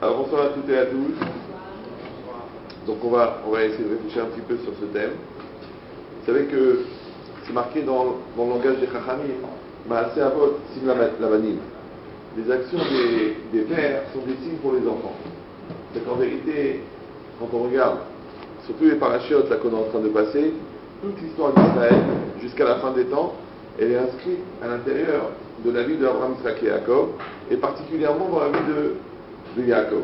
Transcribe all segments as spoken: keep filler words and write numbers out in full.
Alors bonsoir à toutes et à tous. Donc on va, on va essayer de réfléchir un petit peu sur ce thème. Vous savez que c'est marqué dans, dans le langage des Chachamim, Maaseh Avot Sim Lavanim. Les actions des, des pères sont des signes pour les enfants. C'est qu'en vérité, quand on regarde, surtout les parachutes là qu'on est en train de passer, toute l'histoire d'Israël, jusqu'à la fin des temps, elle est inscrite à l'intérieur de la vie d'Abraham, Isaac et Jacob, et particulièrement dans la vie de, de Jacob.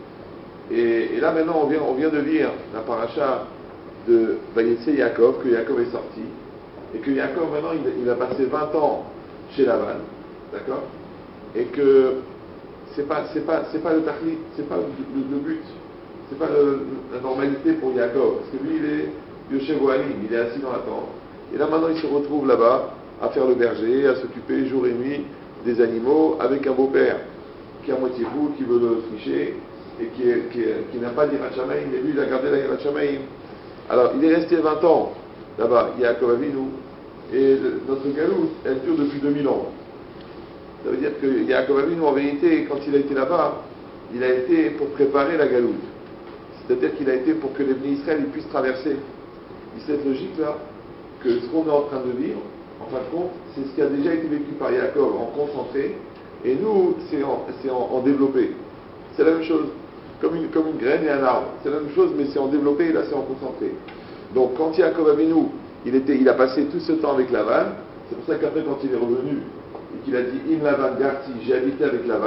Et, et là maintenant, on vient, on vient de lire la paracha de Vayetse Jacob, que Jacob est sorti, et que Jacob maintenant, il, il a passé vingt ans chez Lavan, d'accord? Et que c'est pas, c'est pas, c'est pas le tahlit, c'est pas le, le, le but, c'est pas le, la normalité pour Jacob, parce que lui, il est Yoshev Ohalim, il est assis dans la tente, et là maintenant, il se retrouve là-bas, à faire le berger, à s'occuper jour et nuit des animaux, avec un beau-père qui est à moitié fou, qui veut le tricher, et qui, est, qui, est, qui n'a pas d'Yirat Shamayim, mais lui, il a gardé la Yirat Shamayim. Alors, il est resté vingt ans là-bas, Yaakov Avinu, et le, notre galoute, elle dure depuis deux mille ans. Ça veut dire que Yaakov Avinu, en vérité, quand il a été là-bas, il a été pour préparer la galoute. C'est-à-dire qu'il a été pour que les bénis Israël puissent traverser. Et cette logique-là, que ce qu'on est en train de vivre, en fin de compte, c'est ce qui a déjà été vécu par Yaakov en concentré, et nous, c'est en, c'est en, en développé. C'est la même chose, comme une, comme une graine et un arbre. C'est la même chose, mais c'est en développé, et là c'est en concentré. Donc quand Yaakov Avinu, il, était, il a passé tout ce temps avec Lavan, c'est pour ça qu'après quand il est revenu, et qu'il a dit « Im Lavan Garti, j'ai habité avec Lavan »,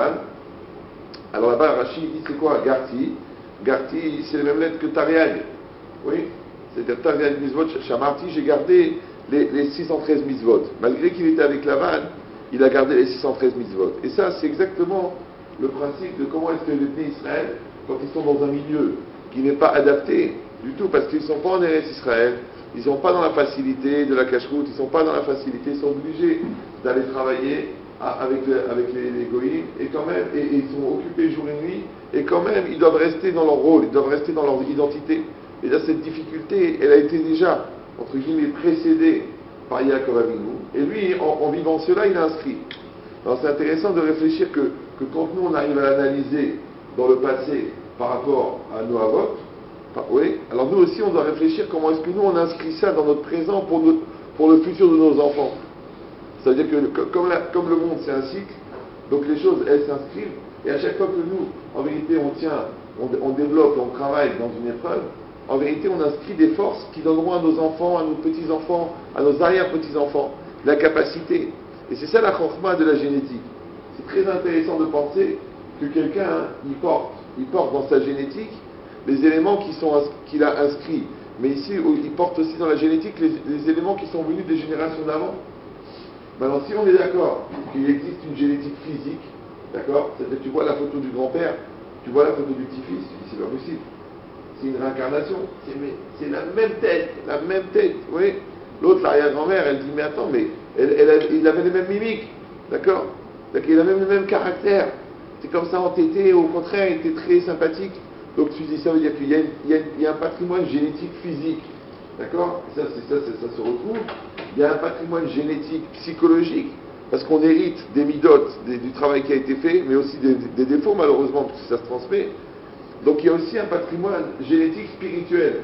alors là-bas, Rachid dit c'est quoi Garti? Garti, c'est les mêmes lettres que Tariag. Oui, c'est-à-dire Tariag Mizvot Shamarti, j'ai gardé les, les six cent treize mitzvot. Malgré qu'il était avec Lavan, il a gardé les six cent treize mitzvot. Et ça, c'est exactement le principe de comment est-ce que les bénis Israël, quand ils sont dans un milieu qui n'est pas adapté du tout, parce qu'ils ne sont pas en Eretz Israël, ils ne sont pas dans la facilité de la cache-route, ils ne sont pas dans la facilité, ils sont obligés d'aller travailler avec, le, avec les, les goïms, et quand même, et, et ils sont occupés jour et nuit, et quand même, ils doivent rester dans leur rôle, ils doivent rester dans leur identité. Et là, cette difficulté, elle a été déjà, entre guillemets, précédée par Yaakov Avinu, et lui, en, en vivant cela, il a inscrit. Alors c'est intéressant de réfléchir que, que quand nous, on arrive à l'analyser dans le passé par rapport à nos avots, enfin, oui, alors nous aussi, on doit réfléchir comment est-ce que nous, on inscrit ça dans notre présent pour, notre, pour le futur de nos enfants. C'est-à-dire que comme, la, comme le monde, c'est un cycle, donc les choses, elles s'inscrivent, et à chaque fois que nous, en vérité, on tient, on, on développe, on travaille dans une épreuve, en vérité, on inscrit des forces qui donneront à nos enfants, à nos petits-enfants, à nos arrière-petits-enfants, la capacité. Et c'est ça la chorma de la génétique. C'est très intéressant de penser que quelqu'un, hein, il porte, il porte dans sa génétique les éléments qui sont, qu'il a inscrits. Mais ici, il porte aussi dans la génétique les, les éléments qui sont venus des générations d'avant. Maintenant, si on est d'accord qu'il existe une génétique physique, d'accord, c'est-à-dire que tu vois la photo du grand-père, tu vois la photo du petit-fils, tu dis c'est pas possible. C'est une réincarnation. C'est, mais, c'est la même tête, la même tête, oui. L'autre, l'arrière-grand-mère, elle dit mais attends, mais elle, elle, elle, il avait les mêmes mimiques, d'accord? Donc il a même le même caractère. C'est comme ça entêté, au contraire, il était très sympathique. Donc tu dis ça veut dire qu'il y a, une, il y a, il y a un patrimoine génétique physique, d'accord? Ça, c'est, ça, c'est, ça se retrouve. Il y a un patrimoine génétique psychologique, parce qu'on hérite des midotes, des, du travail qui a été fait, mais aussi des, des défauts malheureusement, parce que ça se transmet. Donc il y a aussi un patrimoine génétique spirituel.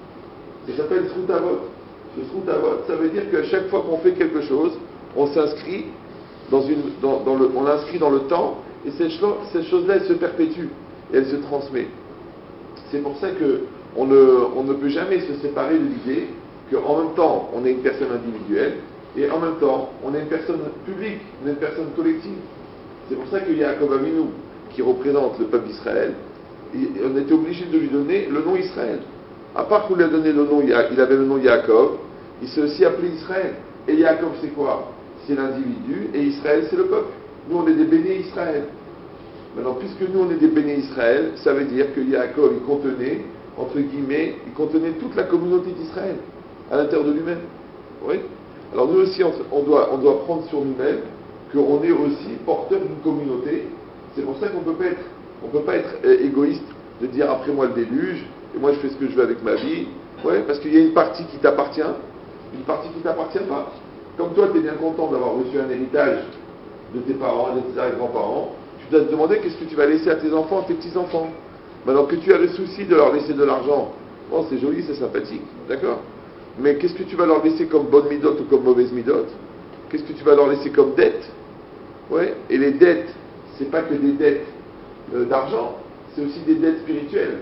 Ça s'appelle Srut Avot. Le Srut Avot, ça veut dire qu'à chaque fois qu'on fait quelque chose, on s'inscrit dans une, dans, dans le, on l'inscrit dans le temps, et cette, cette chose-là, elle se perpétue, et elle se transmet. C'est pour ça qu'on ne, on ne peut jamais se séparer de l'idée qu'en même temps, on est une personne individuelle, et en même temps, on est une personne publique, on est une personne collective. C'est pour ça qu'il y a Yaakov Avinu, qui représente le peuple d'Israël, et on était obligé de lui donner le nom Israël. À part qu'on lui a donné le nom, il avait le nom Yaakov, il s'est aussi appelé Israël. Et Yaakov, c'est quoi? C'est l'individu, et Israël, c'est le peuple. Nous, on est des bénis Israël. Maintenant, puisque nous, on est des bénis Israël, ça veut dire que Yaakov, il contenait, entre guillemets, il contenait toute la communauté d'Israël, à l'intérieur de lui-même. Oui. Alors nous aussi, on doit, on doit prendre sur nous-mêmes qu'on est aussi porteur d'une communauté. C'est pour ça qu'on peut pas être, on peut pas être égoïste de dire après moi le déluge, et moi je fais ce que je veux avec ma vie. Ouais, parce qu'il y a une partie qui t'appartient, une partie qui ne t'appartient pas. Comme toi, tu es bien content d'avoir reçu un héritage de tes parents, de tes grands-parents, tu tu dois te demander qu'est-ce que tu vas laisser à tes enfants, à tes petits-enfants. Maintenant que tu as le souci de leur laisser de l'argent, bon, c'est joli, c'est sympathique, d'accord? Mais qu'est-ce que tu vas leur laisser comme bonne midote ou comme mauvaise midote? Qu'est-ce que tu vas leur laisser comme dette? Ouais. Et les dettes, c'est pas que des dettes euh, d'argent, c'est aussi des dettes spirituelles.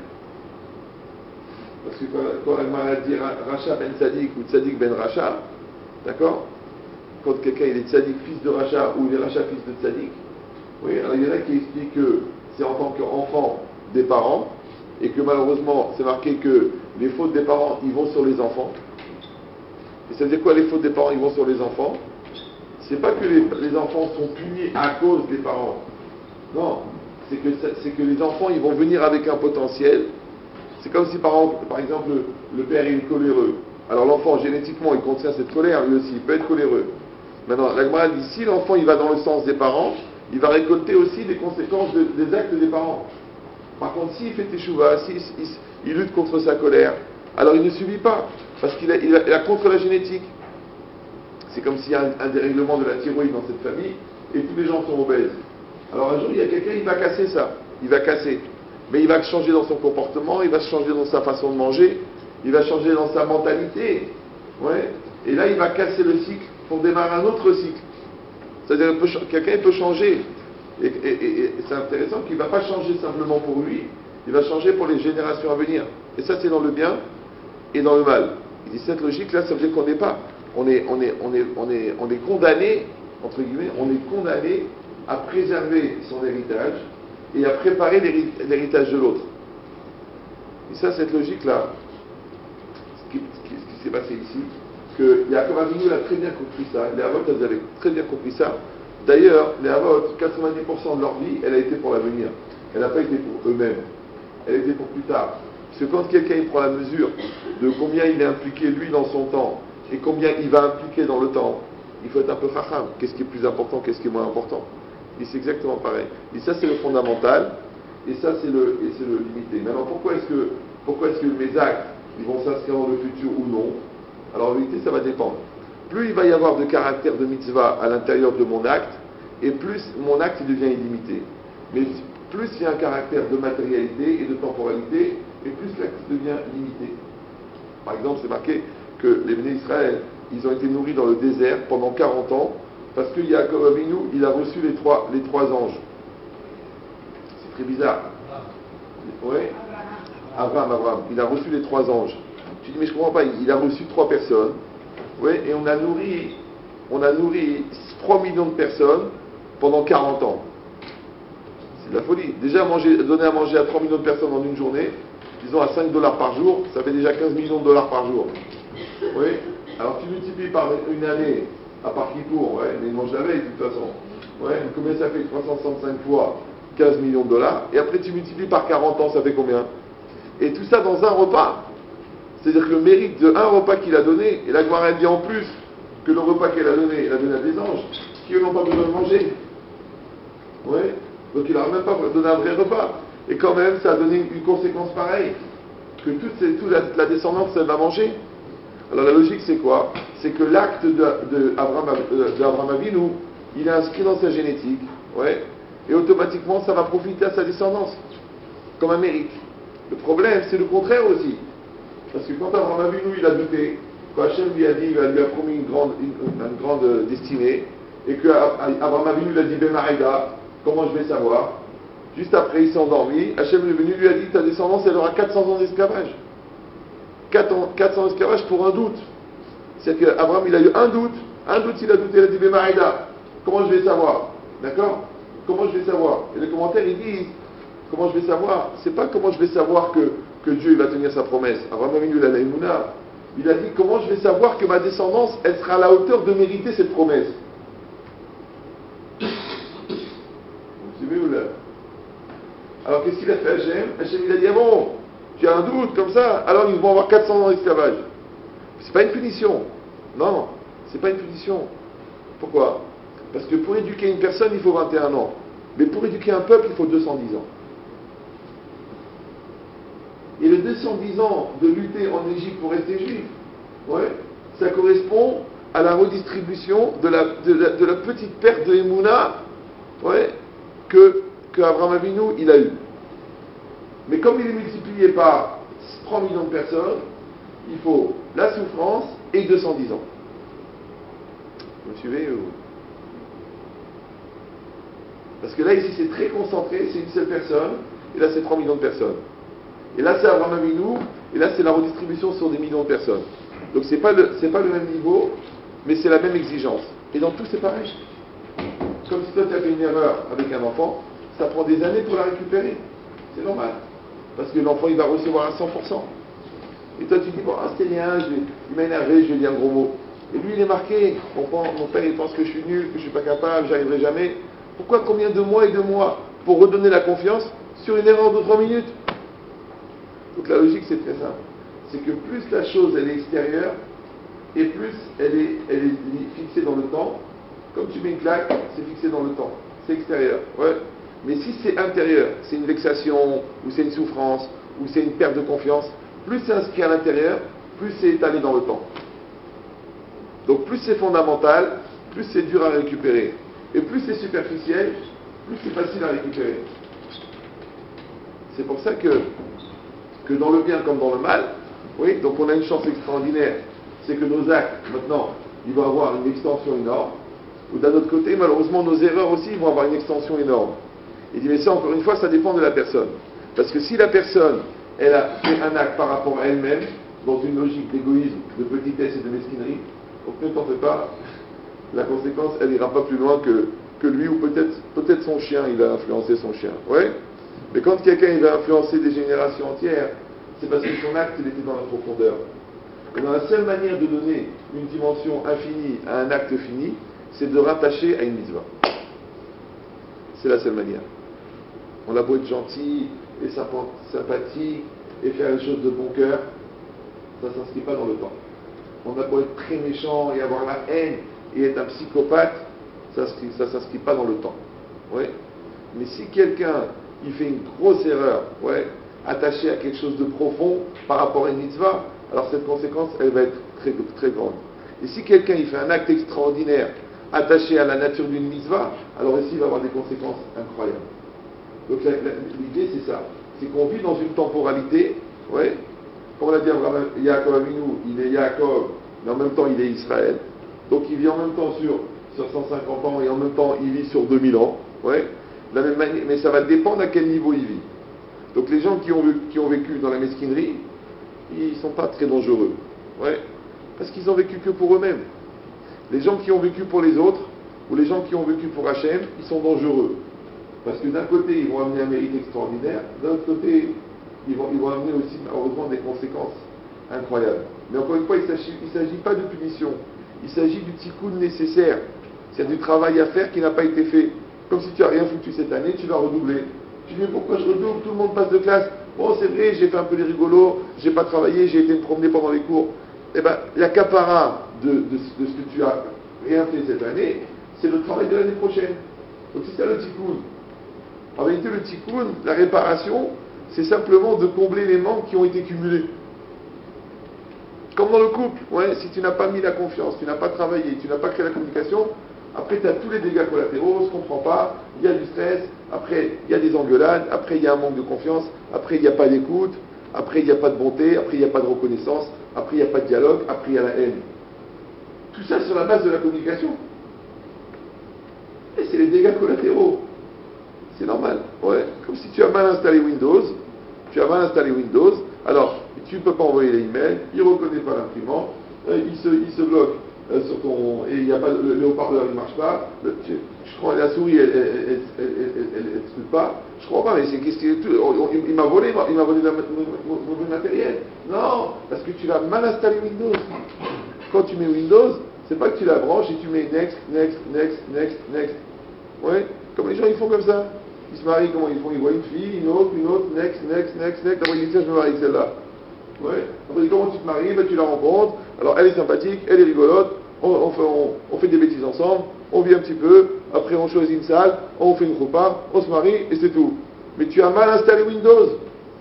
Parce que quand, quand la Gemara dit Racha ben Tzadik ou Tzadik ben Racha, d'accord? Quand quelqu'un il est Tzadik fils de Racha ou il est Racha fils de Tzadik, oui, alors il y en a qui expliquent que c'est en tant qu'enfant des parents, et que malheureusement c'est marqué que les fautes des parents ils vont sur les enfants. Et ça veut dire quoi, les fautes des parents ils vont sur les enfants? C'est pas que les, les enfants sont punis à cause des parents. Non, c'est que, c'est que les enfants ils vont venir avec un potentiel. C'est comme si par, par exemple le, le père est coléreux. Alors l'enfant génétiquement il contient cette colère, lui aussi il peut être coléreux. Maintenant la Gemara dit si l'enfant il va dans le sens des parents, il va récolter aussi des conséquences de, des actes des parents. Par contre s'il fait teshuva, s'il il, il lutte contre sa colère, alors il ne subit pas, parce qu'il a, il a, il a contre la génétique. C'est comme s'il y a un, un dérèglement de la thyroïde dans cette famille et tous les gens sont obèses. Alors un jour il y a quelqu'un, il va casser ça, il va casser. Mais il va changer dans son comportement, il va changer dans sa façon de manger, il va changer dans sa mentalité. Ouais. Et là, il va casser le cycle pour démarrer un autre cycle. C'est-à-dire que quelqu'un peut changer. Et, et, et, et c'est intéressant qu'il ne va pas changer simplement pour lui, il va changer pour les générations à venir. Et ça, c'est dans le bien et dans le mal. Il dit cette logique-là, ça veut dire qu'on n'est pas, on est, on est, on est, on est, on est condamné, entre guillemets, on est condamné à préserver son héritage et à préparer l'héritage de l'autre. Et ça, cette logique-là, ce qui, ce qui, ce qui s'est passé ici, que Yaakov Avinu a très bien compris ça, les Avot, elles avaient très bien compris ça. D'ailleurs, les Avot, quatre-vingt-dix pour cent de leur vie, elle a été pour l'avenir. Elle n'a pas été pour eux-mêmes. Elle a été pour plus tard. Parce que quand quelqu'un prend la mesure de combien il est impliqué, lui, dans son temps, et combien il va impliquer dans le temps, il faut être un peu chacham. Qu'est-ce qui est plus important, qu'est-ce qui est moins important? Et c'est exactement pareil. Et ça, c'est le fondamental, et ça, c'est le, et c'est le limité. Maintenant, pourquoi est-ce que, pourquoi est-ce que mes actes, ils vont s'inscrire dans le futur ou non? Alors, en réalité, ça va dépendre. Plus il va y avoir de caractère de mitzvah à l'intérieur de mon acte, et plus mon acte il devient illimité. Mais plus il y a un caractère de matérialité et de temporalité, et plus l'acte devient limité. Par exemple, c'est marqué que les Béné Israël, ils ont été nourris dans le désert pendant quarante ans, parce que Yaakov Avinu, il a reçu les trois, les trois anges. C'est très bizarre. Oui. Abraham, Abraham, il a reçu les trois anges. Tu dis, mais je ne comprends pas, il a reçu trois personnes. Oui, et on a nourri, on a nourri trois millions de personnes pendant quarante ans. C'est de la folie. Déjà, manger, donner à manger à trois millions de personnes en une journée, disons à cinq dollars par jour, ça fait déjà quinze millions de dollars par jour. Oui. Alors tu multiplies par une année, à part Kippour, ouais, mais ils mangent la veille de toute façon. Ouais, combien ça fait? trois cent soixante-cinq fois quinze millions de dollars. Et après tu multiplies par quarante ans, ça fait combien? Et tout ça dans un repas. C'est-à-dire que le mérite de un repas qu'il a donné, et la Gemara dit en plus que le repas qu'elle a donné, elle a donné à des anges, qui eux n'ont pas besoin de manger. Ouais. Donc il n'a même pas donné un vrai repas. Et quand même, ça a donné une conséquence pareille, que toute, ces, toute la, la descendance, elle va manger. Alors la logique, c'est quoi? C'est que l'acte d'Abraham Avinu, il est inscrit dans sa génétique, ouais, et automatiquement, ça va profiter à sa descendance, comme un mérite. Le problème, c'est le contraire aussi. Parce que quand Abraham Avinu, il a douté, quand Hachem lui a dit, il lui a promis une grande, une, une grande destinée, et que Abraham Avinu lui a dit, Bemaïda, comment je vais savoir? Juste après, il s'est endormi, Hachem est venu, lui a dit, ta descendance, elle aura quatre cents ans d'esclavage. quatre cents esclavages pour un doute. C'est-à-dire qu'Abraham, il a eu un doute, un doute, il a douté, il a dit, Bemaïda, comment je vais savoir? D'accord? Comment je vais savoir? Et les commentaires, ils disent, comment je vais savoir? C'est pas comment je vais savoir que, que Dieu il va tenir sa promesse. Abraham Avinu, il a la Emouna. Il a dit, comment je vais savoir que ma descendance, elle sera à la hauteur de mériter cette promesse? Vous suivez ou là? Alors qu'est-ce qu'il a fait Hachem? Hachem, il a dit, ah bon, tu as un doute comme ça, alors ils vont avoir quatre cents ans d'esclavage. C'est pas une punition. Non, c'est pas une punition. Pourquoi? Parce que pour éduquer une personne, il faut vingt et un ans. Mais pour éduquer un peuple, il faut deux cent dix ans. Et les deux cent dix ans de lutter en Égypte pour rester juif, ouais, ça correspond à la redistribution de la, de la, de la petite perte de Emouna, ouais, que qu'Abraham Avinu, il a eu. Mais comme il est multiplié par trois millions de personnes, il faut la souffrance et deux cent dix ans. Vous me suivez ou... Parce que là, ici, c'est très concentré, c'est une seule personne, et là, c'est trois millions de personnes. Et là, c'est Abraham Avinu, et là, c'est la redistribution sur des millions de personnes. Donc, ce n'est pas, pas le même niveau, mais c'est la même exigence. Et dans tout, c'est pareil. Comme si toi, tu as fait une erreur avec un enfant, ça prend des années pour la récupérer. C'est normal. Parce que l'enfant, il va recevoir à cent pour cent. Et toi, tu dis, bon, ah, c'était rien, je vais, il m'a énervé, je lui ai dit un gros mot. Et lui, il est marqué. Mon, mon père, il pense que je suis nul, que je ne suis pas capable, j'y arriverai jamais. Pourquoi combien de mois et de mois pour redonner la confiance sur une erreur de trois minutes? Donc la logique, c'est très simple. C'est que plus la chose, elle est extérieure, et plus elle est, elle est fixée dans le temps. Comme tu mets une claque, c'est fixé dans le temps. C'est extérieur. Ouais. Mais si c'est intérieur, c'est une vexation, ou c'est une souffrance, ou c'est une perte de confiance, plus c'est inscrit à l'intérieur, plus c'est étalé dans le temps. Donc plus c'est fondamental, plus c'est dur à récupérer. Et plus c'est superficiel, plus c'est facile à récupérer. C'est pour ça que, que dans le bien comme dans le mal, oui, donc on a une chance extraordinaire, c'est que nos actes, maintenant, ils vont avoir une extension énorme, ou d'un autre côté, malheureusement, nos erreurs aussi vont avoir une extension énorme. Il dit, mais ça, encore une fois, ça dépend de la personne. Parce que si la personne, elle a fait un acte par rapport à elle-même, dans une logique d'égoïsme, de petitesse et de mesquinerie, donc ne t'en fais pas, la conséquence, elle n'ira pas plus loin que, que lui, ou peut-être peut-être son chien, il a influencé son chien. Ouais. Mais quand quelqu'un, il va influencer des générations entières, c'est parce que son acte, il était dans la profondeur. Et dans la seule manière de donner une dimension infinie à un acte fini, c'est de rattacher à une mitzvah. C'est la seule manière. On a beau être gentil et sympathique et faire les choses de bon cœur, ça ne s'inscrit pas dans le temps. On a beau être très méchant et avoir la haine et être un psychopathe, ça ne s'inscrit pas dans le temps. Ouais. Mais si quelqu'un il fait une grosse erreur, ouais, attachée à quelque chose de profond par rapport à une mitzvah, alors cette conséquence, elle va être très, très grande. Et si quelqu'un il fait un acte extraordinaire attaché à la nature d'une mitzvah, alors ici il va avoir des conséquences incroyables. Donc l'idée c'est ça, c'est qu'on vit dans une temporalité, ouais, comme on l'a dit Abraham, Yaakov Avinu, il est Yaakov, mais en même temps il est Israël, donc il vit en même temps sur, sur cent cinquante ans et en même temps il vit sur deux mille ans, ouais, de la même manière, mais ça va dépendre à quel niveau il vit. Donc les gens qui ont, qui ont vécu dans la mesquinerie, ils ne sont pas très dangereux, ouais, parce qu'ils ont vécu que pour eux-mêmes. Les gens qui ont vécu pour les autres, ou les gens qui ont vécu pour Hachem, ils sont dangereux. Parce que d'un côté, ils vont amener un mérite extraordinaire, d'un autre côté, ils vont, ils vont amener aussi, malheureusement, des conséquences incroyables. Mais encore une fois, il ne s'agit pas de punition. Il s'agit du tikkun nécessaire. C'est du travail à faire qui n'a pas été fait. Comme si tu n'as rien foutu cette année, tu vas redoubler. Tu dis, pourquoi je redouble? Tout le monde passe de classe. Bon, c'est vrai, j'ai fait un peu les rigolos, j'ai pas travaillé, j'ai été me promener pendant les cours. Eh bien, la capara de, de, de ce que tu as rien fait cette année, c'est le travail de l'année prochaine. Donc c'est ça le tikkun. En réalité, le tikkun, la réparation, c'est simplement de combler les manques qui ont été cumulés. Comme dans le couple, ouais, si tu n'as pas mis la confiance, tu n'as pas travaillé, tu n'as pas créé la communication, après tu as tous les dégâts collatéraux, on ne se comprend pas, il y a du stress, après il y a des engueulades, après il y a un manque de confiance, après il n'y a pas d'écoute, après il n'y a pas de bonté, après il n'y a pas de reconnaissance, après il n'y a pas de dialogue, après il y a la haine. Tout ça sur la base de la communication. Et c'est les dégâts collatéraux. C'est normal. Ouais. Comme si tu as mal installé Windows, tu as mal installé Windows, alors tu ne peux pas envoyer les emails, il ne reconnaît pas l'imprimant, euh, il, se, il se bloque euh, sur ton. Et il n'y a pas le, le haut-parleur, il ne marche pas. Le, tu, je crois que la souris, elle ne discute pas. Je crois pas, mais c'est qu'est-ce qu'il il, il m'a volé, il m'a volé le mauvais matériel. Non, parce que tu l'as mal installé Windows. Quand tu mets Windows, c'est pas que tu la branches et tu mets next, next, next, next, next. Ouais, comme les gens ils font comme ça. Ils se marient, comment ils font? Ils voient une fille, une autre, une autre, next, next, next, next. Après ils disent tiens, je me marie avec celle-là. Ouais. Après comment tu te maries? Ben, tu la rencontres. Alors elle est sympathique, elle est rigolote. On, on, fait, on, on fait des bêtises ensemble. On vit un petit peu. Après on choisit une salle. On fait une choupa. On se marie et c'est tout. Mais tu as mal installé Windows.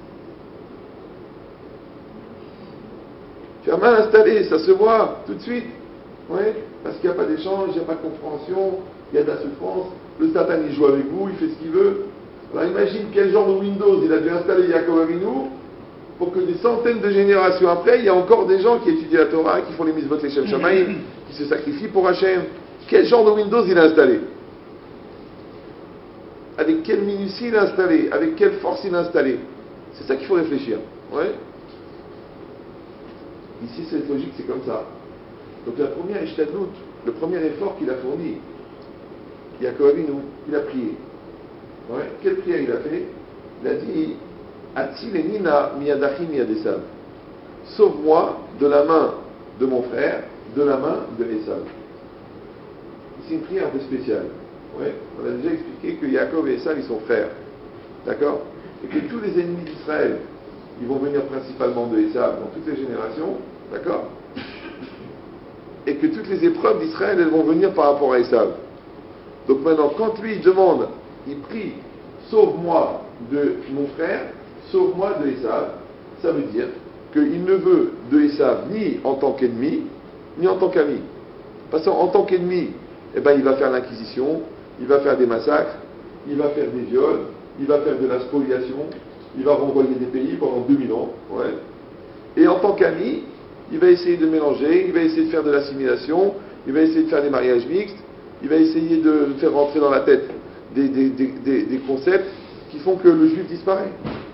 Tu as mal installé, ça se voit tout de suite. Oui, parce qu'il n'y a pas d'échange, il n'y a pas de compréhension, il y a de la souffrance. Le Satan il joue avec vous, il fait ce qu'il veut. Alors imagine quel genre de Windows il a dû installer Yaakov Avinu pour que des centaines de générations après, il y a encore des gens qui étudient la Torah, qui font les mitzvot les Shem Shamayim, qui se sacrifient pour Hachem. Quel genre de Windows il a installé? Avec quelle minutie il a installé? Avec quelle force il a installé? C'est ça qu'il faut réfléchir. Ouais. Ici, cette logique, c'est comme ça. Donc la première Ishtadlut, le premier effort qu'il a fourni, Yaakov Avinu, il a prié. Ouais. Quelle prière il a fait? Il a dit Atzilenina miyadachi miyadesav. Sauve-moi de la main de mon frère, de la main de Esav. C'est une prière un peu spéciale. Ouais. On a déjà expliqué que Yaakov et Esav, ils sont frères. D'accord? Et que tous les ennemis d'Israël, ils vont venir principalement de Esav dans toutes les générations. D'accord? Et que toutes les épreuves d'Israël, elles vont venir par rapport à Esav. Donc maintenant, quand lui, il demande, il prie, sauve-moi de mon frère, sauve-moi de Esav, ça veut dire qu'il ne veut de Esav ni en tant qu'ennemi, ni en tant qu'ami. Parce qu'en tant qu'ennemi, eh ben, il va faire l'inquisition, il va faire des massacres, il va faire des viols, il va faire de la spoliation, il va renvoyer des pays pendant deux mille ans. Ouais. Et en tant qu'ami, il va essayer de mélanger, il va essayer de faire de l'assimilation, il va essayer de faire des mariages mixtes, il va essayer de faire rentrer dans la tête des, des, des, des, des concepts qui font que le juif disparaît.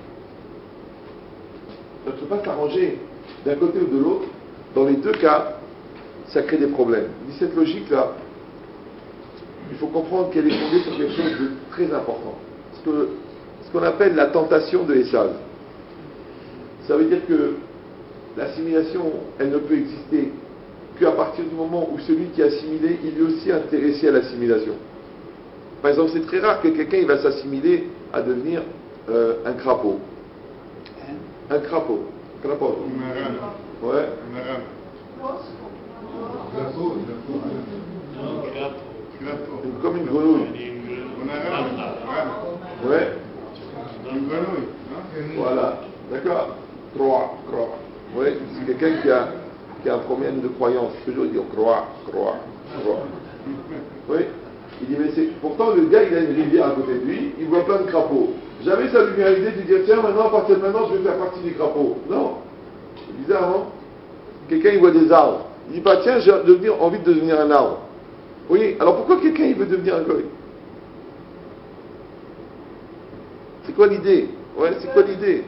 Ça ne peut pas s'arranger d'un côté ou de l'autre. Dans les deux cas, ça crée des problèmes. Dit cette logique-là, il faut comprendre qu'elle est fondée sur quelque chose de très important. Ce, que, ce qu'on appelle la tentation de Esav. Ça veut dire que l'assimilation, elle ne peut exister qu'à partir du moment où celui qui est assimilé, il est aussi intéressé à l'assimilation. Par exemple, c'est très rare que quelqu'un il va s'assimiler à devenir euh, un crapaud. Un crapaud. Crapaud. Ouais. Comme une grenouille. Ouais. Une grenouille. Voilà. D'accord. Croix, croix. Oui, c'est quelqu'un qui a, qui a un problème de croyance. Toujours il dit croix, croix, croix. Oui. Il dit, mais c'est. Pourtant, le gars, il a une rivière à côté de lui, il voit plein de crapauds. Jamais ça lui vient l'idée de dire, tiens, maintenant, à partir de maintenant, je vais faire partie des crapauds. Non. C'est bizarre, non? Quelqu'un, il voit des arbres. Il dit pas, tiens, j'ai devenir, envie de devenir un arbre. Oui, alors pourquoi quelqu'un, il veut devenir un goy? C'est quoi l'idée? Ouais, c'est quoi l'idée?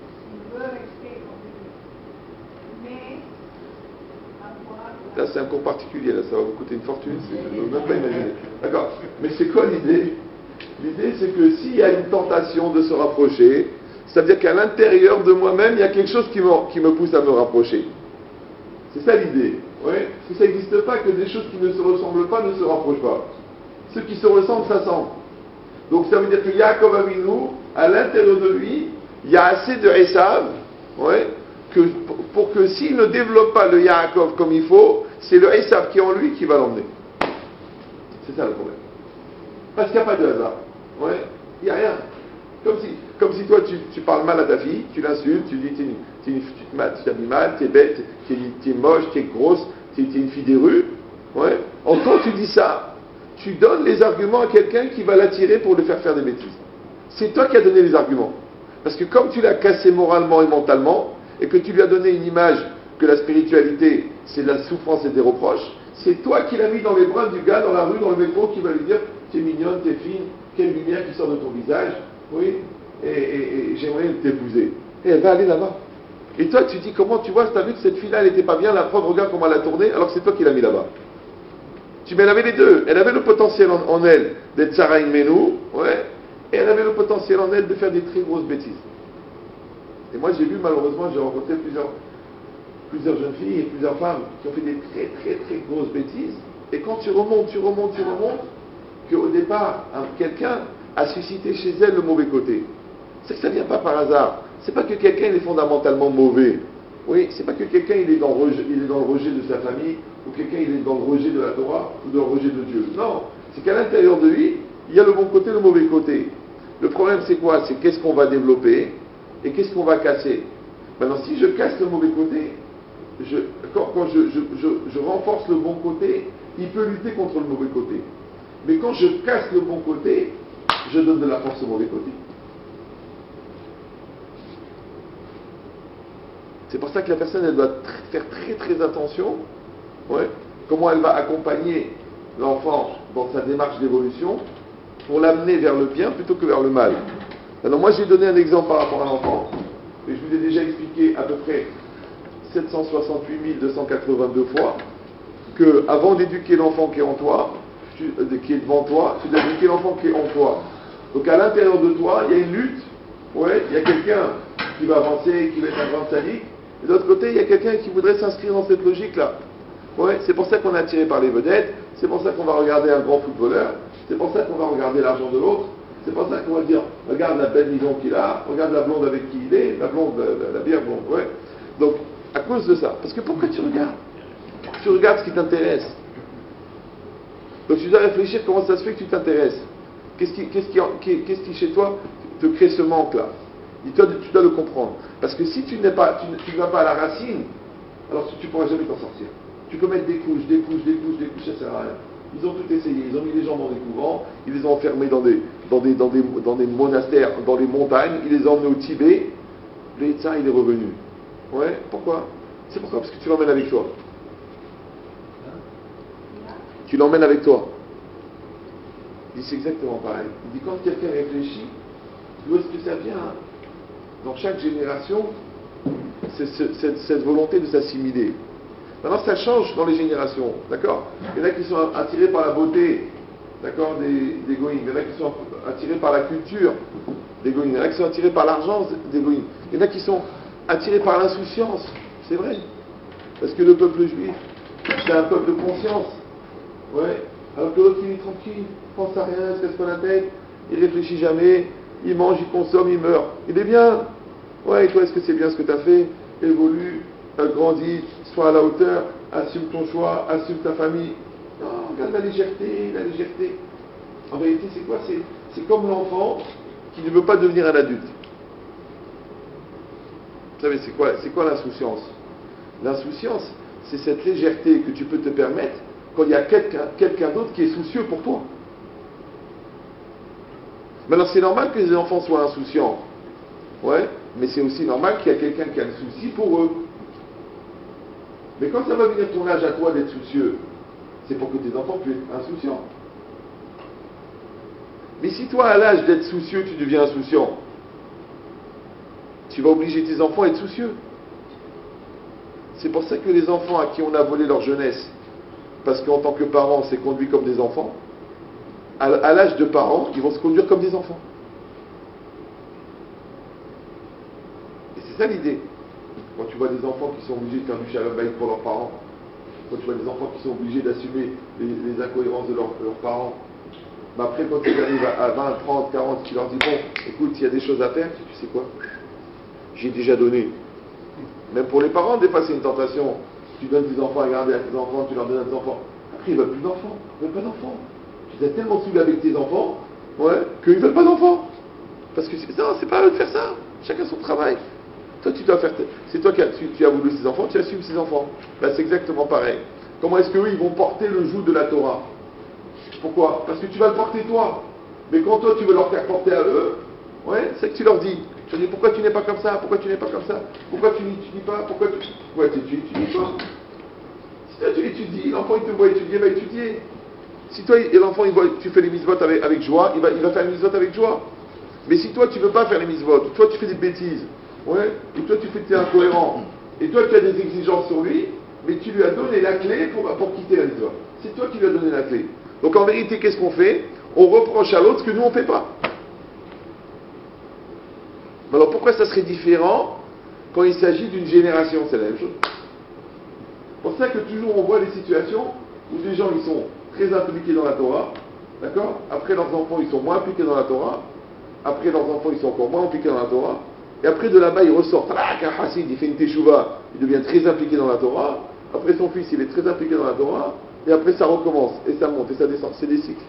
Là, c'est un cours particulier, là, ça va vous coûter une fortune, je ne peux même pas imaginer. D'accord. Mais c'est quoi l'idée? L'idée, c'est que s'il y a une tentation de se rapprocher, c'est-à-dire qu'à l'intérieur de moi-même, il y a quelque chose qui me, qui me pousse à me rapprocher. C'est ça l'idée. Ouais. Parce que ça n'existe pas que des choses qui ne se ressemblent pas ne se rapprochent pas. Ceux qui se ressemblent s'assemblent. Donc ça veut dire que Yaakov Avinu, à l'intérieur de lui, il y a assez de Esav, ouais, que, pour que s'il ne développe pas le Yaakov comme il faut, c'est le Esav qui est en lui qui va l'emmener. C'est ça le problème. Parce qu'il n'y a pas de hasard. Ouais. Il n'y a rien. Comme si, comme si toi tu, tu parles mal à ta fille, tu l'insultes, tu dis t'es une, t'es une, tu te t'habilles mal, t'es bête, t'es, t'es moche, t'es grosse, t'es, t'es une fille des rues. Ouais. En quand tu dis ça, tu donnes les arguments à quelqu'un qui va l'attirer pour le faire faire des bêtises. C'est toi qui as donné les arguments. Parce que comme tu l'as cassé moralement et mentalement, et que tu lui as donné une image que la spiritualité, c'est de la souffrance et des reproches, c'est toi qui l'as mis dans les bras du gars, dans la rue, dans le métro, qui va lui dire « T'es mignonne, t'es fine, quelle lumière qui sort de ton visage, oui, et, et, et j'aimerais t'épouser. » Et elle va aller là-bas. Et toi, tu dis « Comment tu vois, t'as vu que cette fille-là, elle n'était pas bien, la preuve, regarde comment elle a tourné, alors que c'est toi qui l'as mis là-bas. » Tu mais elle avait les deux. Elle avait le potentiel en, en elle d'être Sarah Menou, ouais, et elle avait le potentiel en elle de faire des très grosses bêtises. Et moi, j'ai vu, malheureusement, j'ai rencontré plusieurs, plusieurs jeunes filles et plusieurs femmes qui ont fait des très, très, très grosses bêtises. Et quand tu remontes, tu remontes, tu remontes, qu'au départ, hein, quelqu'un a suscité chez elle le mauvais côté. C'est que ça ne vient pas par hasard. C'est pas que quelqu'un il est fondamentalement mauvais. Oui, c'est pas que quelqu'un il est dans le rejet, il est dans le rejet de sa famille, ou quelqu'un il est dans le rejet de la Torah, ou dans le rejet de Dieu. Non, c'est qu'à l'intérieur de lui, il y a le bon côté et le mauvais côté. Le problème c'est quoi? C'est qu'est-ce qu'on va développer et qu'est-ce qu'on va casser. Maintenant, si je casse le mauvais côté, je, quand, quand je, je, je, je renforce le bon côté, il peut lutter contre le mauvais côté. Mais quand je casse le bon côté, je donne de la force au mauvais côté. C'est pour ça que la personne, elle doit tr- faire très très attention, ouais, comment elle va accompagner l'enfant dans sa démarche d'évolution pour l'amener vers le bien plutôt que vers le mal. Alors moi j'ai donné un exemple par rapport à l'enfant, et je vous ai déjà expliqué à peu près sept cent soixante-huit mille deux cent quatre-vingt-deux fois que avant d'éduquer l'enfant qui est en toi, tu, euh, qui est devant toi, tu dois éduquer l'enfant qui est en toi. Donc à l'intérieur de toi, il y a une lutte, ouais, il y a quelqu'un qui va avancer, qui va être un grand sadique, et de l'autre côté, il y a quelqu'un qui voudrait s'inscrire dans cette logique-là. Ouais, c'est pour ça qu'on est attiré par les vedettes, c'est pour ça qu'on va regarder un grand footballeur, c'est pour ça qu'on va regarder l'argent de l'autre, c'est pour ça qu'on va dire, regarde la belle maison qu'il a, regarde la blonde avec qui il est, la blonde, la, la, la bière blonde, ouais. Donc, à cause de ça. Parce que pourquoi tu regardes? Tu regardes ce qui t'intéresse. Donc tu dois réfléchir comment ça se fait que tu t'intéresses. Qu'est-ce qui, qu'est-ce qui, qu'est-ce qui chez toi te crée ce manque-là? Et toi, tu dois le comprendre. Parce que si tu n'es pas, tu, tu ne vas pas à la racine, alors tu ne pourras jamais t'en sortir. Tu peux mettre des couches, des couches, des couches, des couches, ça ne sert à rien. Ils ont tout essayé. Ils ont mis les gens dans des couvents, ils les ont enfermés dans des, dans des, dans des, dans des monastères, dans les montagnes, ils les ont emmenés au Tibet. Le Yitzhak, il est revenu. Ouais, pourquoi? C'est pourquoi? Parce que tu l'emmènes avec toi. Tu l'emmènes avec toi. Il dit c'est exactement pareil. Il dit quand quelqu'un réfléchit, d'où est-ce que ça vient? Hein? Dans chaque génération, c'est ce, cette, cette volonté de s'assimiler. Maintenant, ça change dans les générations, d'accord? Il y en a qui sont attirés par la beauté, d'accord, des, des goïms. Il y en a qui sont attirés par la culture des goïms. Il y en a qui sont attirés par l'argent des goïms. Il y en a qui sont attirés par l'insouciance. C'est vrai. Parce que le peuple juif, c'est un peuple de conscience. Ouais. Alors que l'autre, il est tranquille, il pense à rien, il ne se casse pas la tête, il réfléchit jamais, il mange, il consomme, il meurt. Il est bien. Ouais, et toi, est-ce que c'est bien ce que tu as fait? Évolue, grandis, sois à la hauteur, assume ton choix, assume ta famille. Non, regarde la légèreté, la légèreté. En vérité, c'est quoi? C'est, c'est comme l'enfant qui ne veut pas devenir un adulte. Vous savez, c'est quoi, c'est quoi l'insouciance? L'insouciance, c'est cette légèreté que tu peux te permettre quand il y a quelqu'un, quelqu'un d'autre qui est soucieux pour toi. Maintenant, c'est normal que les enfants soient insouciants. Ouais, mais c'est aussi normal qu'il y a quelqu'un qui a le souci pour eux. Mais quand ça va venir ton âge à toi d'être soucieux, c'est pour que tes enfants puissent être insouciants. Mais si toi, à l'âge d'être soucieux, tu deviens insouciant, tu vas obliger tes enfants à être soucieux. C'est pour ça que les enfants à qui on a volé leur jeunesse, parce qu'en tant que parents, on s'est conduit comme des enfants, à, à l'âge de parents, ils vont se conduire comme des enfants. Et c'est ça l'idée. Quand tu vois des enfants qui sont obligés de faire du shalom bayit pour leurs parents, quand tu vois des enfants qui sont obligés d'assumer les, les incohérences de, leur, de leurs parents, mais après quand ils arrivent à, à vingt, trente, quarante, tu leur dis bon, écoute, il y a des choses à faire, tu sais quoi? J'ai déjà donné. Même pour les parents, des fois c'est une tentation. Tu donnes tes enfants à garder à tes enfants, tu leur donnes à tes enfants. Après ils veulent plus d'enfants, ils veulent pas d'enfants. Tu t'es tellement saoulé avec tes enfants, ouais, qu'ils veulent pas d'enfants. Parce que c'est, non, c'est pas à eux de faire ça. Chacun son travail. Toi, tu dois faire. C'est toi qui as, tu, tu as voulu ces enfants, tu assumes ces enfants. Là, c'est exactement pareil. Comment est-ce qu'eux, ils vont porter le joug de la Torah? Pourquoi? Parce que tu vas le porter toi. Mais quand toi, tu veux leur faire porter à eux, ouais, c'est que tu leur dis. Tu leur dis pourquoi tu n'es pas comme ça? Pourquoi tu n'es pas comme ça? Pourquoi tu n'étudies pas? Pourquoi tu. Ouais, tu n'étudies pas. Si toi, tu étudies, l'enfant, il te voit étudier, il va étudier. Si toi, et l'enfant, il voit, tu fais les mitzvot avec, avec joie, il va, il va faire les mitzvot avec joie. Mais si toi, tu ne veux pas faire les mitzvot, toi, tu fais des bêtises, ouais, et toi, tu fais que tu es incohérent, et toi, tu as des exigences sur lui, mais tu lui as donné la clé pour, pour quitter la mitzvah. C'est toi qui lui as donné la clé. Donc, en vérité, qu'est-ce qu'on fait? On reproche à l'autre ce que nous, on ne fait pas. Alors, pourquoi ça serait différent quand il s'agit d'une génération? C'est la même chose. C'est pour ça que toujours, on voit des situations où des gens, ils sont très impliqués dans la Torah, d'accord? Après, leurs enfants, ils sont moins impliqués dans la Torah. Après, leurs enfants, ils sont encore moins impliqués dans la Torah. Et après, de là-bas, ils ressortent. Ah, qu'un Hassid, il fait une teshuva, il devient très impliqué dans la Torah. Après, son fils, il est très impliqué dans la Torah. Et après, ça recommence. Et ça monte, et ça descend. C'est des cycles.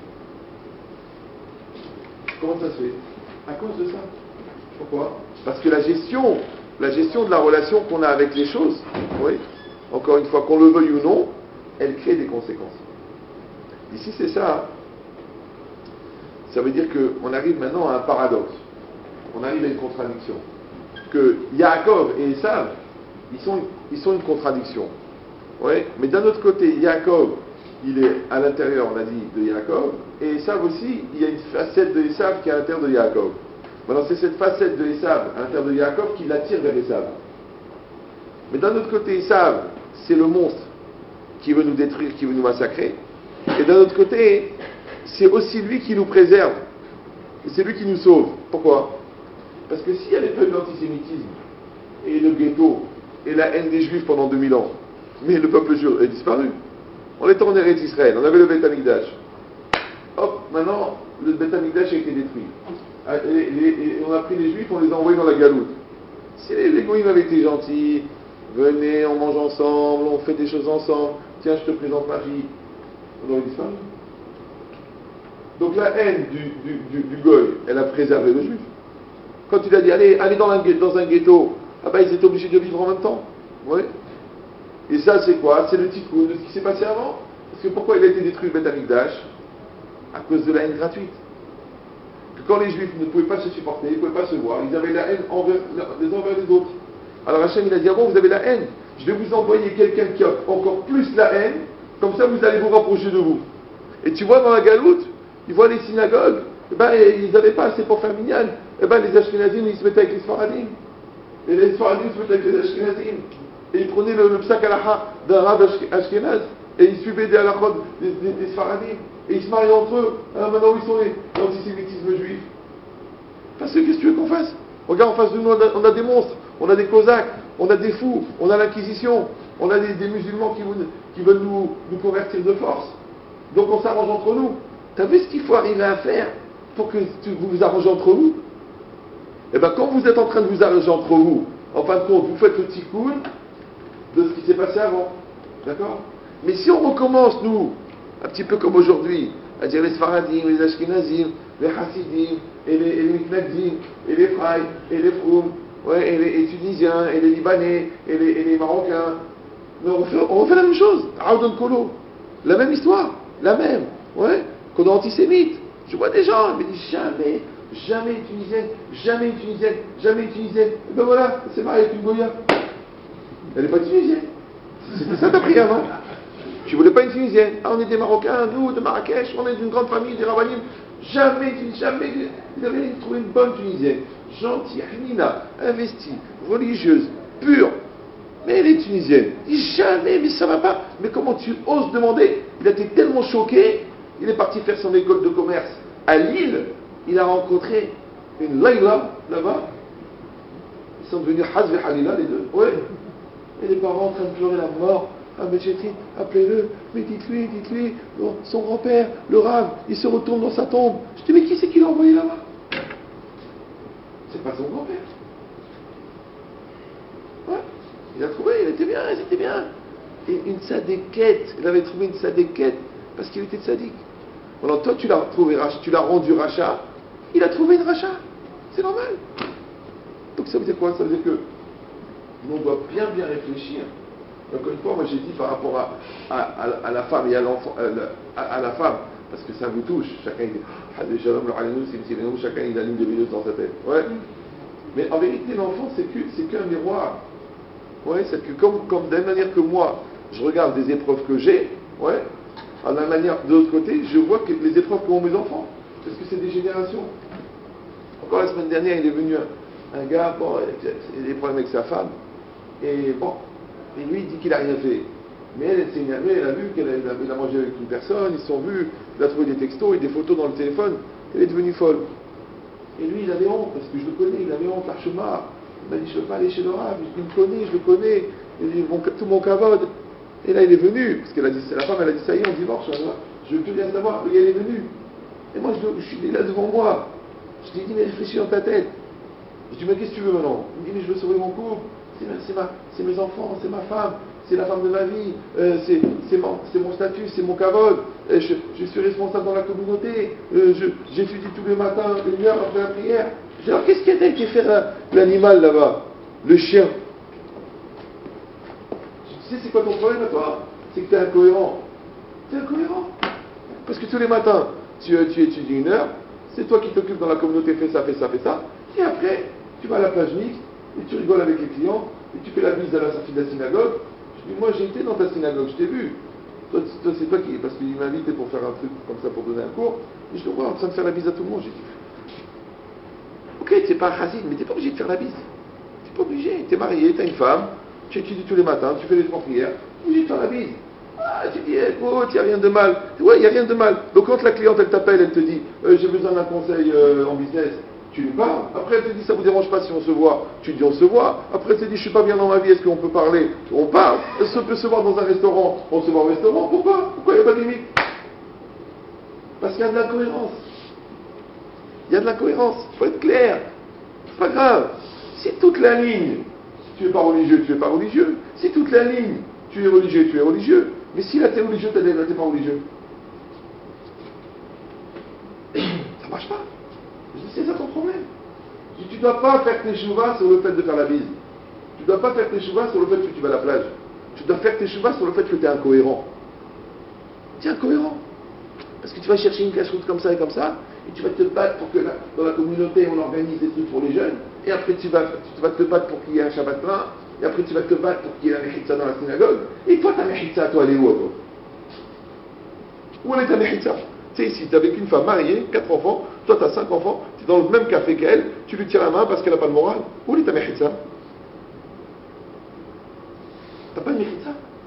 Comment ça se fait? À cause de ça. Pourquoi? Parce que la gestion, la gestion de la relation qu'on a avec les choses, oui, encore une fois, qu'on le veuille ou non, elle crée des conséquences. Ici, c'est ça. Ça veut dire qu'on arrive maintenant à un paradoxe. On arrive à une contradiction. Que Yaakov et Esav, ils sont, ils sont une contradiction. Ouais, mais d'un autre côté, Yaakov, il est à l'intérieur, on a dit, de Yaakov, et Esav aussi, il y a une facette de Esav qui est à l'intérieur de Yaakov. Maintenant, c'est cette facette de Esav à l'intérieur de Yaakov qui l'attire vers Esav. Mais d'un autre côté, Esav, c'est le monstre qui veut nous détruire, qui veut nous massacrer. Et d'un autre côté, c'est aussi lui qui nous préserve. Et c'est lui qui nous sauve. Pourquoi? Parce que s'il y avait pas eu l'antisémitisme, et le ghetto, et la haine des Juifs pendant deux mille ans, mais le peuple juif est disparu. On était en Eretz Israël, on avait le Beth Amikdash. Hop, maintenant, le Beth Amikdash a été détruit. Et, et, et on a pris les Juifs, on les a envoyés dans la galoute. Si les, les goïms avaient été gentils, venez, on mange ensemble, on fait des choses ensemble, tiens, je te présente ma fille, on aurait disparu. Donc la haine du, du, du, du goy, elle a préservé le juif. Quand il a dit, allez, allez dans, un, dans un ghetto, ah ben ils étaient obligés de vivre en même temps. Ouais. Et ça, c'est quoi? C'est le tikkun de ce qui s'est passé avant. Parce que pourquoi il a été détruit le Beth Amikdash? À cause de la haine gratuite. Que quand les Juifs ne pouvaient pas se supporter, ils ne pouvaient pas se voir, ils avaient la haine envers, les uns envers les autres. Alors Hachem, il a dit, ah bon, vous avez la haine, je vais vous envoyer quelqu'un qui a encore plus la haine, comme ça vous allez vous rapprocher de vous. Et tu vois dans la galoute, ils voient les synagogues, eh ben, ils n'avaient pas assez pour faire minyan. Eh ben, les Ashkenazim, ils se mettaient avec les Sfaradim. Et les Sfaradim se mettaient avec les Ashkenazim. Et ils prenaient le, le psak halacha d'un rab Ashkenaz, et ils suivaient des halachot des, des, des Sfaradim. Et ils se mariaient entre eux. Alors maintenant, où ils sont les l'antisémitisme juif? Parce que qu'est-ce que tu veux qu'on fasse? Regarde, en face de nous, on a, on a des monstres, on a des cosaques, on a des fous, on a l'inquisition, on a des, des musulmans qui, veulent, qui veulent nous, nous convertir de force. Donc on s'arrange entre nous. T'as vu ce qu'il faut arriver à faire pour que vous vous arrangez entre vous? Eh bien, quand vous êtes en train de vous arranger entre vous, en fin de compte, vous faites le tikkun de ce qui s'est passé avant. D'accord? Mais si on recommence, nous, un petit peu comme aujourd'hui, à dire les Sfaradim, les Ashkenazim, les Hasidim, et les, et les Mitnagdim, et les Fray, et les Froum, ouais, et les et Tunisiens, et les Libanais, et les, et les Marocains, mais on refait, on refait la même chose. Aoudon Kolo. La même histoire, la même, ouais, qu'on est antisémite. Je vois des gens, ils me disent jamais, jamais une Tunisienne, jamais une Tunisienne, jamais une Tunisienne. Et ben voilà, c'est pareil avec une Goya. Elle n'est pas tunisienne. C'était ça ta prière, non? Tu voulais pas une Tunisienne. Ah, on est des Marocains, nous, de Marrakech, on est d'une grande famille, des Rabbanim. Jamais, jamais, ils avaient trouvé une bonne Tunisienne. Gentille, Nina, investie, religieuse, pure. Mais elle est tunisienne. Il dit jamais, mais ça va pas. Mais comment tu oses demander? Il a été tellement choqué, il est parti faire son école de commerce à Lille. Il a rencontré une Laïla là-bas. Ils sont devenus Hazvi Halila, les deux. Ouais. Et les parents en train de pleurer la mort. Ah, mais j'ai dit, appelez-le, mais dites-lui, dites-lui, bon, son grand-père, le Rav, il se retourne dans sa tombe. Je dis, mais qui c'est qui l'a envoyé là-bas? C'est pas son grand-père. Ouais. Il a trouvé, il était bien, il était bien. Et une sadéquette, il avait trouvé une sadéquette parce qu'il était sadique. Alors toi, tu l'as trouvé, tu l'as rendu rachat, il a trouvé une rachat. C'est normal. Donc ça veut dire quoi? Ça veut dire que on doit bien bien réfléchir. Encore une fois, moi j'ai dit par rapport à, à, à, à la femme et à l'enfant, à, à la femme, parce que ça vous touche. Chacun dit, chacun il a une de minutes dans sa tête. Ouais. Mais en vérité, l'enfant c'est que c'est qu'un miroir. Ouais, c'est que comme, comme de la même manière que moi, je regarde des épreuves que j'ai, ouais, à la manière de l'autre côté, je vois que les épreuves qu'ont mes enfants, parce que c'est des générations. Encore la semaine dernière, il est venu un, un gars, bon, il a des problèmes avec sa femme, et bon, et lui il dit qu'il n'a rien fait. Mais elle, elle s'est énervée, elle a vu qu'elle a, il a mangé avec une personne, ils se sont vus, il a trouvé des textos et des photos dans le téléphone, elle est devenue folle. Et lui, il avait honte, parce que je le connais, il avait honte, l'archemar. Il m'a dit, je ne veux pas aller chez le Rav, il me connaît, je le connais, il dit, bon, tout mon kavod. Et là, il est venu, parce qu'elle a dit, la femme, elle a dit, ça y est, on divorce, je veux plus rien savoir, le gars, il est venu. Et moi, je, je suis là devant moi. Je lui ai dit, mais réfléchis dans ta tête. Je lui ai dit, mais qu'est-ce que tu veux maintenant? Il me dit, mais je veux sauver mon couple, c'est, c'est, ma, c'est mes enfants, c'est ma femme, c'est la femme de ma vie, euh, c'est, c'est, mon, c'est mon statut, c'est mon kavod, je, je suis responsable dans la communauté, euh, je, j'étudie tous les matins, une heure après la prière. Je dis, alors qu'est-ce qu'il a été faire euh, l'animal là-bas? Le chien. Tu sais c'est quoi ton problème à toi? C'est que tu es incohérent. Tu es incohérent. Parce que tous les matins, tu, tu étudies une heure, c'est toi qui t'occupes dans la communauté, fais ça, fais ça, fais ça. Et après, tu vas à la plage mixte, et tu rigoles avec les clients, et tu fais la bise à la sortie de la synagogue. Je dis, moi j'ai été dans ta synagogue, je t'ai vu. Toi, toi c'est toi qui, parce qu'il m'a invité pour faire un truc comme ça, pour donner un cours. Et je te vois en train de faire la bise à tout le monde. J'ai dit, ok, tu n'es pas un chassid, mais tu n'es pas obligé de faire la bise. Tu n'es pas obligé. Tu es marié, tu as une femme, tu étudies tous les matins, tu fais les trois prières, tu es obligé de faire la bise. Ah, tu dis, écoute, il n'y a rien de mal. Ouais, il n'y a rien de mal. Donc quand la cliente, elle t'appelle, elle te dit, euh, j'ai besoin d'un conseil euh, en business, tu lui parles. Après, elle te dit, ça ne vous dérange pas si on se voit. Tu dis, on se voit. Après, elle te dit, je ne suis pas bien dans ma vie, est-ce qu'on peut parler? On parle. Est-ce qu'on peut se voir dans un restaurant? On se voit au restaurant. Pourquoi? Pourquoi il n'y a pas de limite? Parce qu'il y a de la cohérence. Il y a de la cohérence. Il faut être clair. C'est pas grave. Si toute la ligne, tu n'es pas religieux, tu n'es pas religieux. Si toute la ligne, tu es religieux, tu es religieux. Mais si là tu es religieux, tu n'es pas religieux. Ça marche pas. C'est ça ton problème. Tu ne dois pas faire tes chouvas sur le fait de faire la bise. Tu ne dois pas faire tes chouvas sur le fait que tu vas à la plage. Tu dois faire tes chouvas sur le fait que tu es incohérent. Tu es incohérent. Parce que tu vas chercher une cache-route comme ça et comme ça, et tu vas te battre pour que là, dans la communauté on organise des trucs pour les jeunes, et après tu vas, tu vas te battre pour qu'il y ait un Shabbat plein, et après tu vas te battre pour qu'il y ait un mechitza dans la synagogue, et toi ta mechitza, toi elle est où toi? Où elle est ta mechitza? Tu sais, ici, tu es avec une femme mariée, quatre enfants, toi tu as cinq enfants, tu es dans le même café qu'elle, tu lui tiens la main parce qu'elle n'a pas le moral. Où est ta mechitza? T'as pas de mechitza?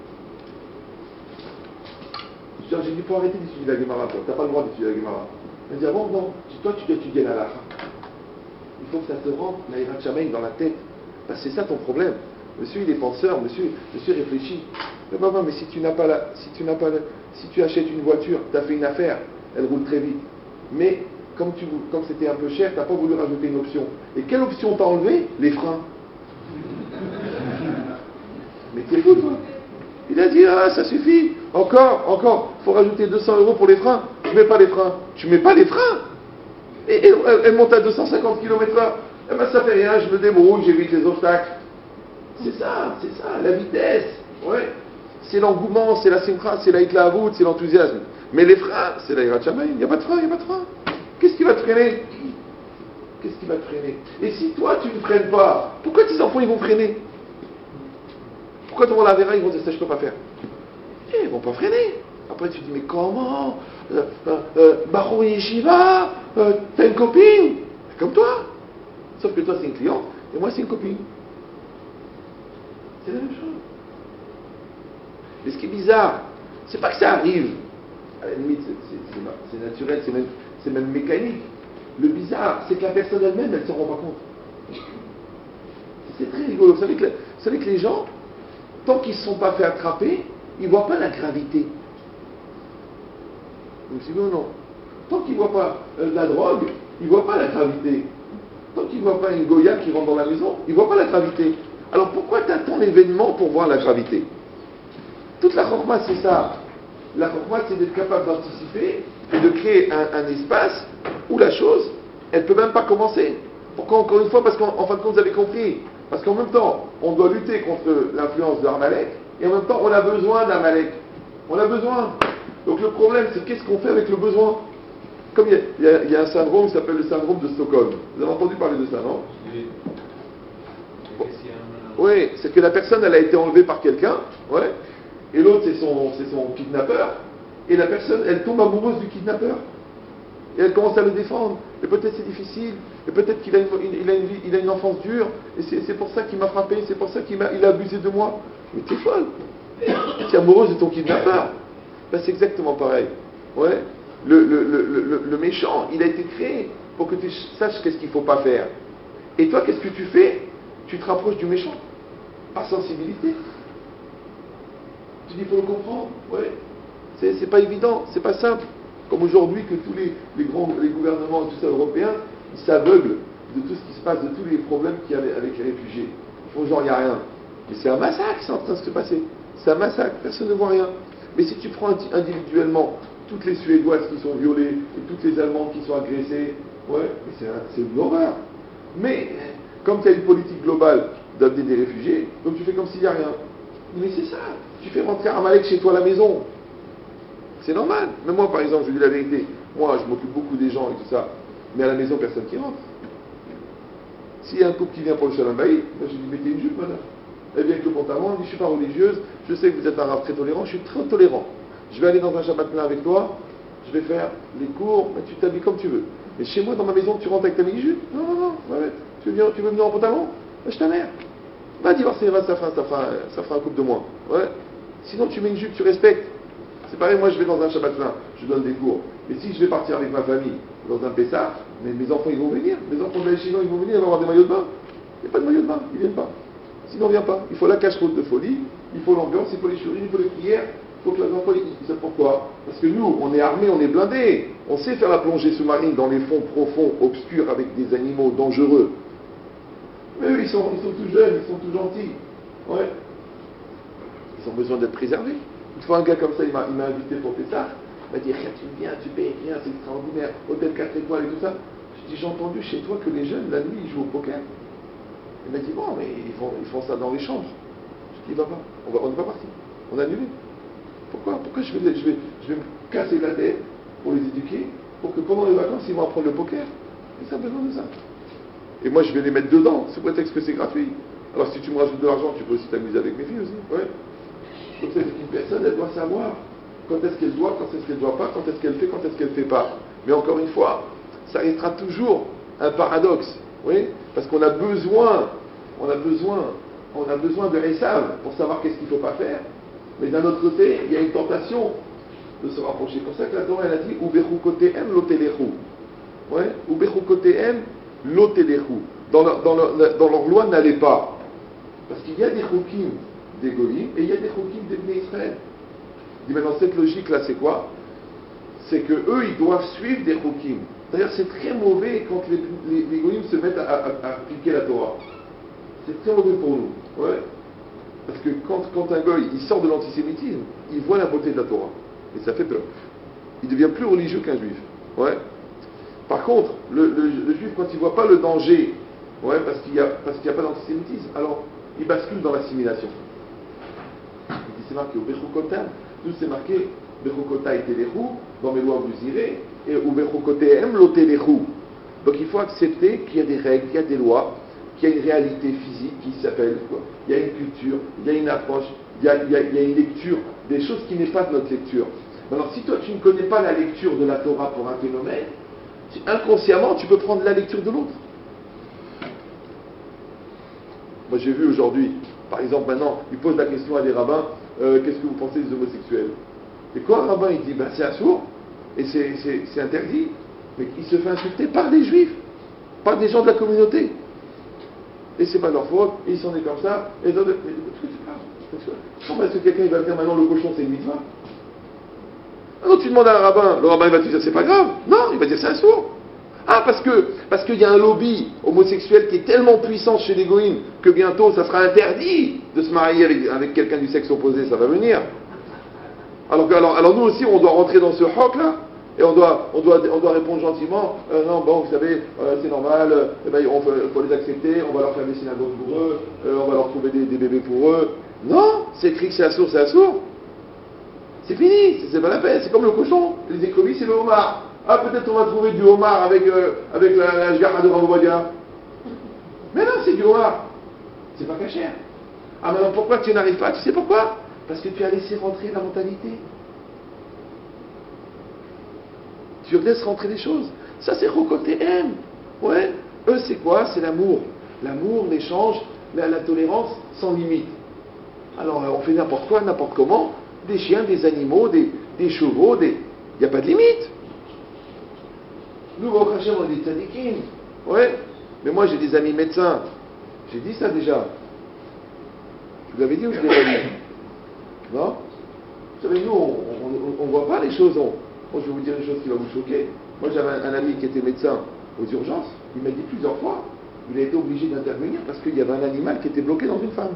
J'ai dit, il faut arrêter d'étudier la Gemara, toi. Tu n'as pas le droit d'étudier la Gemara. Elle dit, ah bon, non, toi tu dois étudier la Lacha. Il faut que ça te rentre, la Hirat Shamayim, dans la tête. Parce que c'est ça ton problème. Monsieur, il est penseur, monsieur, monsieur réfléchit. Mais maman, mais si tu n'as pas la, si tu n'as pas la, si tu achètes une voiture, tu as fait une affaire, elle roule très vite. Mais, comme, tu, comme c'était un peu cher, tu n'as pas voulu rajouter une option. Et quelle option t'as enlevé? Les freins. Mais t'es fou, toi. Il a dit, ah, ça suffit. Encore, encore, il faut rajouter deux cents euros pour les freins. Je ne mets pas les freins. Tu ne mets pas les freins. Et, et elle, elle monte à deux cent cinquante kilomètres heure. Eh ben, ça fait rien, je me débrouille, j'évite les obstacles. C'est ça, c'est ça, la vitesse. Ouais. C'est l'engouement, c'est la simcha, c'est la hitlaavout, c'est l'enthousiasme. Mais les freins, c'est la hirat shamayim. Il n'y a pas de frein, il n'y a pas de frein. Qu'est-ce qui va te freiner? Qu'est-ce qui va te freiner? Et si toi, tu ne freines pas, pourquoi tes enfants, ils vont freiner? Pourquoi ton la verra, ils vont dire ça, je ne peux pas faire? Et ils ne vont pas freiner. Après, tu dis, mais comment euh, euh, euh, Baron Yeshiva, euh, t'as une copine? Comme toi. Sauf que toi, c'est une cliente, et moi, c'est une copine. C'est la même chose. Mais ce qui est bizarre, c'est pas que ça arrive. À la limite, c'est naturel, c'est même, même mécanique. Le bizarre, c'est que la personne elle-même, elle ne s'en rend pas compte. C'est très rigolo. Vous savez, que, vous savez que les gens, tant qu'ils ne se sont pas fait attraper, ils ne voient pas la gravité. Donc si non, non. Tant qu'ils ne voient pas euh, la drogue, ils ne voient pas la gravité. Tant qu'ils ne voient pas une Goya qui rentre dans la maison, ils ne voient pas la gravité. Alors pourquoi tu attends l'événement pour voir la gravité? Toute la chorma, c'est ça. La chorma, c'est d'être capable d'anticiper et de créer un, un espace où la chose, elle ne peut même pas commencer. Pourquoi? Encore une fois, parce qu'en fin de compte, vous avez compris. Parce qu'en même temps, on doit lutter contre l'influence de Amalek, et en même temps, on a besoin d'Amalek. On a besoin. Donc le problème, c'est qu'est-ce qu'on fait avec le besoin? Comme il y, il, y a, il y a un syndrome qui s'appelle le syndrome de Stockholm. Vous avez entendu parler de ça, non? Oui. Bon. Oui, c'est que la personne, elle a été enlevée par quelqu'un, ouais, et l'autre, c'est son, c'est son kidnappeur, et la personne, elle tombe amoureuse du kidnappeur. Et elle commence à le défendre. Et peut-être c'est difficile. Et peut-être qu'il a une, il a une, vie, il a une enfance dure. Et c'est, c'est pour ça qu'il m'a frappé. C'est pour ça qu'il m'a, il a abusé de moi. Mais t'es folle. Tu es amoureuse de ton kidnappeur. Ben, c'est exactement pareil. Ouais. Le, le, le, le, le méchant, il a été créé pour que tu saches qu'est-ce qu'il ne faut pas faire. Et toi, qu'est-ce que tu fais? Tu te rapproches du méchant. Par sensibilité. Tu dis, il faut le comprendre. Ouais. C'est, c'est pas évident. C'est pas simple. Comme aujourd'hui que tous les, les grands les gouvernements tout ça, européens, ils s'aveuglent de tout ce qui se passe, de tous les problèmes qu'il y a avec les réfugiés. Ils font genre, il n'y a rien. Mais c'est un massacre qui est en train de se passer. C'est un massacre, personne ne voit rien. Mais si tu prends individuellement toutes les Suédoises qui sont violées, et toutes les Allemandes qui sont agressées, ouais, c'est, un, c'est une horreur. Mais, comme tu as une politique globale d'amener des réfugiés, donc tu fais comme s'il n'y a rien. Mais c'est ça. Tu fais rentrer Amalek chez toi à la maison. C'est normal. Mais moi, par exemple, je dis la vérité. Moi, je m'occupe beaucoup des gens et tout ça. mais à la maison, personne qui rentre. S'il y a un couple qui vient pour le Shalom Bayit, moi je dis mettez une jupe, madame. Elle vient avec le pantalon, elle dit je suis pas religieuse, je sais que vous êtes un rave très tolérant, je suis très tolérant. Je vais aller dans un Shabbat plein avec toi, je vais faire les cours, mais tu t'habilles comme tu veux. Mais chez moi, dans ma maison, tu rentres avec ta mini-jupe? Non, non, non, ouais, tu, veux venir, tu veux venir en pantalon? Lâche ta mère. Va divorcer, va, ça fera, ça fera, ça fera un couple de moins. Ouais. Sinon, tu mets une jupe, tu respectes. C'est pareil, moi je vais dans un Shabbat plein, je donne des cours. Mais si je vais partir avec ma famille dans un Pessah, mais mes enfants ils vont venir, mes enfants de la Chine ils vont venir, ils vont avoir des maillots de bain. Il n'y a pas de maillot de bain, ils ne viennent pas. Sinon, on ne vient pas. Il faut la cache-route de folie, il faut l'ambiance, il faut les chouris, il faut les prières, il faut que les enfants ils savent pourquoi. Parce que nous, on est armés, on est blindés. On sait faire la plongée sous-marine dans les fonds profonds, obscurs, avec des animaux dangereux. Mais eux, ils sont, ils sont tout jeunes, ils sont tout gentils. Ouais. Ils ont besoin d'être préservés. Une fois, un gars comme ça, il m'a, il m'a invité pour Pessah. Il m'a dit, tu viens, tu payes rien, c'est extraordinaire, hôtel quatre étoiles et tout ça. Je dis, j'ai entendu chez toi que les jeunes, la nuit, ils jouent au poker. Il m'a dit, bon, mais ils font, ils font ça dans les chambres. Je dis, va pas, on va, on n'est pas parti. On a annulé. Pourquoi Pourquoi je vais, je, vais, je vais me casser la tête pour les éduquer, pour que pendant les vacances, ils vont apprendre le poker? Ils ont besoin de ça. Et moi, je vais les mettre dedans, sous prétexte que c'est gratuit. Alors, si tu me rajoutes de l'argent, tu peux aussi t'amuser avec mes filles aussi. Ouais. Donc, c'est une personne, elle doit savoir quand est-ce qu'elle doit, quand est-ce qu'elle ne doit pas, quand est-ce qu'elle fait, quand est-ce qu'elle ne fait pas. Mais encore une fois, ça restera toujours un paradoxe. Oui, parce qu'on a besoin, on a besoin, on a besoin de Esav pour savoir qu'est-ce qu'il ne faut pas faire. Mais d'un autre côté, il y a une tentation de se rapprocher. C'est pour ça que la Torah, elle a dit Ubechu kotehem lotelechu. Ouais, Ubechu kotehem lotelechu. Dans leur, dans leur, dans leur loi, n'allez pas. Parce qu'il y a des choukim des Goïm et il y a des choukim des Bnei Israël. Dit maintenant, cette logique-là, c'est quoi? C'est que eux, ils doivent suivre des choukim. D'ailleurs, c'est très mauvais quand les, les, les Goïm se mettent à, à, à appliquer la Torah. C'est très mauvais pour nous. Ouais. Parce que quand, quand un goy, il sort de l'antisémitisme, il voit la beauté de la Torah. Et ça fait peur. Il devient plus religieux qu'un juif. Ouais. Par contre, le, le, le juif, quand il ne voit pas le danger, ouais, parce qu'il n'y a, parce qu'il n'y a pas d'antisémitisme, alors il bascule dans l'assimilation. C'est marqué au Bechukota, nous c'est marqué Bechukota et Telechu, dans mes lois vous irez, et au Bechukotehem lo Telechu. Donc il faut accepter qu'il y a des règles, qu'il y a des lois, qu'il y a une réalité physique qui s'appelle quoi. Il y a une culture, il y a une approche, il y a, il y a, il y a une lecture, des choses qui n'est pas de notre lecture. Alors si toi tu ne connais pas la lecture de la Torah pour un phénomène, inconsciemment tu peux prendre la lecture de l'autre. Moi j'ai vu aujourd'hui, par exemple maintenant, il pose la question à des rabbins, euh, qu'est-ce que vous pensez des homosexuels? Et quand un rabbin il dit, ben c'est assourd, et c'est, c'est, c'est interdit, mais il se fait insulter par des juifs, par des gens de la communauté. Et c'est pas leur faute, et ils sont nés comme ça, et d'autres, mais qu'est-ce que tu parles? Comment est-ce que quelqu'un il va dire maintenant le cochon c'est une mitzvah? Alors tu demandes à un rabbin, le rabbin il va te dire c'est pas grave. Non, il va dire c'est un sourd. Ah, parce que parce qu'il y a un lobby homosexuel qui est tellement puissant chez les goïms que bientôt ça sera interdit de se marier avec, avec quelqu'un du sexe opposé, ça va venir. Alors, alors, alors nous aussi on doit rentrer dans ce hoc là, et on doit, on doit, on doit répondre gentiment, euh, non bon vous savez, euh, c'est normal, euh, eh ben, on faut, faut les accepter, on va leur faire des synagogues pour eux, euh, on va leur trouver des, des bébés pour eux. Non, c'est écrit que c'est assourd, c'est assourd. C'est fini, c'est, c'est pas la peine, c'est comme le cochon, les économies c'est le homard. Ah, peut-être on va trouver du homard avec, euh, avec la, la jgarra de Ravobadia. Mais non, c'est du homard. C'est pas cachère. Ah, mais alors pourquoi tu n'arrives pas? Tu sais pourquoi? Parce que tu as laissé rentrer la mentalité. Tu laisses rentrer les choses. Ça, c'est Rokoté M. Ouais. Eux, c'est quoi? C'est l'amour. L'amour, l'échange, la, la tolérance sans limite. Alors, on fait n'importe quoi, n'importe comment. Des chiens, des animaux, des, des chevaux, des... il n'y a pas de limite. Nous, au Hachem, on est des tzadikim. Ouais. Mais moi, j'ai des amis médecins. J'ai dit ça déjà. Je vous l'avais dit ou je l'ai pas dit? Non? Vous savez, nous, on ne voit pas les choses. On, bon, je vais vous dire une chose qui va vous choquer. Moi, j'avais un, un ami qui était médecin aux urgences. Il m'a dit plusieurs fois, il a été obligé d'intervenir parce qu'il y avait un animal qui était bloqué dans une femme.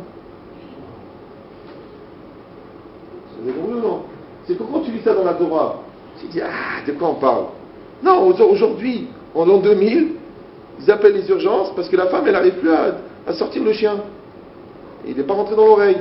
Vous avez compris ou non? C'est que quand tu lis ça dans la Torah, tu te dis, ah, de quoi on parle? Non, aujourd'hui, en l'an deux mille, ils appellent les urgences parce que la femme, elle n'arrive plus à, à sortir le chien. Et il n'est pas rentré dans l'oreille.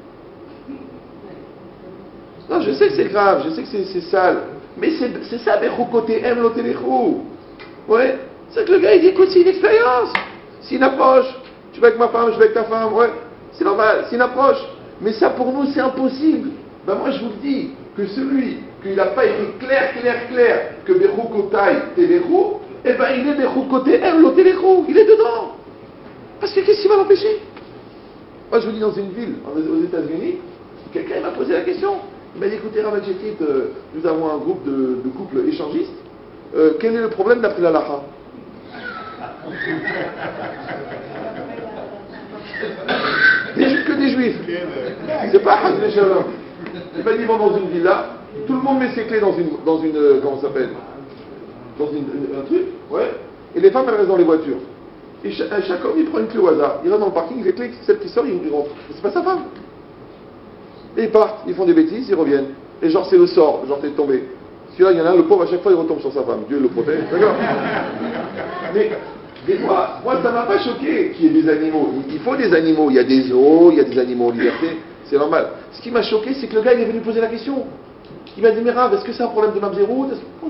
Non, je sais que c'est grave, je sais que c'est, c'est sale. Mais c'est, c'est ça, Bechukoté M lo Telechu. Ouais. C'est que le gars, il dit, écoute, c'est une expérience. C'est une approche. Tu vas avec ma femme, je vais avec ta femme, ouais. C'est normal, c'est une approche. Mais ça, pour nous, c'est impossible. Ben moi, je vous le dis, que celui qu'il n'a pas été clair, clair, clair, que Bechukotai Telechu, eh ben, il est Bechukotai Erlo Telechu. Il est dedans. Parce que qu'est-ce qui va l'empêcher? Moi, je vous dis, dans une ville, aux États-Unis, quelqu'un m'a posé la question. Il m'a dit, écoutez, Rav Adjetit, euh, nous avons un groupe de, de couples échangistes. Euh, quel est le problème d'après la Lacha? Des juifs que des juifs. C'est pas Hazvé Shalom. Il m'a dit, bon, dans une villa, tout le monde met ses clés dans une, dans une, euh, comment ça s'appelle? Dans une, une, un truc, ouais. Et les femmes, elles restent dans les voitures. Et chaque, chaque homme, il prend une clé au hasard. Il rentre dans le parking, les clés, celle qui sort, il rentre. C'est pas sa femme. Et ils partent, ils font des bêtises, ils reviennent. Et genre, c'est le sort, genre, t'es tombé. Celui-là, il y en a un, le pauvre, à chaque fois, il retombe sur sa femme. Dieu le protège, d'accord? Mais, des fois, moi, ça m'a pas choqué qu'il y ait des animaux. Il faut des animaux. Il y a des zoos, il y a des animaux en liberté. C'est normal. Ce qui m'a choqué, c'est que le gars, il est venu poser la question. Il m'a dit, mais Rav, est-ce que c'est un problème de Mamzerout? Oh,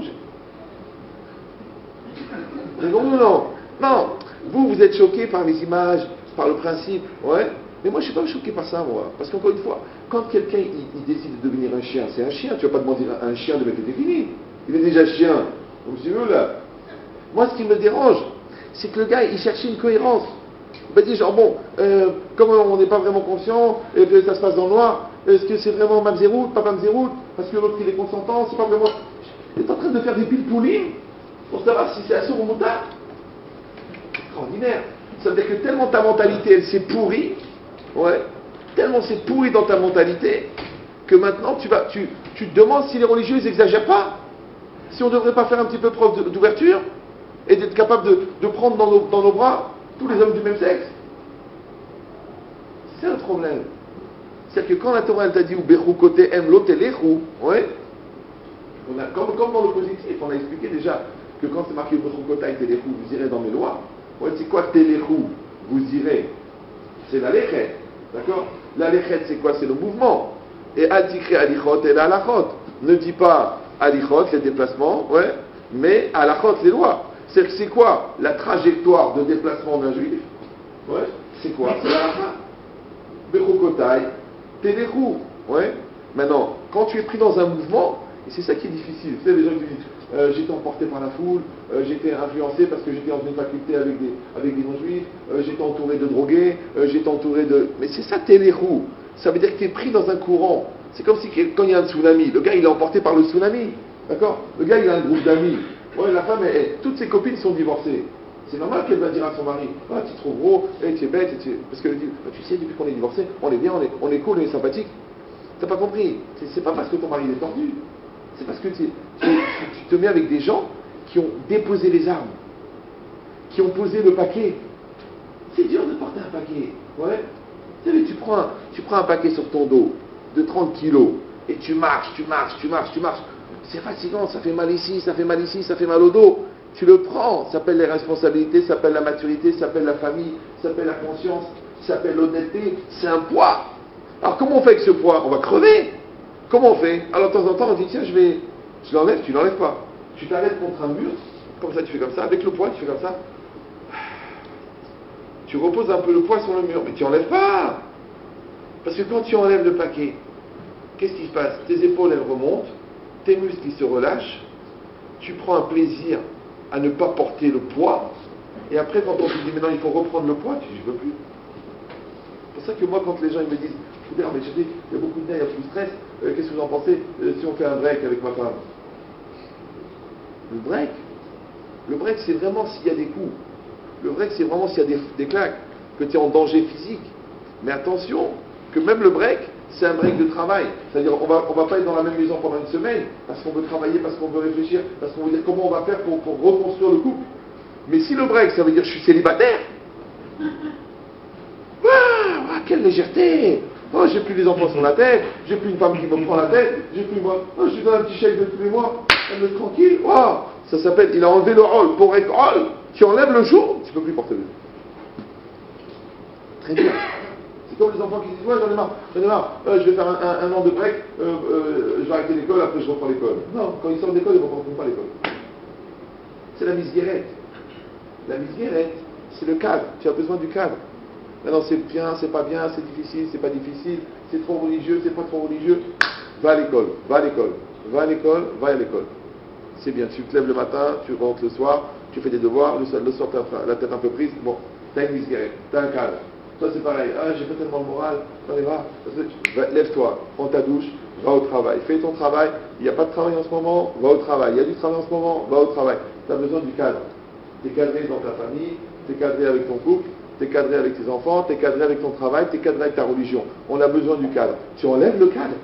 non, non, non. Non. Vous, vous êtes choqué par les images, par le principe. Ouais. Mais moi, je ne suis pas choqué par ça, moi. Parce qu'encore une fois, quand quelqu'un il, il décide de devenir un chien, c'est un chien. Tu ne vas pas demander à un chien de mettre des fini. Il est déjà chien. Donc, si vous voulez, là. Moi, ce qui me dérange, c'est que le gars, il cherchait une cohérence. Il m'a dit, genre, bon, euh, comme on n'est pas vraiment conscient, et que ça se passe dans le noir, est-ce que c'est vraiment Mamzerout, pas Mamzerout? Parce que l'autre, il est consentant, c'est pas vraiment. Il est en train de faire des piles pouline pour savoir si c'est assourd ou moutard. Extraordinaire. Ça veut dire que tellement ta mentalité, elle s'est pourrie. Ouais, tellement c'est pourri dans ta mentalité que maintenant tu, vas, tu, tu te demandes si les religieux ils exagèrent pas, si on ne devrait pas faire un petit peu preuve d'ouverture et d'être capable de, de prendre dans nos, dans nos bras tous les hommes du même sexe. C'est un problème. C'est-à-dire que quand la Torah elle t'a dit ou Bechu Kote Em Lo Telechu, ouais, on a, comme, comme dans le positif, on a expliqué déjà que quand c'est marqué Bechu Kote Telechu, vous irez dans mes lois. Ouais, c'est quoi Telechu? Vous irez. C'est la lechet. D'accord? La lechet, c'est quoi? C'est le mouvement. Et adikre alichot et la halachot. Ne dis pas alichot, les déplacements, ouais, mais halachot, les lois. C'est, c'est quoi la trajectoire de déplacement d'un juif? Ouais, c'est quoi? C'est la halacha. Bechukotai, telechu. Ouais. Maintenant, quand tu es pris dans un mouvement, et c'est ça qui est difficile. Vous savez, les gens qui disent euh, j'étais emporté par la foule, euh, j'étais influencé parce que j'étais dans une faculté avec des, avec des non-juifs, euh, j'étais entouré de drogués, euh, j'étais entouré de. Mais c'est ça, telechu. Ça veut dire que tu es pris dans un courant. C'est comme si quand il y a un tsunami, le gars il est emporté par le tsunami. D'accord? Le gars il a un groupe d'amis. Ouais, la femme, elle, elle, toutes ses copines sont divorcées. C'est normal qu'elle va dire à son mari, ah, tu es trop gros, hey, tu es bête, tu es... parce qu'elle dit, ah, tu sais, depuis qu'on est divorcés, on est bien, on est, on est cool, on est sympathique. T'as pas compris? C'est, c'est pas parce que ton mari est tordu. C'est parce que tu, tu, tu te mets avec des gens qui ont déposé les armes, qui ont posé le paquet. C'est dur de porter un paquet. Ouais. Tu sais, tu prends, un, tu prends un paquet sur ton dos de trente kilos et tu marches, tu marches, tu marches, tu marches. C'est fatigant, ça fait mal ici, ça fait mal ici, ça fait mal au dos. Tu le prends, ça s'appelle les responsabilités, ça s'appelle la maturité, ça s'appelle la famille, ça s'appelle la conscience, ça s'appelle l'honnêteté. C'est un poids. Alors comment on fait avec ce poids? On va crever. Comment on fait? Alors de temps en temps, on dit tiens, je vais, je l'enlève, tu l'enlèves pas. Tu t'arrêtes contre un mur, comme ça tu fais comme ça, avec le poids tu fais comme ça. Tu reposes un peu le poids sur le mur, mais tu n'enlèves pas. Parce que quand tu enlèves le paquet, qu'est-ce qui se passe? Tes épaules elles remontent, tes muscles ils se relâchent, tu prends un plaisir à ne pas porter le poids, et après quand on te dit maintenant il faut reprendre le poids, tu dis je veux plus. C'est pour ça que moi quand les gens ils me disent mais je dis, il y a beaucoup de nerfs, il y a beaucoup de stress, euh, qu'est-ce que vous en pensez euh, si on fait un break avec ma femme? Le break Le break c'est vraiment s'il y a des coups. Le break c'est vraiment s'il y a des, des claques, que tu es en danger physique. Mais attention, que même le break, c'est un break de travail. C'est-à-dire on va, on va pas être dans la même maison pendant une semaine, parce qu'on veut travailler, parce qu'on veut réfléchir, parce qu'on veut dire comment on va faire pour, pour reconstruire le couple. Mais si le break, ça veut dire je suis célibataire, waouh, quelle légèreté! Oh, j'ai plus les enfants sur la tête, j'ai plus une femme qui me prend la tête, j'ai plus moi, oh, je lui donne un petit chèque de tous les mois, elle me tranquille, waouh! Ça s'appelle, il a enlevé le rôle pour être rôle, tu enlèves le jour, tu peux plus porter le jour. Très bien. C'est comme les enfants qui disent, ouais, j'en ai marre, j'en ai marre, euh, je vais faire un, un, un an de break, euh, euh, je vais arrêter l'école, après je reprends l'école. Non, quand ils sortent d'école, ils ne reprendront pas l'école. C'est la misguérette. La misguérette, c'est le cadre. Tu as besoin du cadre. Maintenant, c'est bien, c'est pas bien, c'est difficile, c'est pas difficile, c'est trop religieux, c'est pas trop religieux. Va à l'école, va à l'école, va à l'école, va à l'école. C'est bien, tu te lèves le matin, tu rentres le soir, tu fais des devoirs, le soir, le soir tu as la tête un peu prise, bon, tu as une misguérette, tu as un cadre. Toi, c'est pareil, ah, j'ai pas tellement le moral, allez, va, va lève-toi, prends ta douche, va au travail, fais ton travail, il n'y a pas de travail en ce moment, va au travail, il y a du travail en ce moment, va au travail. Tu as besoin du cadre. Tu es cadré dans ta famille, tu es cadré avec ton couple, tu es cadré avec tes enfants, tu es cadré avec ton travail, tu es cadré avec ta religion. On a besoin du cadre. Tu enlèves le cadre.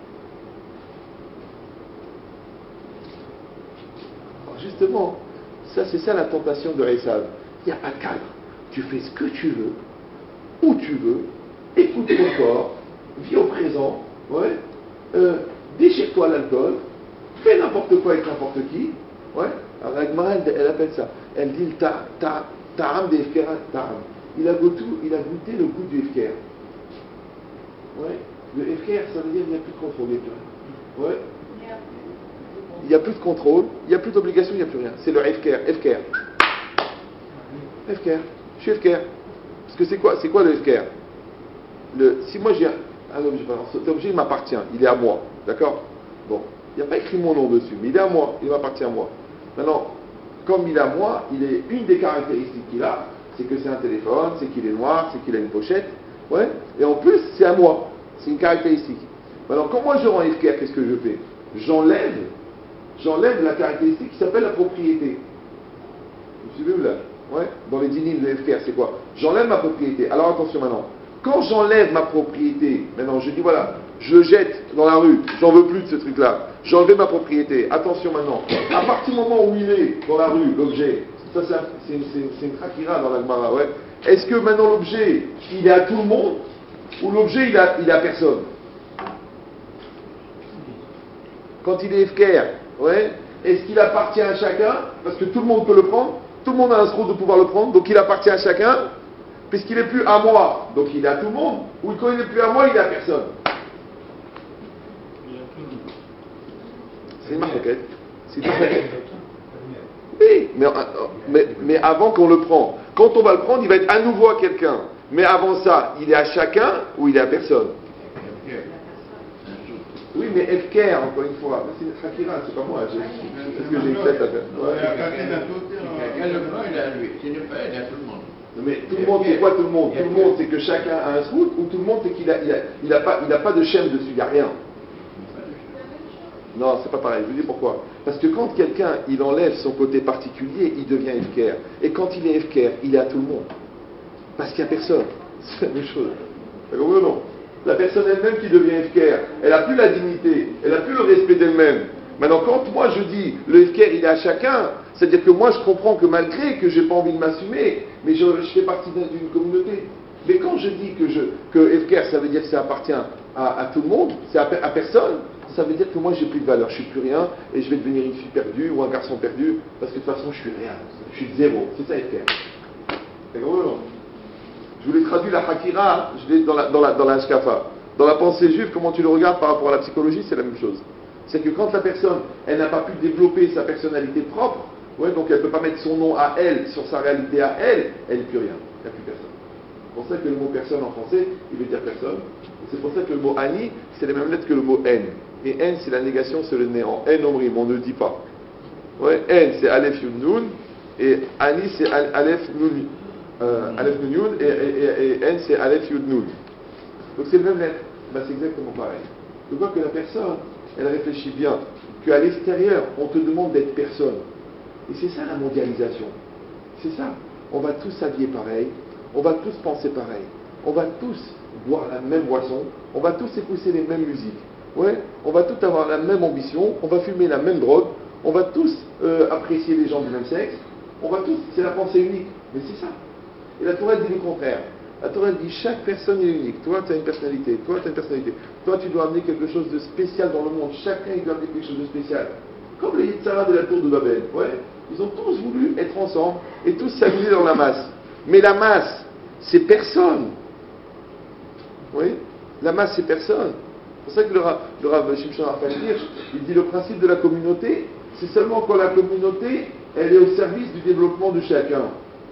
Alors justement, ça c'est ça la tentation de Esav. Il n'y a pas de cadre. Tu fais ce que tu veux, où tu veux, écoute ton corps, vis au présent, ouais, euh, déchire-toi l'alcool, fais n'importe quoi avec n'importe qui, ouais. Alors la Gemara, elle, elle appelle ça, elle dit le ta, ta, ta'am des Efker, ta'am. Il a goûté, il a goûté le goût du Efker. Ouais. Le Efker, ça veut dire qu'il n'y a plus de contrôle, il n'y a plus rien. Ouais. Il n'y a plus de contrôle, il n'y a plus d'obligation, il n'y a plus rien. C'est le Efker, Efker. Efker. Je suis Efker. Parce que c'est quoi, c'est quoi le Efker? Le, si moi j'ai un objet, cet objet il m'appartient, il est à moi, d'accord? Bon, il n'y a pas écrit mon nom dessus, mais il est à moi, il m'appartient à moi. Maintenant, comme il est à moi, il est une des caractéristiques qu'il a, c'est que c'est un téléphone, c'est qu'il est noir, c'est qu'il a une pochette, ouais, et en plus c'est à moi, c'est une caractéristique. Maintenant, quand moi je rends Efker, qu'est-ce que je fais? J'enlève, j'enlève la caractéristique qui s'appelle la propriété. Vous suivez là? Ouais, dans les dynimes de Efker, c'est quoi? J'enlève ma propriété. Alors attention maintenant, quand j'enlève ma propriété, maintenant je dis voilà, je le jette dans la rue, j'en veux plus de ce truc-là, j'ai enlevé ma propriété. Attention maintenant, à partir du moment où il est dans la rue, l'objet, ça c'est une, une, une trakira dans la Gemara, ouais. Est-ce que maintenant l'objet, il est à tout le monde, ou l'objet il a, il est à personne? Quand il est Efker, ouais, est-ce qu'il appartient à chacun? Parce que tout le monde peut le prendre, tout le monde a un srout de pouvoir le prendre, donc il appartient à chacun, puisqu'il n'est plus à moi, donc il est à tout le monde, ou quand il n'est plus à moi, il est à personne. C'est une marquette. C'est une marquette. Oui, mais, mais, mais avant qu'on le prend, quand on va le prendre, il va être à nouveau à quelqu'un. Mais avant ça, il est à chacun ou il est à personne? Oui, mais Efker, encore une fois, c'est une Shakira, c'est pas moi. Est-ce que j'ai une tête à faire? Quelqu'un le prend, il est à lui. S'il n'est pas, il est à tout le monde. Mais tout le monde, c'est quoi tout le monde? Tout le monde, c'est que chacun a un srout, ou tout le monde, c'est qu'il a, il a, il a pas, il a pas de chaîne dessus, il n'y a rien. Non, c'est pas pareil. Je vous dis pourquoi. Parce que quand quelqu'un, il enlève son côté particulier, il devient Efker. Et quand il est Efker, il est à tout le monde. Parce qu'il n'y a personne. C'est la même chose. Vous comprenez ou non? La personne elle-même qui devient Efker, elle n'a plus la dignité, elle n'a plus le respect d'elle-même. Maintenant, quand moi je dis le Efker, il est à chacun, c'est-à-dire que moi je comprends que malgré que je n'ai pas envie de m'assumer, mais je, je fais partie d'une communauté. Mais quand je dis que, je, que Efker, ça veut dire que ça appartient à, à tout le monde, c'est à, à personne, ça veut dire que moi j'ai plus de valeur, je suis plus rien, et je vais devenir une fille perdue ou un garçon perdu, parce que de toute façon je suis rien, je suis zéro. C'est ça Efker. C'est gros, non? Je vous l'ai traduit la Hakira, je l'ai dans la, dans la, dans la Shkafa. Dans la pensée juive, comment tu le regardes par rapport à la psychologie, c'est la même chose. C'est que quand la personne, elle n'a pas pu développer sa personnalité propre, ouais, donc elle ne peut pas mettre son nom à elle, sur sa réalité à elle, elle n'est plus rien, il n'y a plus personne. C'est pour ça que le mot personne en français, il veut dire personne. C'est pour ça que le mot ani, c'est les mêmes lettres que le mot haine. Et haine, c'est la négation, c'est le néant. Haine omrim, on ne dit pas. Ouais, haine, c'est Aleph Yud Nun, et ani, c'est Aleph Nun. Euh, Aleph Nun Yud, et, et, et, et N c'est Aleph Yud Nun. Donc c'est le même lettre. Ben, c'est exactement pareil. Je vois que la personne, elle réfléchit bien, qu'à l'extérieur, on te demande d'être personne. Et c'est ça la mondialisation. C'est ça. On va tous s'habiller pareil, on va tous penser pareil, on va tous boire la même boisson, on va tous écouter les mêmes musiques. Ouais, on va tous avoir la même ambition, on va fumer la même drogue, on va tous euh, apprécier les gens du même sexe, on va tous, c'est la pensée unique. Mais c'est ça. Et la Torah dit le contraire. La Torah dit chaque personne est unique. Toi, tu as une personnalité. Toi, tu as une personnalité. Toi, tu dois amener quelque chose de spécial dans le monde. Chacun, il doit amener quelque chose de spécial. Comme les Yitzhara de la tour de Babel. Ouais. Ils ont tous voulu être ensemble et tous s'amuser dans la masse. Mais la masse, c'est personne. Oui. La masse, c'est personne. C'est pour ça que le Rav, le Rav Shimshon Raphaël Hirsch, il dit le principe de la communauté, c'est seulement quand la communauté, elle est au service du développement de chacun.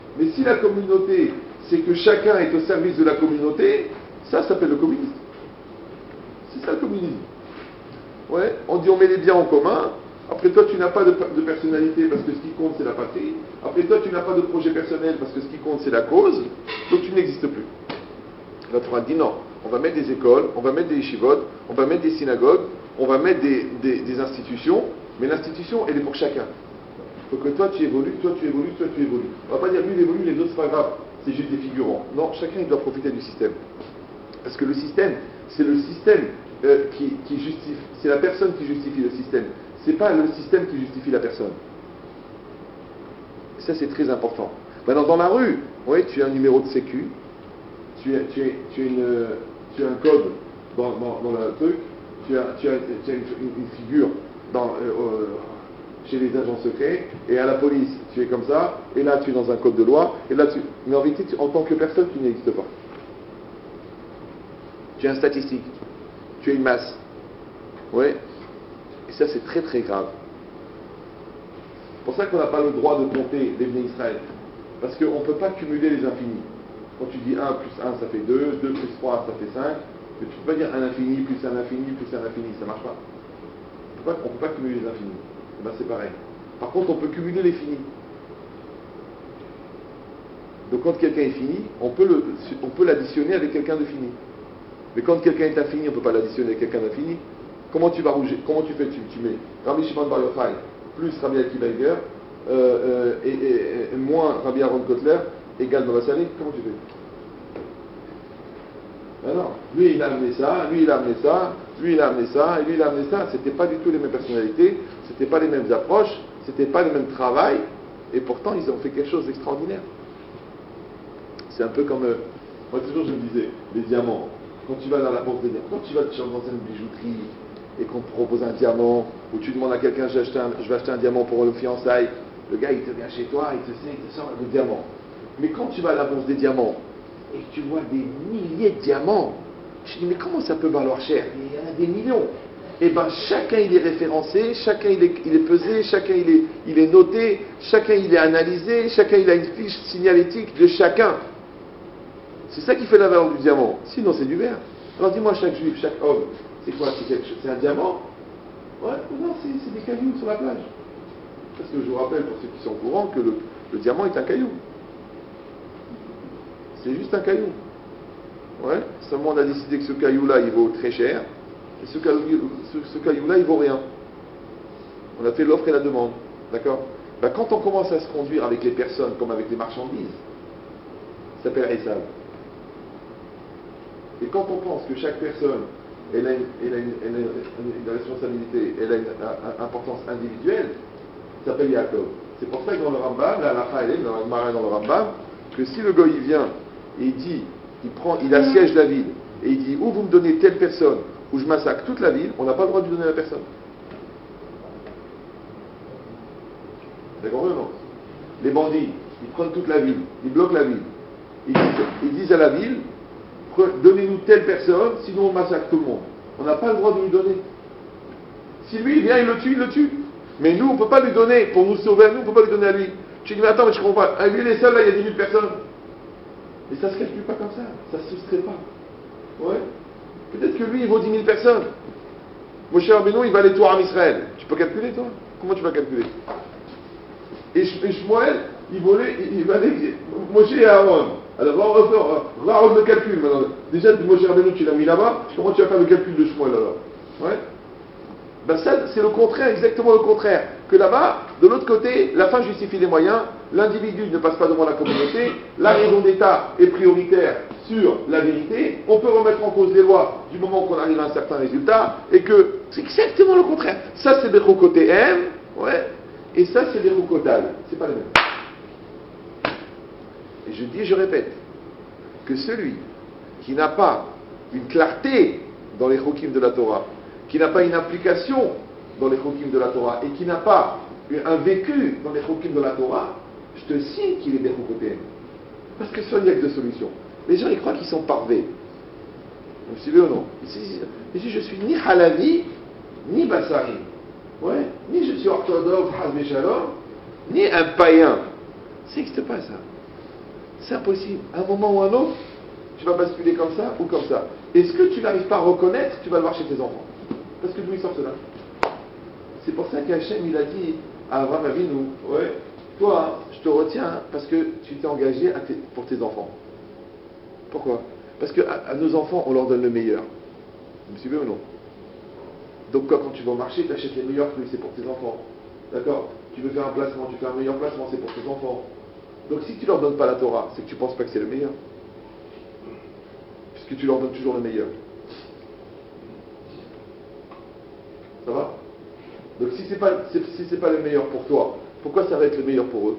Mais si la communauté, c'est que chacun est au service de la communauté, ça, ça s'appelle le communisme. C'est ça le communisme. Ouais, on dit on met les biens en commun. Après toi, tu n'as pas de, de personnalité parce que ce qui compte, c'est la patrie. Après toi, tu n'as pas de projet personnel parce que ce qui compte, c'est la cause. Donc tu n'existes plus. La Torah dit non. On va mettre des écoles, on va mettre des yeshivot, on va mettre des synagogues, on va mettre des, des, des institutions, mais l'institution, elle est pour chacun. Il faut que toi, tu évolues, toi, tu évolues, toi, tu évolues. On ne va pas dire lui, il évolue, les autres, c'est pas grave. C'est juste des figurants. Non, chacun, il doit profiter du système. Parce que le système, c'est le système euh, qui, qui justifie, c'est la personne qui justifie le système. C'est pas le système qui justifie la personne. Ça, c'est très important. Maintenant, dans la rue, oui, tu as un numéro de sécu, tu as, tu as, tu as, une, tu as un code dans, dans, dans le truc, tu as, tu as, tu as une, une, une figure dans, euh, euh, chez les agents secrets, et à la police, tu es comme ça, et là, tu es dans un code de loi, et là, tu... Mais en réalité, tu, en tant que personne, tu n'existes pas. Tu as une statistique, tu as une masse. Oui. Et ça, c'est très très grave. C'est pour ça qu'on n'a pas le droit de compter les Bnei Israël. Parce qu'on ne peut pas cumuler les infinis. Quand tu dis un plus un, ça fait deux, deux plus trois, ça fait cinq. Mais tu ne peux pas dire un infini plus un infini plus un infini. Ça ne marche pas. On ne peut pas cumuler les infinis. Et ben, c'est pareil. Par contre, on peut cumuler les finis. Donc quand quelqu'un est fini, on peut, le, on peut l'additionner avec quelqu'un de fini. Mais quand quelqu'un est infini, on ne peut pas l'additionner avec quelqu'un d'infini. Comment tu vas rouger? Comment tu fais? Tu, tu mets Rabbi Shimon Bar Yochai plus Rabbi Akiva Eiger euh, euh, et, et, et moins Rabbi Aaron Kotler égale Baba Saleh. Comment tu fais? Ben non. Lui il a amené ça, lui il a amené ça, lui il a amené ça, et lui il a amené ça. C'était pas du tout les mêmes personnalités, c'était pas les mêmes approches, c'était pas le même travail, et pourtant ils ont fait quelque chose d'extraordinaire. C'est un peu comme euh, moi toujours je me disais, les diamants. Quand tu vas dans la bourse des diamants, quand tu vas dans une bijouterie et qu'on te propose un diamant, ou tu demandes à quelqu'un, je vais acheter un diamant pour le fiançailles, le gars il te vient chez toi, il te sait, il te sort le diamant. Mais quand tu vas à la bourse des diamants, et que tu vois des milliers de diamants, je dis mais comment ça peut valoir cher? Il y en a des millions. Et bien chacun il est référencé, chacun il est, il est pesé, chacun il est, il est noté, chacun il est analysé, chacun il a une fiche signalétique de chacun. C'est ça qui fait la valeur du diamant. Sinon c'est du verre. Alors dis-moi chaque juif, chaque homme, c'est quoi? C'est un diamant? Ouais, non, c'est des cailloux sur la plage. Parce que je vous rappelle, pour ceux qui sont au courant, que le, le diamant est un caillou. C'est juste un caillou. Ouais, seulement on a décidé que ce caillou-là, il vaut très cher. Et ce caillou, ce, ce caillou-là, il vaut rien. On a fait l'offre et la demande. D'accord? Ben, quand on commence à se conduire avec les personnes comme avec les marchandises, ça s'appelle Esav. Et quand on pense que chaque personne, elle a une, elle a une, elle a une, une responsabilité, elle a une, une importance individuelle, ça s'appelle Yaakov. C'est pour ça que dans le Rambam, la halakha elle est, dans le dans le Rambam, que si le goy il vient et il dit, il prend, il assiège la ville, et il dit, ou vous me donnez telle personne, ou je massacre toute la ville, on n'a pas le droit de lui donner la personne. Vous comprenez, non? Les bandits, ils prennent toute la ville, ils bloquent la ville. Ils disent, ils disent à la ville, donnez-nous telle personne, sinon on massacre tout le monde. On n'a pas le droit de lui donner. Si lui il vient, il le tue, il le tue. Mais nous, on ne peut pas lui donner, pour nous sauver, nous, on ne peut pas lui donner à lui. Tu dis, mais attends, mais je comprends pas. Ah, lui, il est seul, là, il y a dix mille personnes. Et ça ne se calcule pas comme ça. Ça ne se soustrait pas. Ouais. Peut-être que lui, il vaut dix mille personnes. Moshe Rabbeinu, il va aller tout en Israël. Tu peux calculer, toi? Comment tu vas calculer? Et Shmuel, il volait, il valait Moshe et Aaron. Alors, va on va refaire le calcul maintenant. Déjà, Moshe Rabbeinu, tu l'as mis là-bas. Comment tu vas faire le calcul de Shmuel alors? Ouais. Ben ça, c'est le contraire, exactement le contraire. Que là-bas, de l'autre côté, la fin justifie les moyens, l'individu ne passe pas devant la communauté, la raison d'État est prioritaire sur la vérité, on peut remettre en cause les lois du moment qu'on arrive à un certain résultat, et que c'est exactement le contraire. Ça, c'est Bechukoté M, ouais, et ça, c'est Bechukotal. C'est pas les mêmes. Et je dis, je répète, que celui qui n'a pas une clarté dans les chokim de la Torah, qui n'a pas une application dans les chokim de la Torah et qui n'a pas un vécu dans les chokim de la Torah, je te signe qu'il est Bechukoté. Parce que ça, il n'y a que deux solutions. Les gens, ils croient qu'ils sont parvés. Vous suivez ou non? Ici, je suis ni halavi, ni bassari. Ouais, ni je suis orthodoxe, hasbe shalom, ni un païen. Ça n'existe pas, ça. C'est impossible. À un moment ou à un autre, tu vas basculer comme ça ou comme ça. Et ce que tu n'arrives pas à reconnaître, tu vas le voir chez tes enfants. Parce que d'où il sort cela? C'est pour ça qu'Hachem, il a dit à Abraham Avinu, ouais, toi, je te retiens parce que tu t'es engagé à tes, pour tes enfants. Pourquoi? Parce qu'à à nos enfants, on leur donne le meilleur. Vous me suivez ou non? Donc quoi, quand tu vas au marché, tu achètes les meilleurs fruits, c'est pour tes enfants. D'accord? Tu veux faire un placement, tu fais un meilleur placement, c'est pour tes enfants. Donc si tu leur donnes pas la Torah, c'est que tu penses pas que c'est le meilleur. Puisque tu leur donnes toujours le meilleur. Ça va? Donc si c'est pas, si c'est pas le meilleur pour toi, pourquoi ça va être le meilleur pour eux?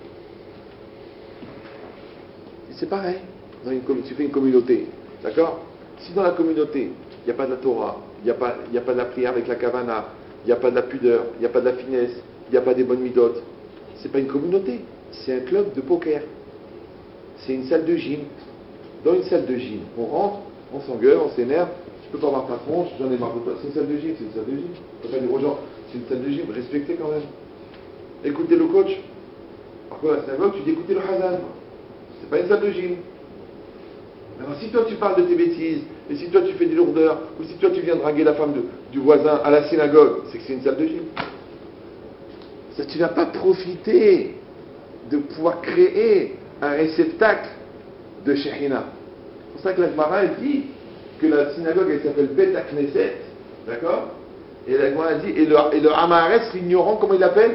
C'est pareil. Dans une, tu fais une communauté, d'accord? Si dans la communauté, il n'y a pas de la Torah, il n'y a, a pas de la prière avec la kavana, il n'y a pas de la pudeur, il n'y a pas de la finesse, il n'y a pas des bonnes midotes, c'est pas une communauté, c'est un club de poker. C'est une salle de gym. Dans une salle de gym, on rentre, on s'engueule, on s'énerve, je peux pas avoir patron, j'en ai marre de toi. C'est une salle de gym, c'est une salle de gym. On peut pas dire aux gens, c'est une salle de gym, respectez quand même. Écoutez le coach. Pourquoi la synagogue, tu dis écoutez le Hazan. C'est pas une salle de gym. Alors si toi tu parles de tes bêtises, et si toi tu fais des lourdeurs, ou si toi tu viens draguer la femme de, du voisin à la synagogue, c'est que c'est une salle de gym. Ça, tu n'as pas profité de pouvoir créer un réceptacle de Shekhinah. C'est pour ça que la Gemara dit que la synagogue elle s'appelle Bet HaKnesset, d'accord? Et la Gemara dit, et le, et le Hamaretz, l'ignorant, comment il l'appelle?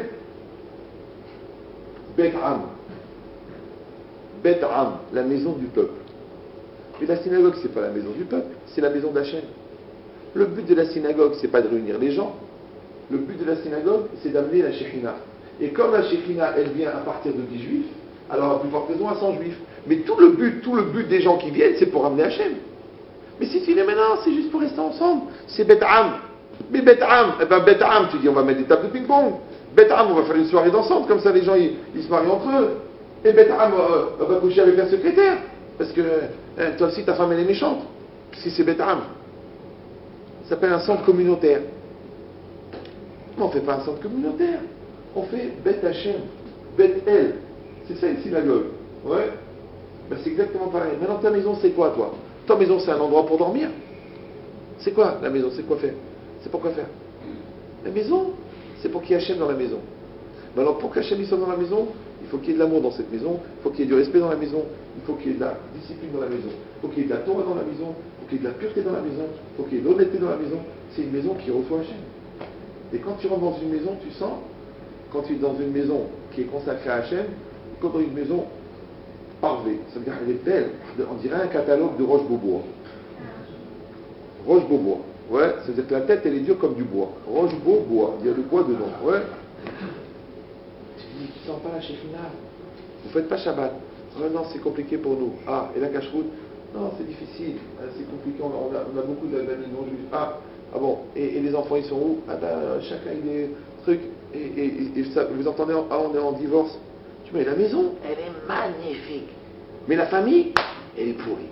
Bet Am. Bet Am, la maison du peuple. Mais la synagogue, c'est pas la maison du peuple, c'est la maison d'Hachem. Le but de la synagogue, c'est pas de réunir les gens. Le but de la synagogue, c'est d'amener la Shekhinah. Et comme la Shekhinah, elle vient à partir de dix juifs, alors à plus forte raison à cent juifs. Mais tout le but, tout le but des gens qui viennent, c'est pour amener Hachem. Mais si tu dis, mais non, c'est juste pour rester ensemble, c'est Bet Am. Mais Bet Am, eh ben Bet Am, tu dis, on va mettre des tables de ping-pong. Bet Am, on va faire une soirée dansante, comme ça les gens, ils, ils se marient entre eux. Et Bet Am euh, va coucher avec la secrétaire. Parce que hein, toi aussi, ta femme, elle est méchante. Si c'est Bet Am. Ça s'appelle un centre communautaire. Mais on ne fait pas un centre communautaire. On fait Bet Hachem. Bet El. C'est ça, une synagogue. Ouais. Ben, c'est exactement pareil. Maintenant, ta maison, c'est quoi, toi? Ta maison, c'est un endroit pour dormir. C'est quoi, la maison? C'est quoi faire? C'est pour quoi faire? La maison, c'est pour qu'il y ait Hachem dans la maison. Maintenant, pour qu'Hachem soit dans la maison, il faut qu'il y ait de l'amour dans cette maison, il faut qu'il y ait du respect dans la maison, il faut qu'il y ait de la discipline dans la maison, il faut qu'il y ait de la Torah dans la maison, il faut qu'il y ait de la pureté dans la maison, il faut qu'il y ait de l'honnêteté dans la maison. C'est une maison qui reçoit Hachem. Et quand tu rentres dans une maison, tu sens, quand tu es dans une maison qui est consacrée à Hachem, comme dans une maison parvée, ça veut dire qu'elle est belle, on dirait un catalogue de Roche-Beaubois. Roche-Beaubois, ouais, ça veut dire que la tête elle est dure comme du bois. Roche-Beaubois, il y a le bois dedans, ouais. Tu dis, tu sens pas la Shekhinah. Vous faites pas Shabbat. Oh non, c'est compliqué pour nous. Ah, et la cacheroute? Non, c'est difficile, c'est compliqué, on a, on a, on a beaucoup d'amis non juifs. Ah, ah bon, et, et les enfants ils sont où? Ah ben, chacun il est truc. Et, et, et, et ça, vous entendez, ah on est en divorce. Tu mets la maison, elle est magnifique. Mais la famille, elle est pourrie.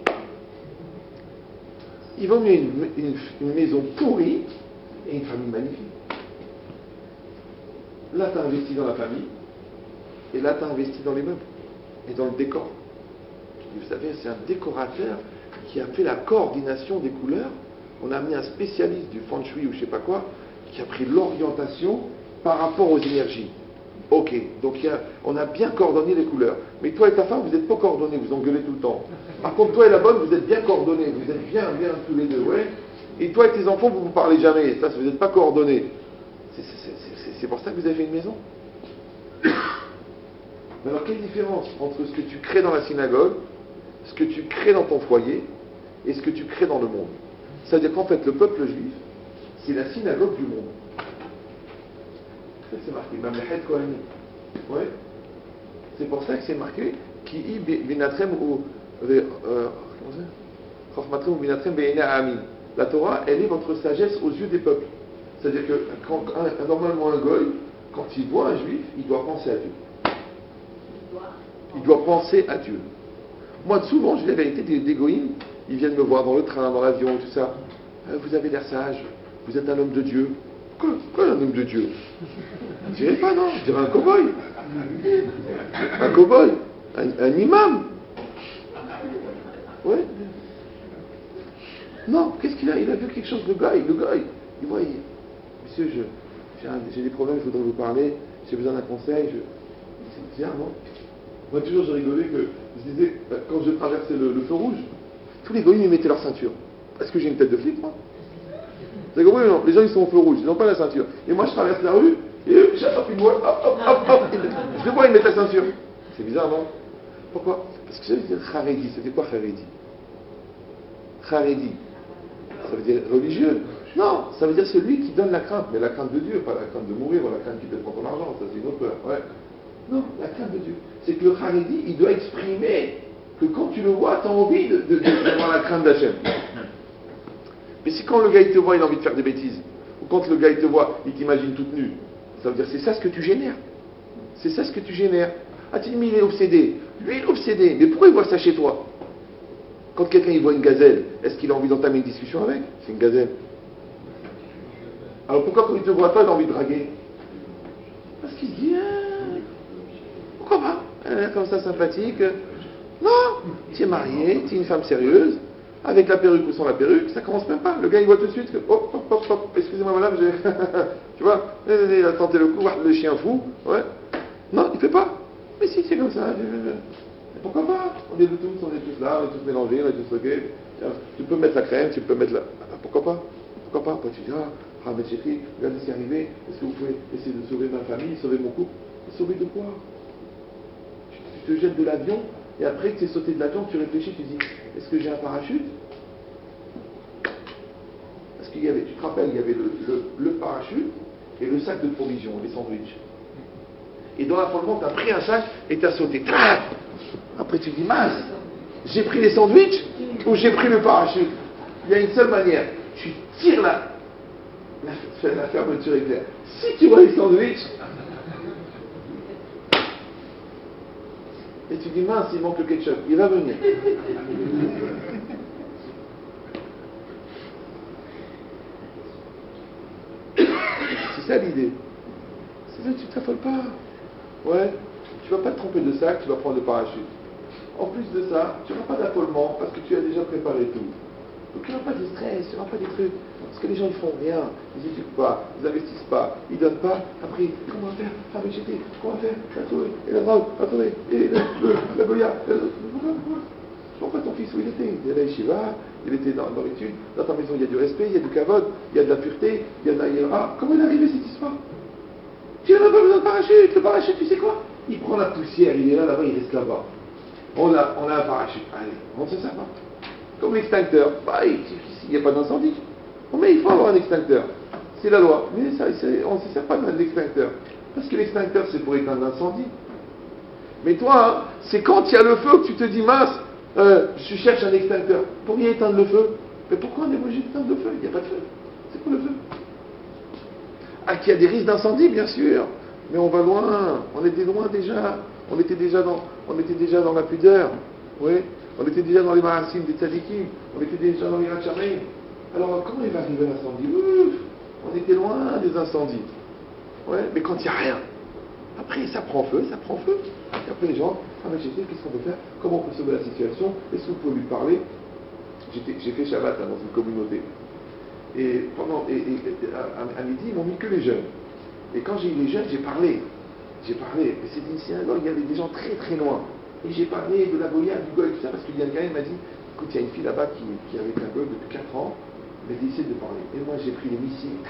Il vaut mieux une, une, une maison pourrie et une famille magnifique. Là, tu as investi dans la famille, et là, tu as investi dans les meubles, et dans le décor. Vous savez, c'est un décorateur qui a fait la coordination des couleurs. On a amené un spécialiste du feng shui ou je sais pas quoi, qui a pris l'orientation par rapport aux énergies. Ok, donc il y a, on a bien coordonné les couleurs. Mais toi et ta femme, vous n'êtes pas coordonnés, vous engueulez tout le temps. Par contre, toi et la bonne, vous êtes bien coordonnés, vous êtes bien, bien tous les deux, ouais. Et toi et tes enfants, vous ne vous parlez jamais, ça, vous n'êtes pas coordonnés. C'est, c'est, c'est, c'est pour ça que vous avez fait une maison. Mais alors, quelle différence entre ce que tu crées dans la synagogue, ce que tu crées dans ton foyer, et ce que tu crées dans le monde? C'est-à-dire qu'en fait, le peuple juif, c'est la synagogue du monde. C'est marqué, Mamlechet Kohanim. Ouais. C'est pour ça que c'est marqué Ki binatrem ou Chachmatrem ou binatrem be'enei ha'amim. La Torah, elle est votre sagesse aux yeux des peuples. C'est-à-dire que quand, un, normalement un goy, quand il voit un juif, il doit penser à Dieu. Il doit penser à Dieu. Moi, souvent, je dis la vérité, des, des goïms, ils viennent me voir dans le train, dans l'avion, tout ça. Euh, vous avez l'air sage, vous êtes un homme de Dieu. Quoi, quoi un homme de Dieu? Je dirais pas non, je dirais un cow-boy. Un cow-boy, un, un imam. Ouais. Non, qu'est-ce qu'il a? Il a vu quelque chose, le gars, le gars, il, il voit, il, monsieur, je, j'ai, un, j'ai des problèmes, je voudrais vous parler, j'ai besoin d'un conseil, je... C'est bizarre, non? Moi, toujours, j'ai rigolé que, je disais, quand je traversais le, le feu rouge, tous les goïms, ils mettaient leur ceinture. Est-ce que j'ai une tête de flic, moi? Vous avez compris ou non? Les gens, ils sont au feu rouge, ils n'ont pas la ceinture. Et moi, je traverse la rue, et eux, hop, ils me voient, hop, hop, hop, hop, je les vois, ils mettent la ceinture. C'est bizarre, non? Pourquoi? Parce que ça veut dire Haredi. C'était quoi Haredi? Haredi, ça veut dire religieux? Non, ça veut dire celui qui donne la crainte, mais la crainte de Dieu, pas la crainte de mourir ou la crainte qui te prend ton argent, ça c'est une autre peur. Ouais. Non, la crainte de Dieu. C'est que le Haredi, il doit exprimer que quand tu le vois, tu as envie de, de, de, d'avoir la crainte d'Hachem. Mais si quand le gars il te voit, il a envie de faire des bêtises, ou quand le gars il te voit, il t'imagine toute nue, ça veut dire c'est ça ce que tu génères. C'est ça ce que tu génères. Ah, tu dis, mais il est obsédé. Lui, il est obsédé. Mais pourquoi il voit ça chez toi? Quand quelqu'un il voit une gazelle, est-ce qu'il a envie d'entamer une discussion avec? C'est une gazelle. Alors pourquoi quand il te voit toi, il a envie de draguer? Parce qu'il se dit, ah, pourquoi pas? Elle est comme ça sympathique. Non, tu es marié, tu es une femme sérieuse, avec la perruque ou sans la perruque, ça commence même pas. Le gars il voit tout de suite que, hop, hop, hop, hop, excusez-moi madame, j'ai... tu vois, il a tenté le coup, le chien fou, ouais. Non, il fait pas. Mais si, c'est comme ça. Pourquoi pas? On est de tous, on est tous là, on est tous mélangés, on est tous ok. Tu peux mettre la crème, tu peux mettre la... Pourquoi pas? Pourquoi pas? Après tu dis, ah, Ahmed Chéri, regardez ce qui est arrivé, est-ce que vous pouvez essayer de sauver ma famille, sauver mon couple? Sauver de quoi? Tu te jettes de l'avion, et après que tu es sauté de l'avion, tu réfléchis, tu dis, est-ce que j'ai un parachute? Parce qu'il y avait, tu te rappelles, il y avait le, le, le parachute et le sac de provisions, les sandwichs. Et dans l'affolement, tu as pris un sac et tu as sauté. Après, tu dis, mince, j'ai pris les sandwichs ou j'ai pris le parachute? Il y a une seule manière. Tu tires la, la, la fermeture éclair. Si tu vois les sandwichs, et tu dis, mince, il manque le ketchup, il va venir. C'est ça l'idée. C'est ça, tu ne t'affoles pas. Ouais, tu ne vas pas te tromper de sac, tu vas prendre le parachute. En plus de ça, tu n'auras pas d'affolement parce que tu as déjà préparé tout. Donc il n'y aura pas de stress, il n'y aura pas des trucs. Parce que les gens ils font rien, ils n'éduquent pas, ils n'investissent pas, ils ne donnent pas. Après, comment faire? Ah mais j'étais, comment faire? La souris, et la drogue, attendez, et la, le, la goya. Pourquoi ton fils où il était? Il était à la yeshiva, il était dans, dans l'étude. Dans ta maison il y a du respect, il y a du kavod, il y a de la pureté, il y a de la hiéra. Comment il est arrivé cette histoire? Tu n'as même pas besoin de parachute. Le parachute, tu sais quoi? Il prend la poussière, il est là, là-bas, il reste là-bas. On a, on a un parachute. Allez, on se sert pas. Comme l'extincteur. Bah, il n'y a pas d'incendie. Mais il faut avoir un extincteur. C'est la loi. Mais ça, on ne se sert pas de l'extincteur. Parce que l'extincteur, c'est pour éteindre l'incendie. Mais toi, hein, c'est quand il y a le feu que tu te dis, mince, euh, je cherche un extincteur. Pour y éteindre le feu. Mais pourquoi on est obligé d'éteindre le feu? Il n'y a pas de feu. C'est quoi le feu? Ah, qu'il y a des risques d'incendie, bien sûr, mais on va loin, on était loin déjà, on était déjà dans, on était déjà dans la pudeur, oui, on était déjà dans les marasim des tzadikim, on était déjà dans les ratchamim. Alors, comment il va arriver l'incendie? Ouf, on était loin des incendies, ouais, mais quand il n'y a rien, après ça prend feu, ça prend feu, et après les gens, ah mais j'ai dit, qu'est-ce qu'on peut faire? Comment on peut sauver la situation? Est-ce que vous pouvez lui parler? J'étais, j'ai fait Shabbat là, dans une communauté. Et, pendant, et, et à, à midi, ils m'ont mis que les jeunes. Et quand j'ai eu les jeunes, j'ai parlé. J'ai parlé. Et c'était une synagogue, il y avait des gens très très loin. Et j'ai parlé de la goya, du goy, tout ça, parce qu'il y a un gars, il m'a dit, écoute, il y a une fille là-bas qui, qui avait un goy depuis quatre ans, mais d'essayer de parler. Et moi, j'ai pris les missiles.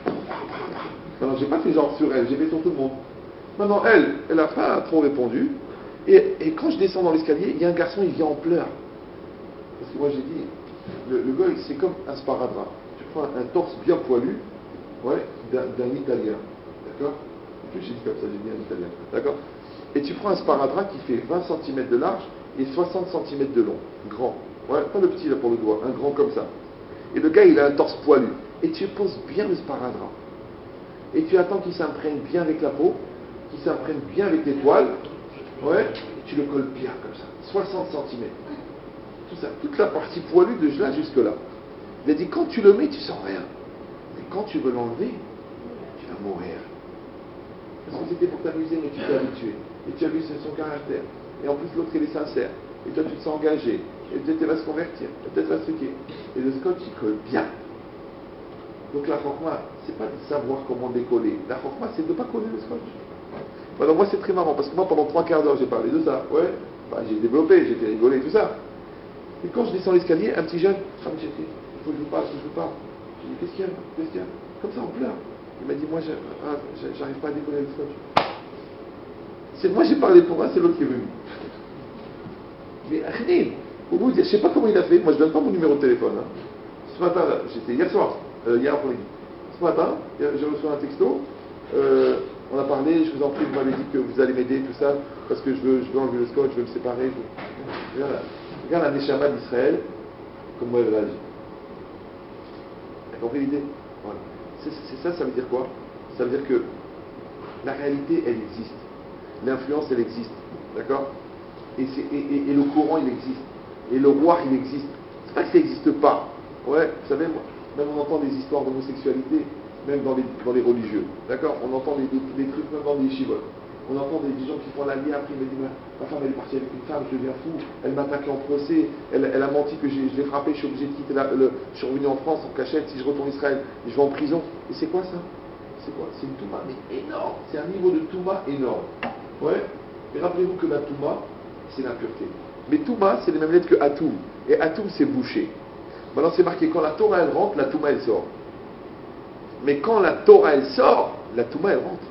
Non, non, j'ai pas fait genre sur elle, j'ai fait sur tout le monde. Maintenant, elle, elle n'a pas trop répondu. Et, et quand je descends dans l'escalier, il y a un garçon, il vient en pleurs. Parce que moi, j'ai dit, le, le goy, c'est comme un sparadrap. Un torse bien poilu, ouais, d'un, d'un Italien, d'accord? J'ai dit comme ça, j'ai dit un Italien, d'accord? Et tu prends un sparadrap qui fait vingt centimètres de large et soixante centimètres de long, grand, ouais, pas le petit là pour le doigt, un grand comme ça. Et le gars, il a un torse poilu. Et tu poses bien le sparadrap. Et tu attends qu'il s'imprègne bien avec la peau, qu'il s'imprègne bien avec les toiles, ouais, et tu le colles bien comme ça, soixante centimètres. Tout ça, toute la partie poilue de là jusque là. Il a dit, quand tu le mets, tu sens rien. Mais quand tu veux l'enlever, tu vas mourir. Parce que c'était pour t'amuser, mais tu t'es habitué. Et tu as vu, c'est son caractère. Et en plus, l'autre, il est sincère. Et toi, tu te sens engagé. et peut-être elle va se convertir, et peut-être elle va se truquer. Et le scotch, il colle bien. Donc la chokma, c'est pas de savoir comment décoller. La chokma, c'est de ne pas coller le scotch. Alors moi, c'est très marrant, parce que moi, pendant trois quarts d'heure, j'ai parlé de ça. Ouais, bah, j'ai développé, j'ai fait rigoler, tout ça. Et quand je descends l'escalier, un petit jeune, ah, j'ai dit, il faut que je vous parle, il faut que je vous parle. Je dis, qu'est-ce qu'il y a, qu'est-ce qu'il y a? Comme ça, on pleure. Il m'a dit, moi, j'arrive pas à décoller le scotch. C'est moi, j'ai parlé pour moi, c'est l'autre qui est venu. Mais rien, pour vous dire, je sais pas comment il a fait, moi, je donne pas mon numéro de téléphone. Hein. Ce matin, là, j'étais hier soir, euh, hier après-midi. Ce matin, j'ai reçu un texto. Euh, on a parlé, je vous en prie, vous m'avez dit que vous allez m'aider, tout ça, parce que je veux, je veux enlever le scotch, je veux me séparer. Je... Regarde, regarde la Neshama d'Israël, comme moi elle réagit. Vous avez compris l'idée? Voilà. C'est, c'est ça, ça veut dire quoi? Ça veut dire que la réalité, elle existe. L'influence, elle existe. D'accord? et, et, et, et le courant, il existe. Et le roi, il existe. C'est pas que ça n'existe pas. Ouais, vous savez, même on entend des histoires d'homosexualité, même dans les, dans les religieux. D'accord? On entend des, des, des trucs même dans les yeshivot. On entend des, des gens qui font la lie, après ils me disent, ma, ma femme elle est partie avec une femme, je deviens fou, elle m'a attaqué en procès, elle, elle a menti que j'ai, je l'ai frappé, je suis obligé de quitter la, le, je suis revenu en France en cachette, si je retourne en Israël, je vais en prison. Et c'est quoi ça? C'est quoi? C'est une touma, mais énorme. C'est un niveau de touma énorme. Ouais? Et rappelez-vous que la touma, c'est l'impureté. Mais touma, c'est les mêmes lettres que atoum. Et atoum, c'est bouché. Maintenant, c'est marqué, quand la Torah elle rentre, la touma elle sort. Mais quand la Torah elle sort, la touma elle rentre.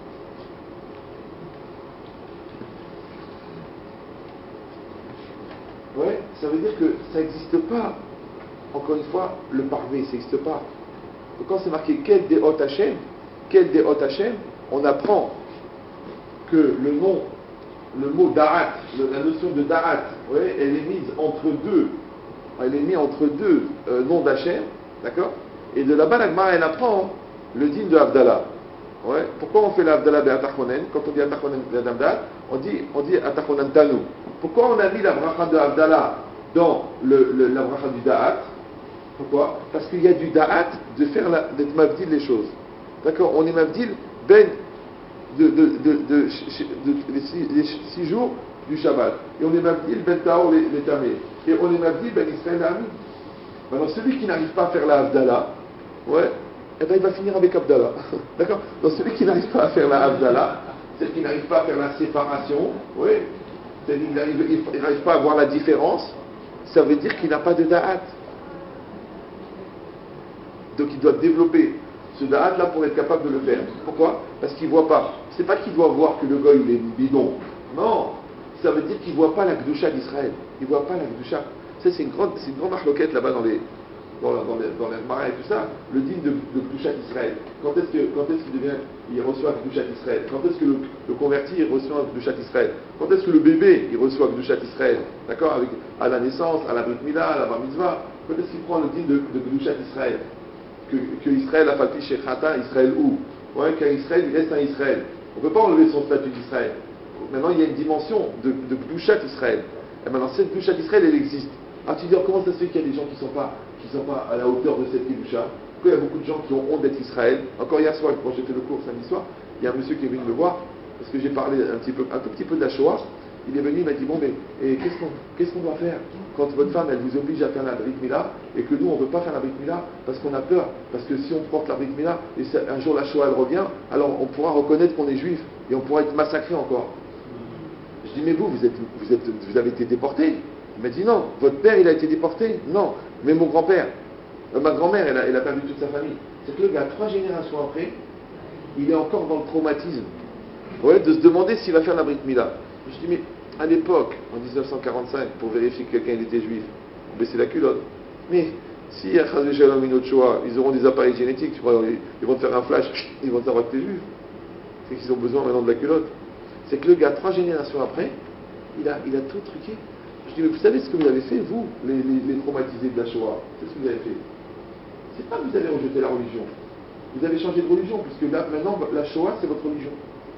Ouais, ça veut dire que ça n'existe pas. Encore une fois, le parvé, ça n'existe pas. Donc quand c'est marqué quel des hot Hachem, quel des hot Hachem, on apprend que le nom, le mot da'at, la notion de da'at, ouais, elle est mise entre deux, elle est mise entre deux euh, noms d'Hachem, d'accord? Et de là-bas, l'Agmara, elle apprend le din de Havdalah. Ouais. Pourquoi on fait l'Havdalah de Atachonen? Quand on dit Atachonen de Havdalah, on dit, on dit Atachonen Tanu. Pourquoi on a mis la bracha de Havdalah dans le, le, la bracha du Da'at? Pourquoi? Parce qu'il y a du Da'at de faire la, d'être mabdil les choses. D'accord? On est mabdil ben de, de, de, de, de, de les, six, les six jours du Shabbat. Et on est mabdil ben Taor les, les tamés. Et on est mabdil ben Israël Ami. Maintenant, celui qui n'arrive pas à faire la Havdalah, ouais, eh ben, il va finir avec Havdalah. D'accord? Donc celui qui n'arrive pas à faire la Havdalah, c'est qui n'arrive pas à faire la séparation, oui, c'est-à-dire qu'il n'arrive pas à voir la différence, ça veut dire qu'il n'a pas de da'at. Donc il doit développer ce da'at là pour être capable de le faire. Pourquoi? Parce qu'il ne voit pas. C'est pas qu'il doit voir que le gars il est bidon. Non, ça veut dire qu'il ne voit pas la Gdusha d'Israël. Il ne voit pas la Gdusha. Ça c'est une grande, c'est une grande marloquette là-bas dans les... dans, la, dans, les, dans les marins et tout ça, le digne de, de Gdushat Israël. Quand est-ce que, quand est-ce qu'il devient, il reçoit Gdushat Israël? Quand est-ce que le, le converti, il reçoit Gdushat Israël? Quand est-ce que le bébé, il reçoit Gdushat Israël? D'accord? Avec, à la naissance, à la Brit Mila, à la Bar Mitzvah. Quand est-ce qu'il prend le digne de, de Gdushat Israël? Que, que Israël a falti chez Khata, Israël où? Ouais, qu'un Israël, il reste un Israël. On ne peut pas enlever son statut d'Israël. Maintenant, il y a une dimension de, de Gdushat Israël. Et maintenant, cette Gdushat Israël, elle existe. Alors tu dis, comment ça se fait qu'il y a des gens qui ne sont pas qui ne sont pas à la hauteur de cette Kedusha? Pourquoi il y a beaucoup de gens qui ont honte d'être Israël? Encore hier soir, quand j'ai fait le cours samedi soir, il y a un monsieur qui est venu me voir, parce que j'ai parlé un, petit peu, un tout petit peu de la Shoah. Il est venu, il m'a dit, bon, mais et qu'est-ce, qu'on, qu'est-ce qu'on doit faire quand votre femme, elle vous oblige à faire la Brit Mila, et que nous, on ne veut pas faire la Brit Mila parce qu'on a peur, parce que si on porte la Brit Mila, et un jour la Shoah, elle revient, alors on pourra reconnaître qu'on est juif, et on pourra être massacré encore. Je dis, mais vous, vous, êtes, vous, êtes, vous avez été déporté? Il m'a dit non, votre père il a été déporté? Non, mais mon grand-père, euh, ma grand-mère elle a, elle a perdu toute sa famille. C'est que le gars, trois générations après, il est encore dans le traumatisme, ouais, de se demander s'il va faire la Brit Mila. Je dis mais à l'époque, en dix-neuf cent quarante-cinq, pour vérifier que quelqu'un était juif, on baissait la culotte. Mais si à Chazé Shalom une autre Shoah, ils auront des appareils génétiques, tu vois, ils vont te faire un flash, ils vont savoir que tu es juif. C'est qu'ils ont besoin maintenant de la culotte. C'est que le gars, trois générations après, il a, il a tout truqué. Je dis, mais vous savez ce que vous avez fait, vous, les, les, les traumatisés de la Shoah? C'est ce que vous avez fait. C'est pas que vous avez rejeté la religion. Vous avez changé de religion, puisque là, maintenant, la Shoah, c'est votre religion.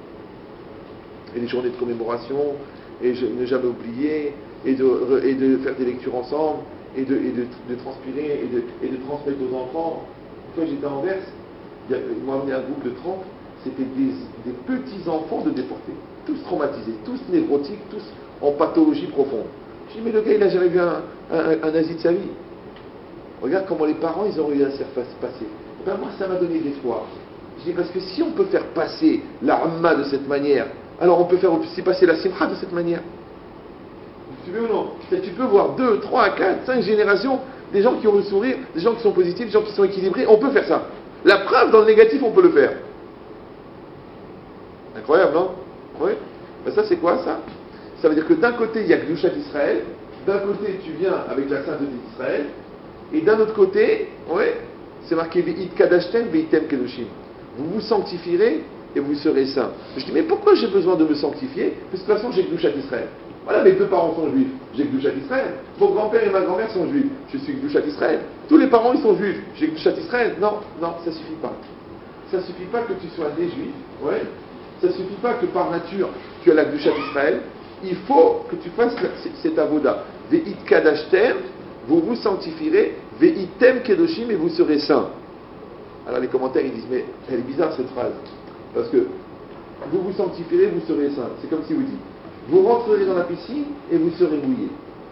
Et les journées de commémoration, et je, ne jamais oublier, et de, et de faire des lectures ensemble, et de, et de, de transpirer, et de, et de transmettre aux enfants. Une fois, j'étais à Anvers, il m'a amené un groupe de trente, c'était des, des petits enfants de déportés. Tous traumatisés, tous névrotiques, tous en pathologie profonde. Je dis, mais le gars, il n'a jamais vu un, un, un nazi de sa vie. Regarde comment les parents, ils ont réussi à se faire passer. Ben moi, ça m'a donné de l'espoir. Je dis, parce que si on peut faire passer la Ramma de cette manière, alors on peut faire aussi passer la Simcha de cette manière. Tu veux ou non? Tu peux voir deux, trois, quatre, cinq générations, des gens qui ont le sourire, des gens qui sont positifs, des gens qui sont équilibrés, on peut faire ça. La preuve, dans le négatif, on peut le faire. Incroyable, non? Oui. Ben ça, c'est quoi, ça? Ça veut dire que d'un côté, il y a Gdushat Israël, d'un côté, tu viens avec la sainteté d'Israël, et d'un autre côté, ouais, c'est marqué Ve'it kadashtem ve'item kedoshim. Vous vous sanctifierez et vous serez saints. Je dis, mais pourquoi j'ai besoin de me sanctifier? De toute façon, j'ai Gdushat Israël. Voilà, mes deux parents sont juifs. J'ai Gdushat Israël. Mon grand-père et ma grand-mère sont juifs. Je suis Gdushat Israël. Tous les parents, ils sont juifs. J'ai Gdushat Israël. Non, non, ça suffit pas. Ça suffit pas que tu sois des juifs. Ouais. Ça suffit pas que par nature, tu as la Gdushat Israël. Il faut que tu fasses cette avoda. Ve'it kadashtem, vous vous sanctifierez. Ve'item kedoshim, et vous serez saints. Alors les commentaires, ils disent, mais elle est bizarre cette phrase. Parce que vous vous sanctifierez, vous serez saints. C'est comme si vous dites, vous rentrerez dans la piscine et vous serez mouillés.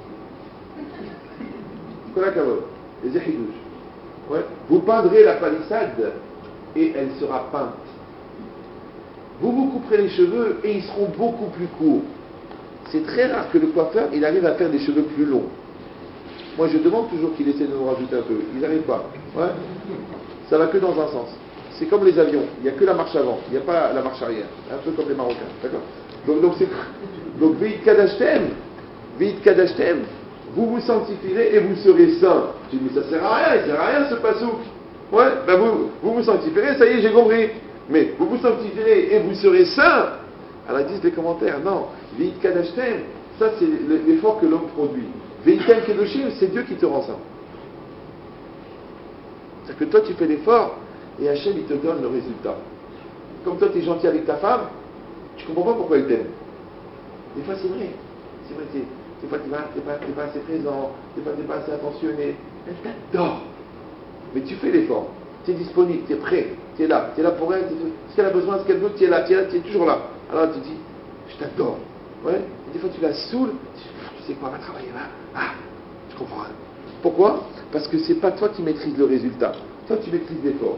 Ouais. Vous peindrez la palissade et elle sera peinte. Vous vous couperez les cheveux et ils seront beaucoup plus courts. C'est très rare que le coiffeur, il arrive à faire des cheveux plus longs. Moi, je demande toujours qu'il essaie de nous rajouter un peu. Il n'arrive pas. Ouais. Ça va que dans un sens. C'est comme les avions. Il n'y a que la marche avant. Il n'y a pas la marche arrière. Un peu comme les Marocains. D'accord? Donc, donc, c'est... donc, Ve'it kadashtem, Ve'it kadashtem, vous vous sanctifierez et vous serez saints. Je dis, mais ça sert à rien. Il ne sert à rien ce pasouk. Ouais, ben vous, vous vous sanctifierez, ça y est, j'ai compris. Mais vous vous sanctifierez et vous serez saints. Alors, ils disent les commentaires, non. Ve'it kadashtem, ça, c'est l'effort que l'homme produit. Ve'item kedoshim, c'est Dieu qui te rend saint. C'est-à-dire que toi, tu fais l'effort et Hachem, il te donne le résultat. Comme toi, tu es gentil avec ta femme, tu ne comprends pas pourquoi elle t'aime. Des fois, c'est vrai. C'est vrai, c'est, des fois, tu n'es pas, pas, pas assez présent, des fois, tu n'es pas assez attentionné. Elle t'adore. Mais tu fais l'effort. Tu es disponible, tu es prêt, tu es là. Tu es là pour elle. Ce qu'elle a besoin, ce qu'elle veut, tu es là, tu es là, tu es toujours là. Alors, tu dis, je t'adore. Ouais. Et des fois, tu la saoules. Tu sais quoi, on va travailler là. Ah, je comprends. Pourquoi? Parce que c'est pas toi qui maîtrises le résultat. Toi, tu maîtrises l'effort.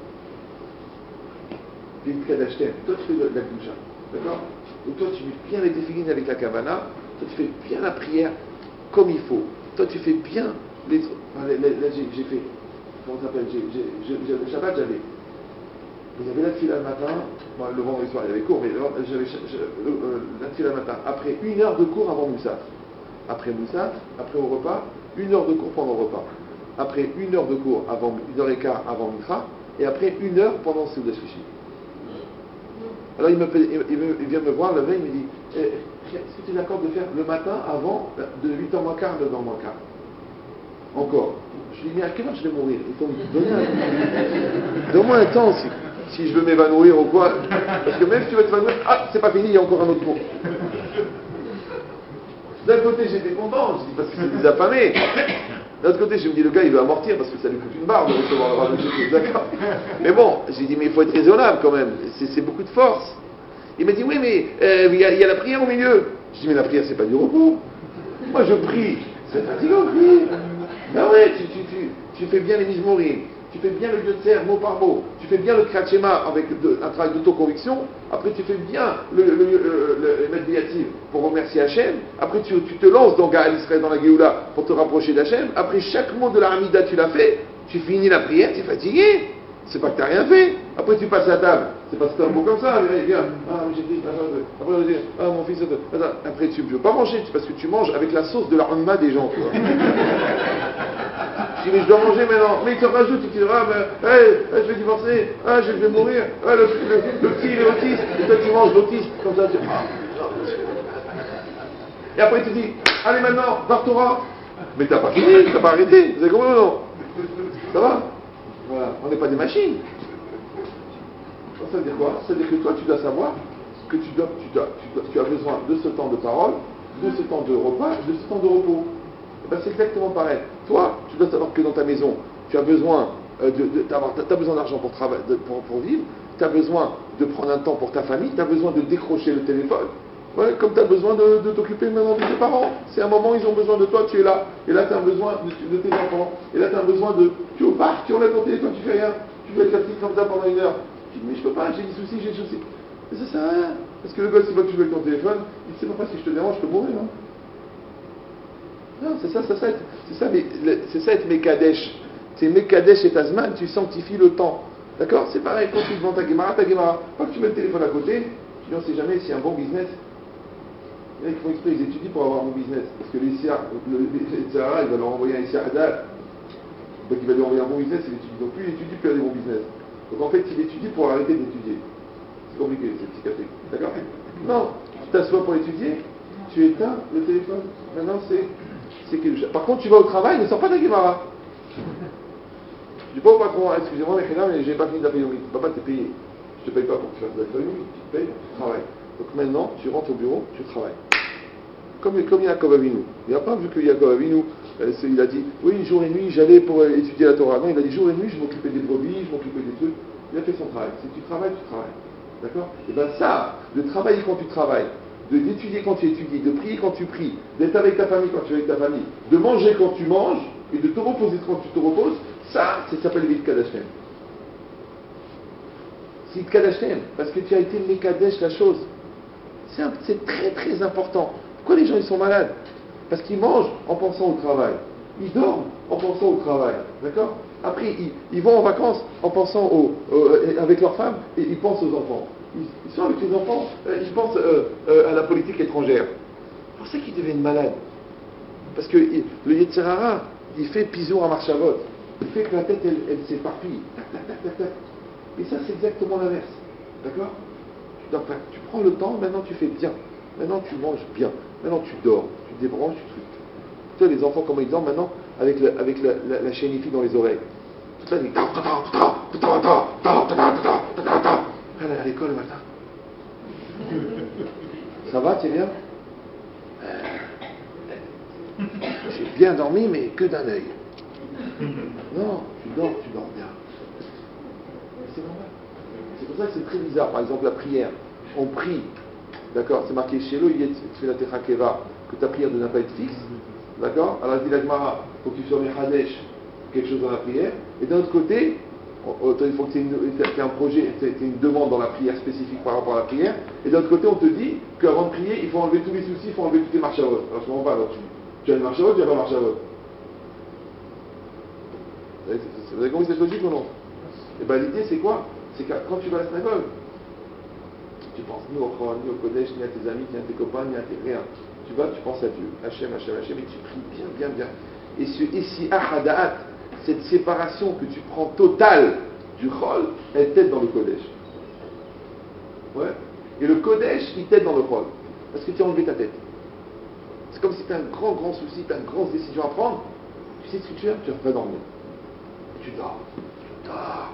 Tu es le cas d'acheter. Toi, tu fais de la gdusha. D'accord? Donc, toi, tu mets bien les téfilines avec la kavana. Toi, tu fais bien la prière comme il faut. Toi, tu fais bien les. Enfin, là, j'ai, j'ai fait. Comment ça s'appelle? J'ai, j'ai, j'ai, le Shabbat, j'avais. Il y avait la tefila le matin. Bon, le vendredi soir, il y avait cours, mais j'avais euh, la tefila le matin. Après une heure de cours avant Moussaf. Après Moussaf, après au repas, une heure de cours pendant le repas. Après une heure de cours avant, une heure et quart avant Mikra, et après une heure pendant Seudat Shlishi. Alors il, me, il, me, il vient me voir le veille, il me dit eh, est-ce que tu es d'accord de faire le matin avant de huit heures moins quart à neuf heures moins quart? Encore. Je lui dis mais à quelle heure je vais mourir? Il faut me donner un... Donne-moi un temps si, si je veux m'évanouir ou quoi. Parce que même si tu veux t'évanouir, ah, c'est pas fini, il y a encore un autre cours. D'un côté, j'étais content, je dis parce que c'est des affamés. D'un autre côté, je me dis, le gars, il veut amortir parce que ça lui coûte une barre de recevoir le rabbin, d'accord. Mais bon, j'ai dit, mais il faut être raisonnable quand même, c'est, c'est beaucoup de force. Il m'a dit, oui, mais euh, il, y a, il y a la prière au milieu. Je dis, mais la prière, c'est pas du repos. Moi, je prie, c'est fatigant, prier. Ben ouais, tu, tu, tu, tu fais bien les mizmorim, tu fais bien le lieu de serre mot par mot, tu fais bien le Kriyat avec de, un travail d'autoconviction, après tu fais bien le, le, le, le, le médiatif pour remercier Hachem, après tu, tu te lances dans Gaal Israël, dans la Géoula, pour te rapprocher d'Hachem, après chaque mot de la Hamida tu l'as fait, tu finis la prière, tu es fatigué, c'est pas que tu n'as rien fait, après tu passes à table, c'est parce que c'est un mot comme ça, mais viens, ah j'ai pris, après on va dire, ah mon fils, après tu ne veux pas manger, c'est parce que tu manges avec la sauce de la Hamma des gens, tu vois. Je dis, mais je dois manger maintenant. Mais il te rajoute, il te dit, ah, ben, hey, hey, je vais divorcer, ah, je vais mourir, ah, le, le, le petit, il est autiste, et toi tu manges l'autiste, comme ça, tu ah, et après il te dit, allez maintenant, Bar Torah. Mais t'as pas fini, t'as pas arrêté, vous avez compris ou non? Ça va? Voilà, on n'est pas des machines. Ça veut dire quoi? Ça veut dire que toi, tu dois savoir que tu, dois, tu, dois, tu, dois, tu as besoin de ce temps de parole, de ce temps de repas, de ce temps de repos. Ben, c'est exactement pareil. Toi, tu dois savoir que dans ta maison, tu as besoin euh, de, de d'avoir, t'as besoin d'argent pour, trava- de, pour, pour vivre, tu as besoin de prendre un temps pour ta famille, tu as besoin de décrocher le téléphone. Ouais, comme tu as besoin de, de t'occuper maintenant de tes parents. C'est un moment, ils ont besoin de toi, tu es là. Et là, tu as besoin de, de tes enfants. Et là, tu as besoin de... Tu es au parc, tu enlèves ton téléphone, tu fais rien. Tu veux être la petite comme ça pendant une heure. Tu dis, mais je peux pas, j'ai des soucis, j'ai des soucis. Mais ça sert à rien. Parce que le gosse, il voit que tu veux avec ton téléphone, il ne sait pas si je te dérange, je peux mourir. Hein. Non, c'est ça, c'est ça, c'est ça, mais c'est ça être Mekadesh. C'est Mekadesh et Tazman, tu sanctifies le temps. D'accord? C'est pareil, quand tu te vends ta Gemara, ta Gemara, quand tu mets le téléphone à côté, tu dis, on ne sait jamais si un bon business. Les mecs font exprès, ils étudient pour avoir un bon business. Parce que les S I A, les Sahara, il va leur envoyer un S I A Hadal. Donc il va lui envoyer un bon business, il étudie. Donc plus il étudie, plus il a des bons business. Donc en fait, il étudie pour arrêter d'étudier. C'est compliqué, c'est psychiatrique. D'accord? Non, tu t'assois pour étudier, tu éteins le téléphone. Maintenant, c'est. c'est quelque chose. Par contre, tu vas au travail, ne sors pas de la Gemara. Je dis pas au patron, excusez-moi, mais j'ai pas fini de la payer. Papa, t'es payé. Je te paye pas pour que tu fasses de la famille, tu te payes, tu travailles. Donc maintenant, tu rentres au bureau, tu travailles. Comme, comme Yaakov Avinu. Il n'a pas vu que Yaakov Avinu, euh, il a dit, oui, jour et nuit, j'allais pour euh, étudier la Torah. Non, il a dit, jour et nuit, je m'occupais des brebis, je m'occupais des trucs. Il a fait son travail. Si tu travailles, tu travailles. D'accord? Et bien ça, de travailler quand tu travailles, de d'étudier quand tu étudies, de prier quand tu pries, d'être avec ta famille quand tu es avec ta famille, de manger quand tu manges, et de te reposer quand tu te reposes, ça, ça s'appelle le Kadashem. C'est le Kadashem, parce que tu as été Mekadesh la chose. C'est, un, c'est très très important. Pourquoi les gens ils sont malades? Parce qu'ils mangent en pensant au travail. Ils dorment en pensant au travail. D'accord? Après, ils, ils vont en vacances en pensant au, euh, avec leurs femmes et ils pensent aux enfants. Ils, ils sont avec les enfants, euh, ils pensent euh, euh, à la politique étrangère. C'est pour ça qu'ils deviennent malades. Parce que il, le Yetzer Hara, il fait pisour à marchavot. Il fait que la tête, elle, elle s'éparpille. Tac, tac, tac, tac, tac. Et ça, c'est exactement l'inverse. D'accord? Donc, tu prends le temps, maintenant tu fais bien. Maintenant tu manges bien. Maintenant tu dors. Tu débranches, tu trucs. Tu sais, les enfants, comment ils dorment maintenant? Avec, le, avec la, la, la chaîne I F I dans les oreilles. Toute la nuit. Elle est à l'école le matin. Ça va, tu es bien? J'ai bien dormi, mais que d'un œil. Non, tu dors, tu dors bien. C'est normal. C'est pour ça que c'est très bizarre. Par exemple, la prière. On prie. D'accord? C'est marqué chez lui, tu fais la Techa Keva, que ta prière ne doit pas être fixe. D'accord? Alors, dit la Gemara, il faut que tu sois Mechadesh, quelque chose dans la prière. Et d'un autre côté, il faut que tu aies un projet, tu aies une demande dans la prière spécifique par rapport à la prière. Et d'un autre côté, on te dit qu'avant de prier, il faut enlever tous les soucis, il faut enlever toutes les marches à vote. Alors, je ne comprends pas. Alors, tu, tu as une marche à vote, tu n'as pas une marche à vote. Vous avez compris cette logique ou non? Et bien, l'idée, c'est quoi? C'est que quand tu vas à la synagogue, tu penses ni au Chol, ni au Kodesh, ni à tes amis, ni à tes copains, ni à tes rien. Tu vas, tu penses à Dieu. Hachem, Hachem, Hachem, et tu pries bien, bien, bien. Et ce ici, Ahadaat, cette séparation que tu prends totale du Chol, elle t'aide dans le Kodesh. Ouais. Et le Kodesh, il t'aide dans le Chol. Parce que tu as enlevé ta tête. C'est comme si tu as un grand, grand souci, tu as une grosse décision à prendre. Tu sais ce que tu as, tu vas dormir. Et tu dors. Tu dors.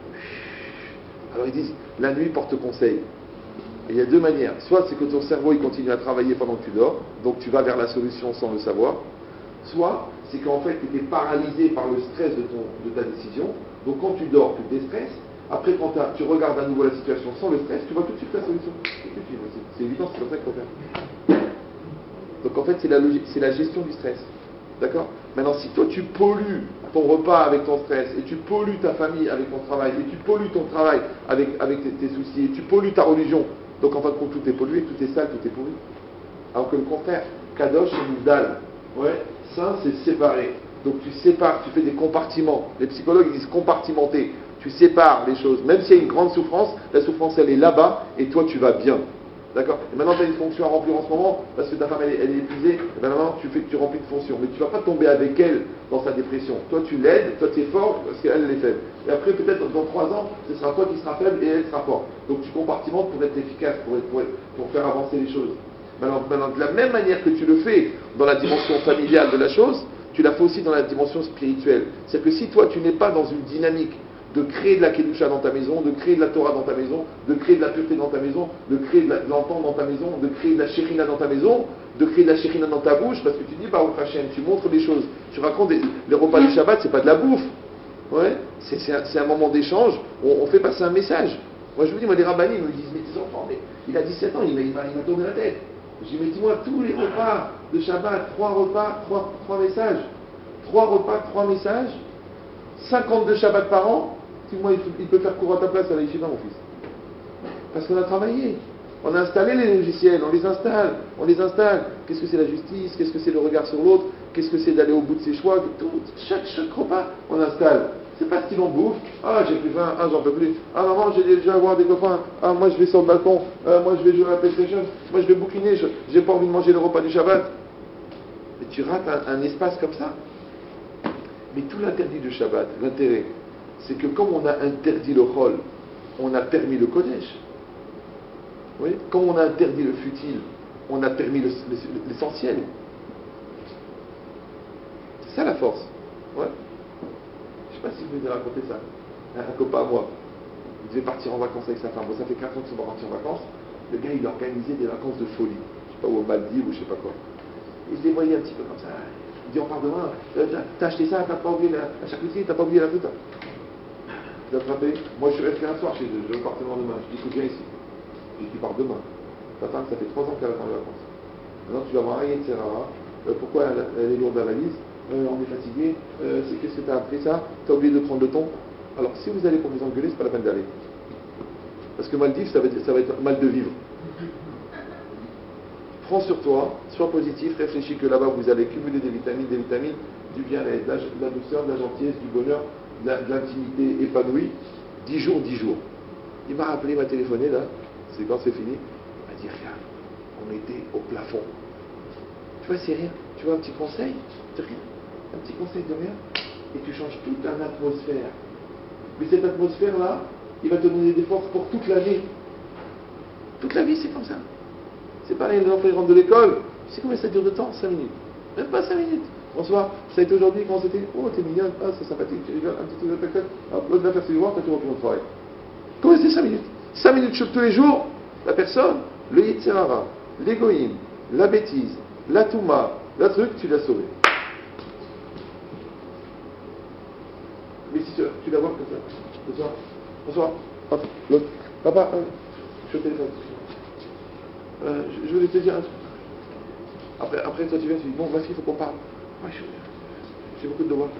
Alors ils disent, la nuit porte conseil. Et il y a deux manières. Soit c'est que ton cerveau il continue à travailler pendant que tu dors, donc tu vas vers la solution sans le savoir. Soit c'est qu'en fait tu étais paralysé par le stress de, ton, de ta décision. Donc quand tu dors, tu déstresses. Après quand tu regardes à nouveau la situation sans le stress, tu vois tout de suite la solution. C'est, c'est évident, c'est comme ça qu'il faut faire. Donc en fait c'est la, logique, c'est la gestion du stress. D'accord? Maintenant si toi tu pollues ton repas avec ton stress, et tu pollues ta famille avec ton travail, et tu pollues ton travail avec, avec tes, tes soucis, et tu pollues ta religion, donc en fin de compte tout est pollué, tout est sale, tout est pourri. Alors que le contraire, Kadosh et Moudal, ouais, saint c'est séparé. Donc tu sépares, tu fais des compartiments. Les psychologues ils disent compartimenter. Tu sépares les choses. Même s'il y a une grande souffrance, la souffrance elle est là-bas, et toi tu vas bien. D'accord? Et maintenant tu as une fonction à remplir en ce moment, parce que ta femme elle est, elle est épuisée, et ben maintenant tu, fais, tu remplis de fonctions. Mais tu ne vas pas tomber avec elle dans sa dépression. Toi tu l'aides, toi tu es fort, parce qu'elle elle est faible. Et après peut-être dans trois ans, ce sera toi qui seras faible et elle sera forte. Donc tu compartimentes pour être efficace, pour, être, pour, être, pour faire avancer les choses. Maintenant, maintenant, de la même manière que tu le fais dans la dimension familiale de la chose, tu la fais aussi dans la dimension spirituelle. C'est que si toi tu n'es pas dans une dynamique de créer de la Kedusha dans ta maison, de créer de la Torah dans ta maison, de créer de la pureté dans ta maison, de créer de, la, de l'entendre dans ta maison, de créer de la Shekhinah dans ta maison, de créer de la Shekhinah dans ta bouche, parce que tu dis, Baruch Hashem, tu montres des choses, tu racontes des, les repas du Shabbat, c'est pas de la bouffe, ouais, c'est, c'est, un, c'est un moment d'échange, on, on fait passer un message. Moi je vous dis, moi les rabbinim me disent, mais tes enfants, mais il a dix-sept ans, il m'a, il m'a, il m'a tourné la tête. J'ai dit, mais dis-moi, tous les repas de Shabbat, trois repas, trois, trois messages, trois repas, trois messages, cinquante-deux Shabbat par an, dis-moi, il, il peut faire cours à ta place à la yeshiva, mon fils. Parce qu'on a travaillé. On a installé les logiciels, on les installe, on les installe. Qu'est-ce que c'est la justice? Qu'est-ce que c'est le regard sur l'autre? Qu'est-ce que c'est d'aller au bout de ses choix? Tout, chaque, chaque repas, on installe. C'est pas ce qu'ils en bouffe. Ah, j'ai plus faim, ah, j'en peux plus. Ah, maman, j'ai déjà voir des copains. Ah, moi, je vais sur le balcon. Ah, moi, je vais jouer à la PlayStation. Moi, je vais bouquiner. Je, j'ai pas envie de manger le repas du Shabbat. Et tu rates un, un espace comme ça. Mais tout l'interdit du Shabbat, l'intérêt, c'est que comme on a interdit le Chol, on a permis le Kodesh. Oui, comme on a interdit le futile, on a permis le, le, l'essentiel. C'est ça la force. Ouais. Je ne sais pas si vous avez raconté ça. Un, un copain à moi, il devait partir en vacances avec sa femme. Bon, ça fait quatre ans qu'ils sont partis en vacances. Le gars, il organisait des vacances de folie. Je sais pas, où, au Maldives ou je sais pas quoi. Et je les voyais un petit peu comme ça. Il dit, on part demain. Euh, t'as, t'as acheté ça, t'as pas oublié la, la charcuterie, t'as pas oublié la fruta. Je l'ai attrapé. Moi, je suis resté un soir chez eux. Je vais partir demain. Je dis, écoute, viens ici. Et tu pars demain. Ta femme, ça fait trois ans qu'elle attend les vacances. Maintenant, tu vas voir un Yetzirara. Euh, pourquoi elle, elle est lourde à la valise euh, On est fatigué. Euh, c'est, qu'est-ce que tu as appris ça? Tu as oublié de prendre le ton. Alors, si vous allez pour vous engueuler, c'est pas la peine d'aller. Parce que Maldives, ça va, être, ça va être mal de vivre. Prends sur toi, sois positif, réfléchis que là-bas, vous allez cumuler des vitamines, des vitamines, du bien-être, de la, de la douceur, de la gentillesse, du bonheur, de, la, de l'intimité épanouie. Dix jours, dix jours. Il m'a rappelé, il m'a téléphoné, là. C'est quand c'est fini, il m'a dit, regarde, on était au plafond. Tu vois, c'est rien. Tu vois, un petit conseil de rien. Un petit conseil de rien. Et tu changes toute une atmosphère. Mais cette atmosphère-là, il va te donner des forces pour toute la vie. Toute la vie, c'est comme ça. C'est pareil, les enfants ils rentrent de l'école. Tu sais combien ça dure de temps? cinq minutes. Même pas cinq minutes. Bonsoir, ça a été aujourd'hui, comment c'était? Oh, t'es mignonne, ah, c'est sympathique, tu rigoles, un petit truc de tac, hop, l'autre va faire ses devoirs, t'as tout repris au travail. Comment c'est cinq minutes? cinq minutes choc tous les jours, la personne, le Yetzirara, l'égoïme, la bêtise, la touma, la truc, tu l'as sauvé. Mais si tu, tu la vois comme ça, bonsoir, bonsoir, hop, l'autre, papa, euh, je suis au téléphone. Euh, je, je voulais te dire un truc. Après, après, toi tu viens, tu dis, bon, ma fille, il faut qu'on parle. Ouais, je, j'ai beaucoup de devoirs.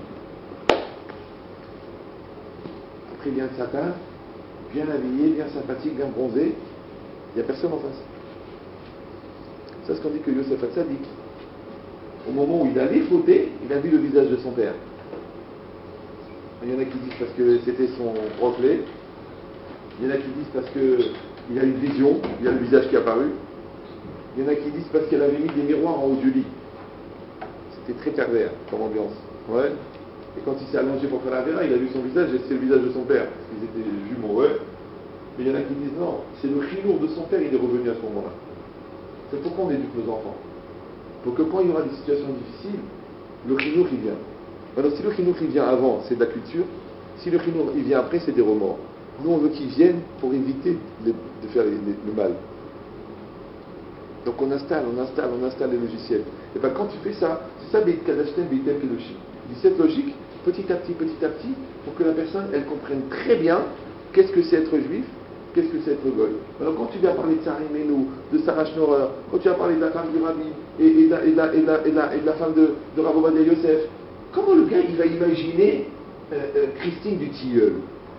Après, il vient le satin, bien habillé, bien sympathique, bien bronzé. Il n'y a personne en face. C'est ce qu'on dit que Yosef Hatzadik, au moment où il allait fauter, il a vu le visage de son père. Il y en a qui disent parce que c'était son reflet. Il y en a qui disent parce qu'il a une vision, il y a le visage qui est apparu. Il y en a qui disent parce qu'elle avait mis des miroirs en haut du lit. C'était très pervers comme ambiance. Ouais. Et quand il s'est allongé pour faire la vera, il a vu son visage et c'est le visage de son père. Parce qu'ils étaient jumeaux, ouais. Mais il y en a qui disent non, c'est le chinour de son père, il est revenu à ce moment-là. C'est pourquoi on éduque nos enfants. Pour que quand il y aura des situations difficiles, le chinour il vient. Alors si le chinour il vient avant, c'est de la culture. Si le chinour il vient après, c'est des remords. Nous on veut qu'il vienne pour éviter de, de faire les, les, le mal. Donc on installe, on installe, on installe les logiciels. Et bien quand tu fais ça, c'est ça Beit Kadashtem, Beit El Kedoshim. Cette logique, petit à petit, petit à petit, pour que la personne, elle comprenne très bien qu'est-ce que c'est être juif, qu'est-ce que c'est être goy. Alors quand tu viens parler de Sarah Menou, de Sarah Schnorrer, quand tu vas parler de la femme du Rabbi et, et, de, la, et, de, la, et, de, la, et, de, la, et de la femme de, de Rav Ovadia Yosef, comment le gars il va imaginer euh, euh, Christine du Tilleul?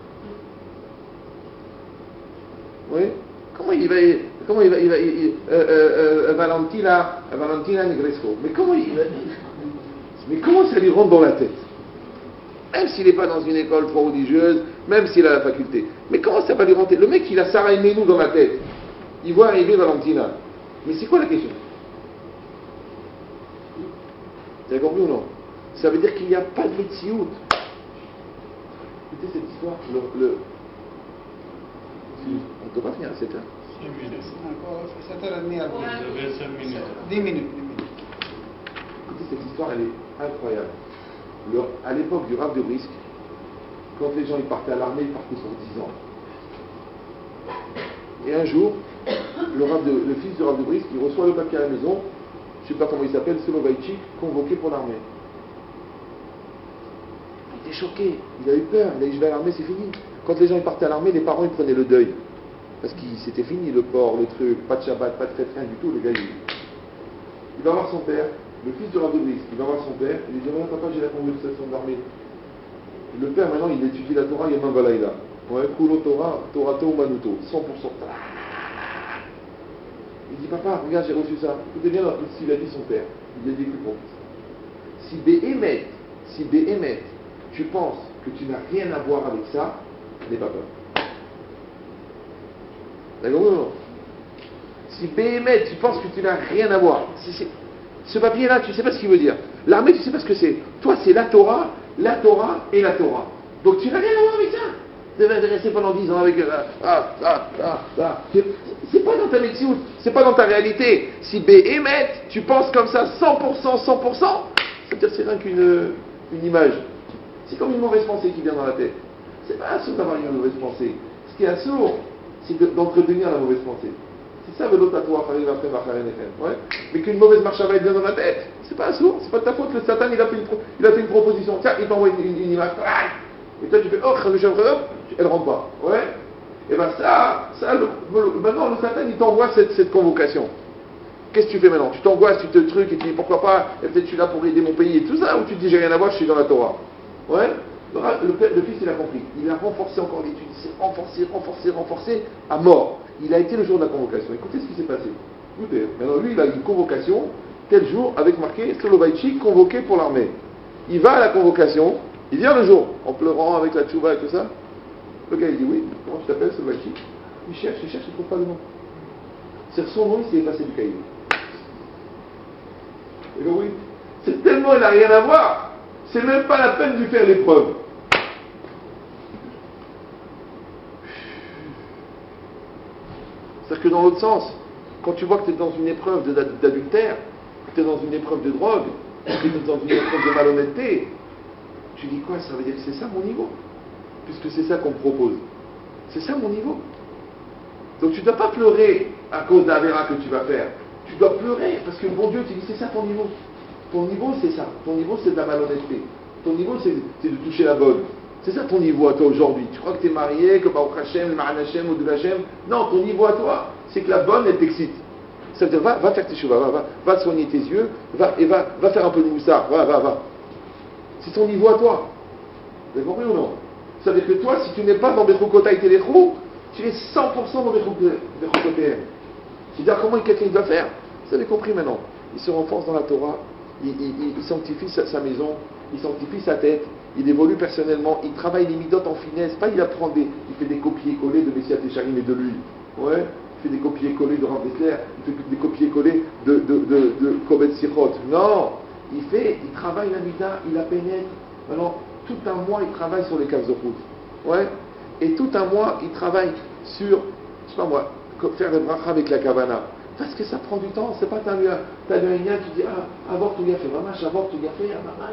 Oui. Comment il va, comment il va, il va il, euh, euh, Valentina, Valentina Negresco. Mais comment il va, mais comment ça lui rentre dans la tête? Même s'il n'est pas dans une école trop religieuse, même s'il a la faculté. Mais comment ça va lui rentrer? Le mec, il a Sarah Menou dans la tête. Il voit arriver Valentina. Mais c'est quoi la question? Vous avez compris ou non? Ça veut dire qu'il n'y a pas de métiout. Écoutez cette histoire. Le, le... On ne peut pas finir à sept heures. cinq minutes. sept heures trente à Vous avez cinq minutes. dix minutes. Écoutez, cette histoire, elle est incroyable. Le, à l'époque du Rav de Brisk, quand les gens ils partaient à l'armée, ils partaient pour dix ans. Et un jour, le, Rav de, le fils du Rav de Brisk, il reçoit le papier à la maison, je ne sais pas comment il s'appelle, Soloveitchik, convoqué pour l'armée. Il était choqué, il a eu peur, il a dit je vais à l'armée, c'est fini. Quand les gens ils partaient à l'armée, les parents ils prenaient le deuil. parce qu'il s'était fini le porc, le truc, pas de Shabbat, pas de fête, rien du tout, le gars il, il va voir son père, le fils de Rav de Brisk, il va voir son père, il lui dit voilà papa j'ai la conversation d'armée. Le père maintenant il étudie la Torah Yamam Balaïla. Ouais, Kulo Torah, Torato Manuto, cent pour cent. Il dit papa, regarde j'ai reçu ça. Écoutez bien ce qu'il a dit son père. Il a dit écoute mon fils. Si Béhémet, si Béhémet, tu penses que tu n'as rien à voir avec ça, n'aie pas peur. D'accord ou non? Si Béhémet, tu penses que tu n'as rien à voir, si c'est, ce papier-là, tu ne sais pas ce qu'il veut dire. L'armée, tu ne sais pas ce que c'est. Toi, c'est la Torah, la Torah et la Torah. Donc tu n'as rien à voir avec ça. Tu vas rester pendant dix ans avec... Euh, ah, ah, ah, ah. C'est pas dans ta médecine, c'est pas dans ta réalité. Si Béhémet, tu penses comme ça cent pour cent, cent pour cent, c'est-à-dire c'est rien qu'une une image. C'est comme une mauvaise pensée qui vient dans la tête. C'est pas assourd d'avoir une mauvaise pensée. Ce qui est assourd, c'est d'entretenir la mauvaise pensée. C'est ça, l'autre à toi, ouais. Mais qu'une mauvaise marche va être bien dans la tête, c'est pas assourd, c'est pas de ta faute. Le Satan, il a fait une, il a fait une proposition. Tiens, il t'envoie une, une, une image. Et toi, tu fais, oh, elle rentre pas. Ouais. Et bien ça, ça le, le, maintenant, le Satan, il t'envoie cette, cette convocation. Qu'est-ce que tu fais maintenant? Tu t'angoisses, tu te trucs, et tu dis, pourquoi pas, et peut-être je suis là pour aider mon pays et tout ça, ou tu te dis, j'ai rien à voir, je suis dans la Torah. Ouais. Le, père, le fils, il a compris. Il a renforcé encore l'étude. Il s'est renforcé, renforcé, renforcé, à mort. Il a été le jour de la convocation. Écoutez ce qui s'est passé. Écoutez, maintenant, lui, il a une convocation, tel jour, avec marqué Soloveitchik convoqué pour l'armée. Il va à la convocation, il vient le jour, en pleurant avec la tchouva et tout ça. Le gars, il dit, oui, comment tu t'appelles, Soloveitchik? Il cherche, il cherche, il ne trouve pas le nom. C'est son nom, il s'est effacé du cahier. Et bien oui, c'est tellement, il n'a rien à voir. C'est même pas la peine de lui faire l'épreuve. C'est-à-dire que dans l'autre sens, quand tu vois que tu es dans une épreuve d'adultère, que tu es dans une épreuve de drogue, que tu es dans une épreuve de malhonnêteté, tu dis quoi? Ça veut dire que c'est ça mon niveau. Puisque c'est ça qu'on me propose. C'est ça mon niveau. Donc tu ne dois pas pleurer à cause d'Avera que tu vas faire. Tu dois pleurer parce que bon Dieu, tu dis c'est ça ton niveau. Ton niveau c'est ça. Ton niveau c'est de la malhonnêteté. Ton niveau c'est de toucher la bonne. C'est ça ton niveau à toi aujourd'hui. Tu crois que tu es marié, que Baruch Hashem, le Ma'an Hashem ou de Hashem. Non, ton niveau à toi, c'est que la bonne elle t'excite. Ça veut dire va, va faire tes cheveux, va, va, va soigner tes yeux, va, et va, va faire un peu de moussard, va, va, va. C'est ton niveau à toi. Vous avez compris ou non? Ça veut dire que toi, si tu n'es pas dans Bechokota et Téléchrou, tu es cent pour cent dans Bechokotéem. C'est-à-dire comment quelqu'un doit faire? Vous avez compris maintenant? Il se renforce dans la Torah, il, il, il, il sanctifie sa, sa maison, il sanctifie sa tête, il évolue personnellement, il travaille les midotes en finesse, pas il apprend des, il fait des copier-coller de Messias Técharim et de lui. Ouais, il fait des copier-coller de Rav Dessler, il fait des copier-coller de, de, de, de Kovet Sichot. Non, il fait, il travaille la mida, il la pénètre. Maintenant, tout un mois, il travaille sur les cases de route. Ouais, et tout un mois, il travaille sur, je sais pas moi, faire le bracha avec la kavana. Parce que ça prend du temps, c'est pas t'as lu un lien, tu dis ah, avorte tout gaffe, maman, avorte tout gaffe,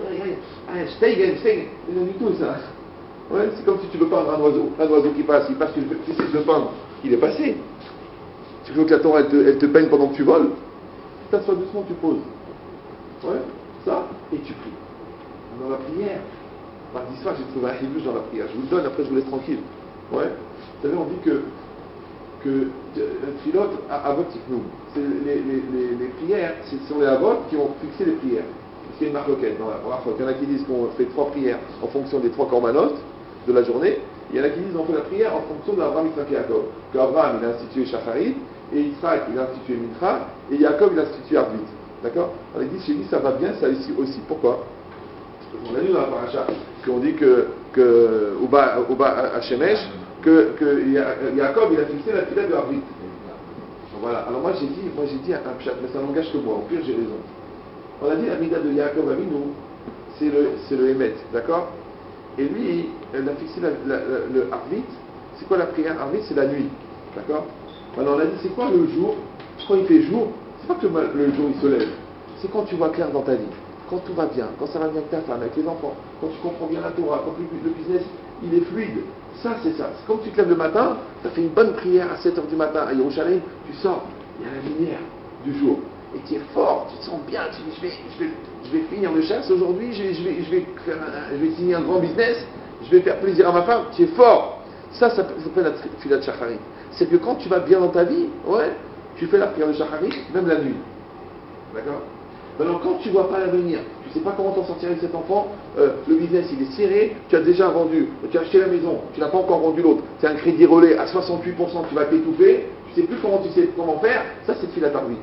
ah, steigen, steigen, c'est du tout ça. Ouais, c'est comme si tu veux peindre un oiseau, un oiseau qui passe, il passe, tu sais de le peindre, il est passé. Tu veux que la Torah elle te, elle te peigne pendant que tu voles, tu t'assois doucement, tu poses. Ouais, ça, et tu pries. Dans la prière, mardi soir, j'ai trouvé un hiluge dans la prière, je vous le donne, après je vous laisse tranquille. Ouais, vous savez, on dit que que Philot, Avot Tiknoum, c'est les, les, les, les prières, ce sont les Avot qui ont fixé les prières. Parce qu'il y a une marloquette dans la bracha. Il y en a qui disent qu'on fait trois prières en fonction des trois korbanot de la journée. Il y en a qui disent qu'on fait la prière en fonction d'Abraham, Yitzhak et Yaakov. Qu'Abraham, il a institué Shacharit, et Yitzhak, il a institué Mitra, et Yaakov, il a institué Arvit. D'accord? On a dit, chez lui, ça va bien, ça ici aussi. Pourquoi? On a lu dans la paracha qu'on dit que, que Uba, Uba Hashemesh, que, que Yaakov, il a fixé la fila de Arvit. Voilà. Alors moi j'ai dit, moi j'ai dit un pshat, mais ça n'engage que moi. Au pire, j'ai raison. On a dit la mida de Yaakov Avinu, c'est le, c'est le Emet, d'accord? Et lui, il a fixé la, la, la, le Arvit. C'est quoi la prière Arvit? C'est la nuit, d'accord? Alors on a dit, c'est quoi le jour? Quand il fait jour, c'est pas que le, le jour il se lève. C'est quand tu vois clair dans ta vie. Quand tout va bien, quand ça va bien avec ta femme, avec les enfants, quand tu comprends bien la Torah, quand le business il est fluide. Ça, c'est ça. C'est comme tu te lèves le matin, tu as fait une bonne prière à sept heures du matin à Yerushalayim, tu sors, il y a la lumière du jour. Et tu es fort, tu te sens bien, tu dis je vais, je vais, je vais finir le chasse aujourd'hui, je vais, je, vais, je, vais faire un, je vais signer un grand business, je vais faire plaisir à ma femme, tu es fort. Ça, ça s'appelle la fila de Shacharit. c'est que quand tu vas bien dans ta vie, ouais, tu fais la prière de Shacharit, même la nuit. D'accord? Maintenant, quand tu ne vois pas l'avenir, tu ne sais pas comment t'en sortir avec cet enfant, euh, le business il est serré, tu as déjà vendu, tu as acheté la maison, tu n'as pas encore vendu l'autre, c'est un crédit relais à soixante-huit pour cent, tu vas t'étouffer, tu ne sais plus comment tu sais comment faire, ça c'est de fil à tarbi.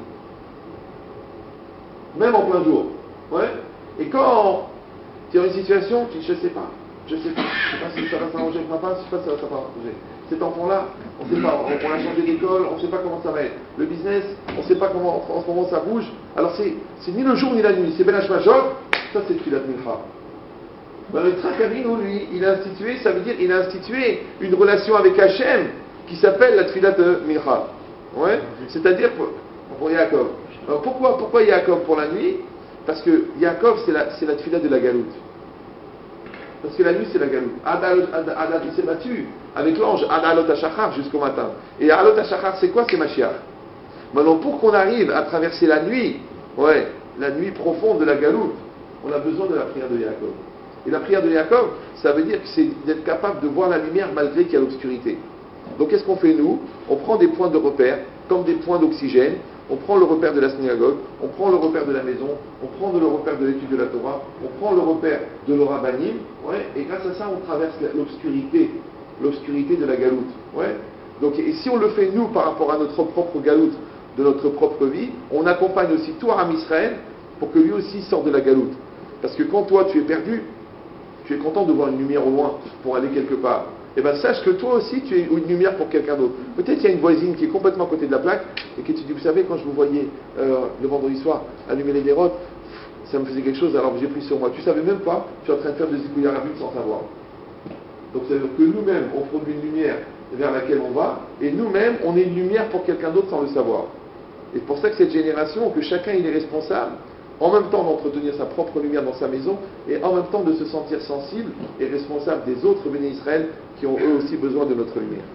Même en plein jour. Ouais. Et quand tu es dans une situation, tu dis je ne sais pas, je ne sais pas, je ne sais pas si ça va s'arranger avec ma femme, je ne sais pas si ça va s'arranger. Cet enfant-là, on ne sait pas, on, on a changé d'école, on ne sait pas comment ça va être. Le business, on ne sait pas comment en, en ce moment ça bouge. Alors c'est, c'est ni le jour ni la nuit, c'est Ben Hashmashot, ça c'est le Tfilat Mincha. Ben, le Yitzhak Avinu, lui, il a institué, ça veut dire il a institué une relation avec Hachem qui s'appelle la Tfilat Mincha. Ouais. C'est-à-dire pour, pour Yaakov. Alors pourquoi, pourquoi Yaakov pour la nuit? Parce que Yaakov c'est la, c'est la Tfilat de la Galoute. Parce que la nuit c'est la galoute. Adal, Adal, Adal, il s'est battu avec l'ange Adalot HaShachar jusqu'au matin. Et Adalot HaShachar c'est quoi? C'est Mashiach. Maintenant pour qu'on arrive à traverser la nuit, ouais, la nuit profonde de la galoute, on a besoin de la prière de Yaakov. Et la prière de Yaakov, ça veut dire que c'est d'être capable de voir la lumière malgré qu'il y a l'obscurité. Donc qu'est-ce qu'on fait nous? On prend des points de repère, comme des points d'oxygène. On prend le repère de la synagogue, on prend le repère de la maison, on prend le repère de l'étude de la Torah, on prend le repère de l'Orabanim, ouais, et grâce à ça, on traverse l'obscurité, l'obscurité de la galoute. Ouais. Donc, et si on le fait nous par rapport à notre propre galoute, de notre propre vie, on accompagne aussi tout Aram Israël pour que lui aussi sorte de la galoute. Parce que quand toi tu es perdu, tu es content de voir une lumière au loin pour aller quelque part. Eh bien sache que toi aussi tu es une lumière pour quelqu'un d'autre. Peut-être qu'il y a une voisine qui est complètement à côté de la plaque et que tu dis, vous savez, quand je vous voyais euh, le vendredi soir allumer les dérotes, ça me faisait quelque chose alors que j'ai pris sur moi. Tu savais même pas, tu es en train de faire des zikouya à la vue sans savoir. Donc ça veut dire que nous-mêmes on produit une lumière vers laquelle on va et nous-mêmes on est une lumière pour quelqu'un d'autre sans le savoir. Et c'est pour ça que cette génération, que chacun il est responsable en même temps d'entretenir sa propre lumière dans sa maison et en même temps de se sentir sensible et responsable des autres bénis Israël qui ont eux aussi besoin de notre lumière.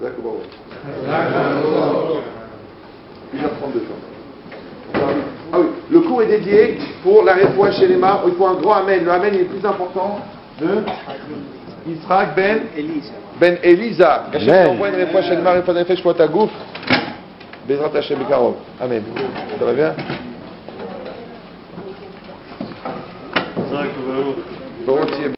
une heure trente-deux. Ah oui, le cours est dédié pour la réfoua chez les marts. Il faut un grand amen. Le amen est le plus important de Yitzhak ben Ben Elisa. Hachem t'envoie une réfoua chez les marts. Réfoua d'Afesh Poitagouf. Bezrat Hachem Bekarov. Amen. Ça va bien? Volontiers.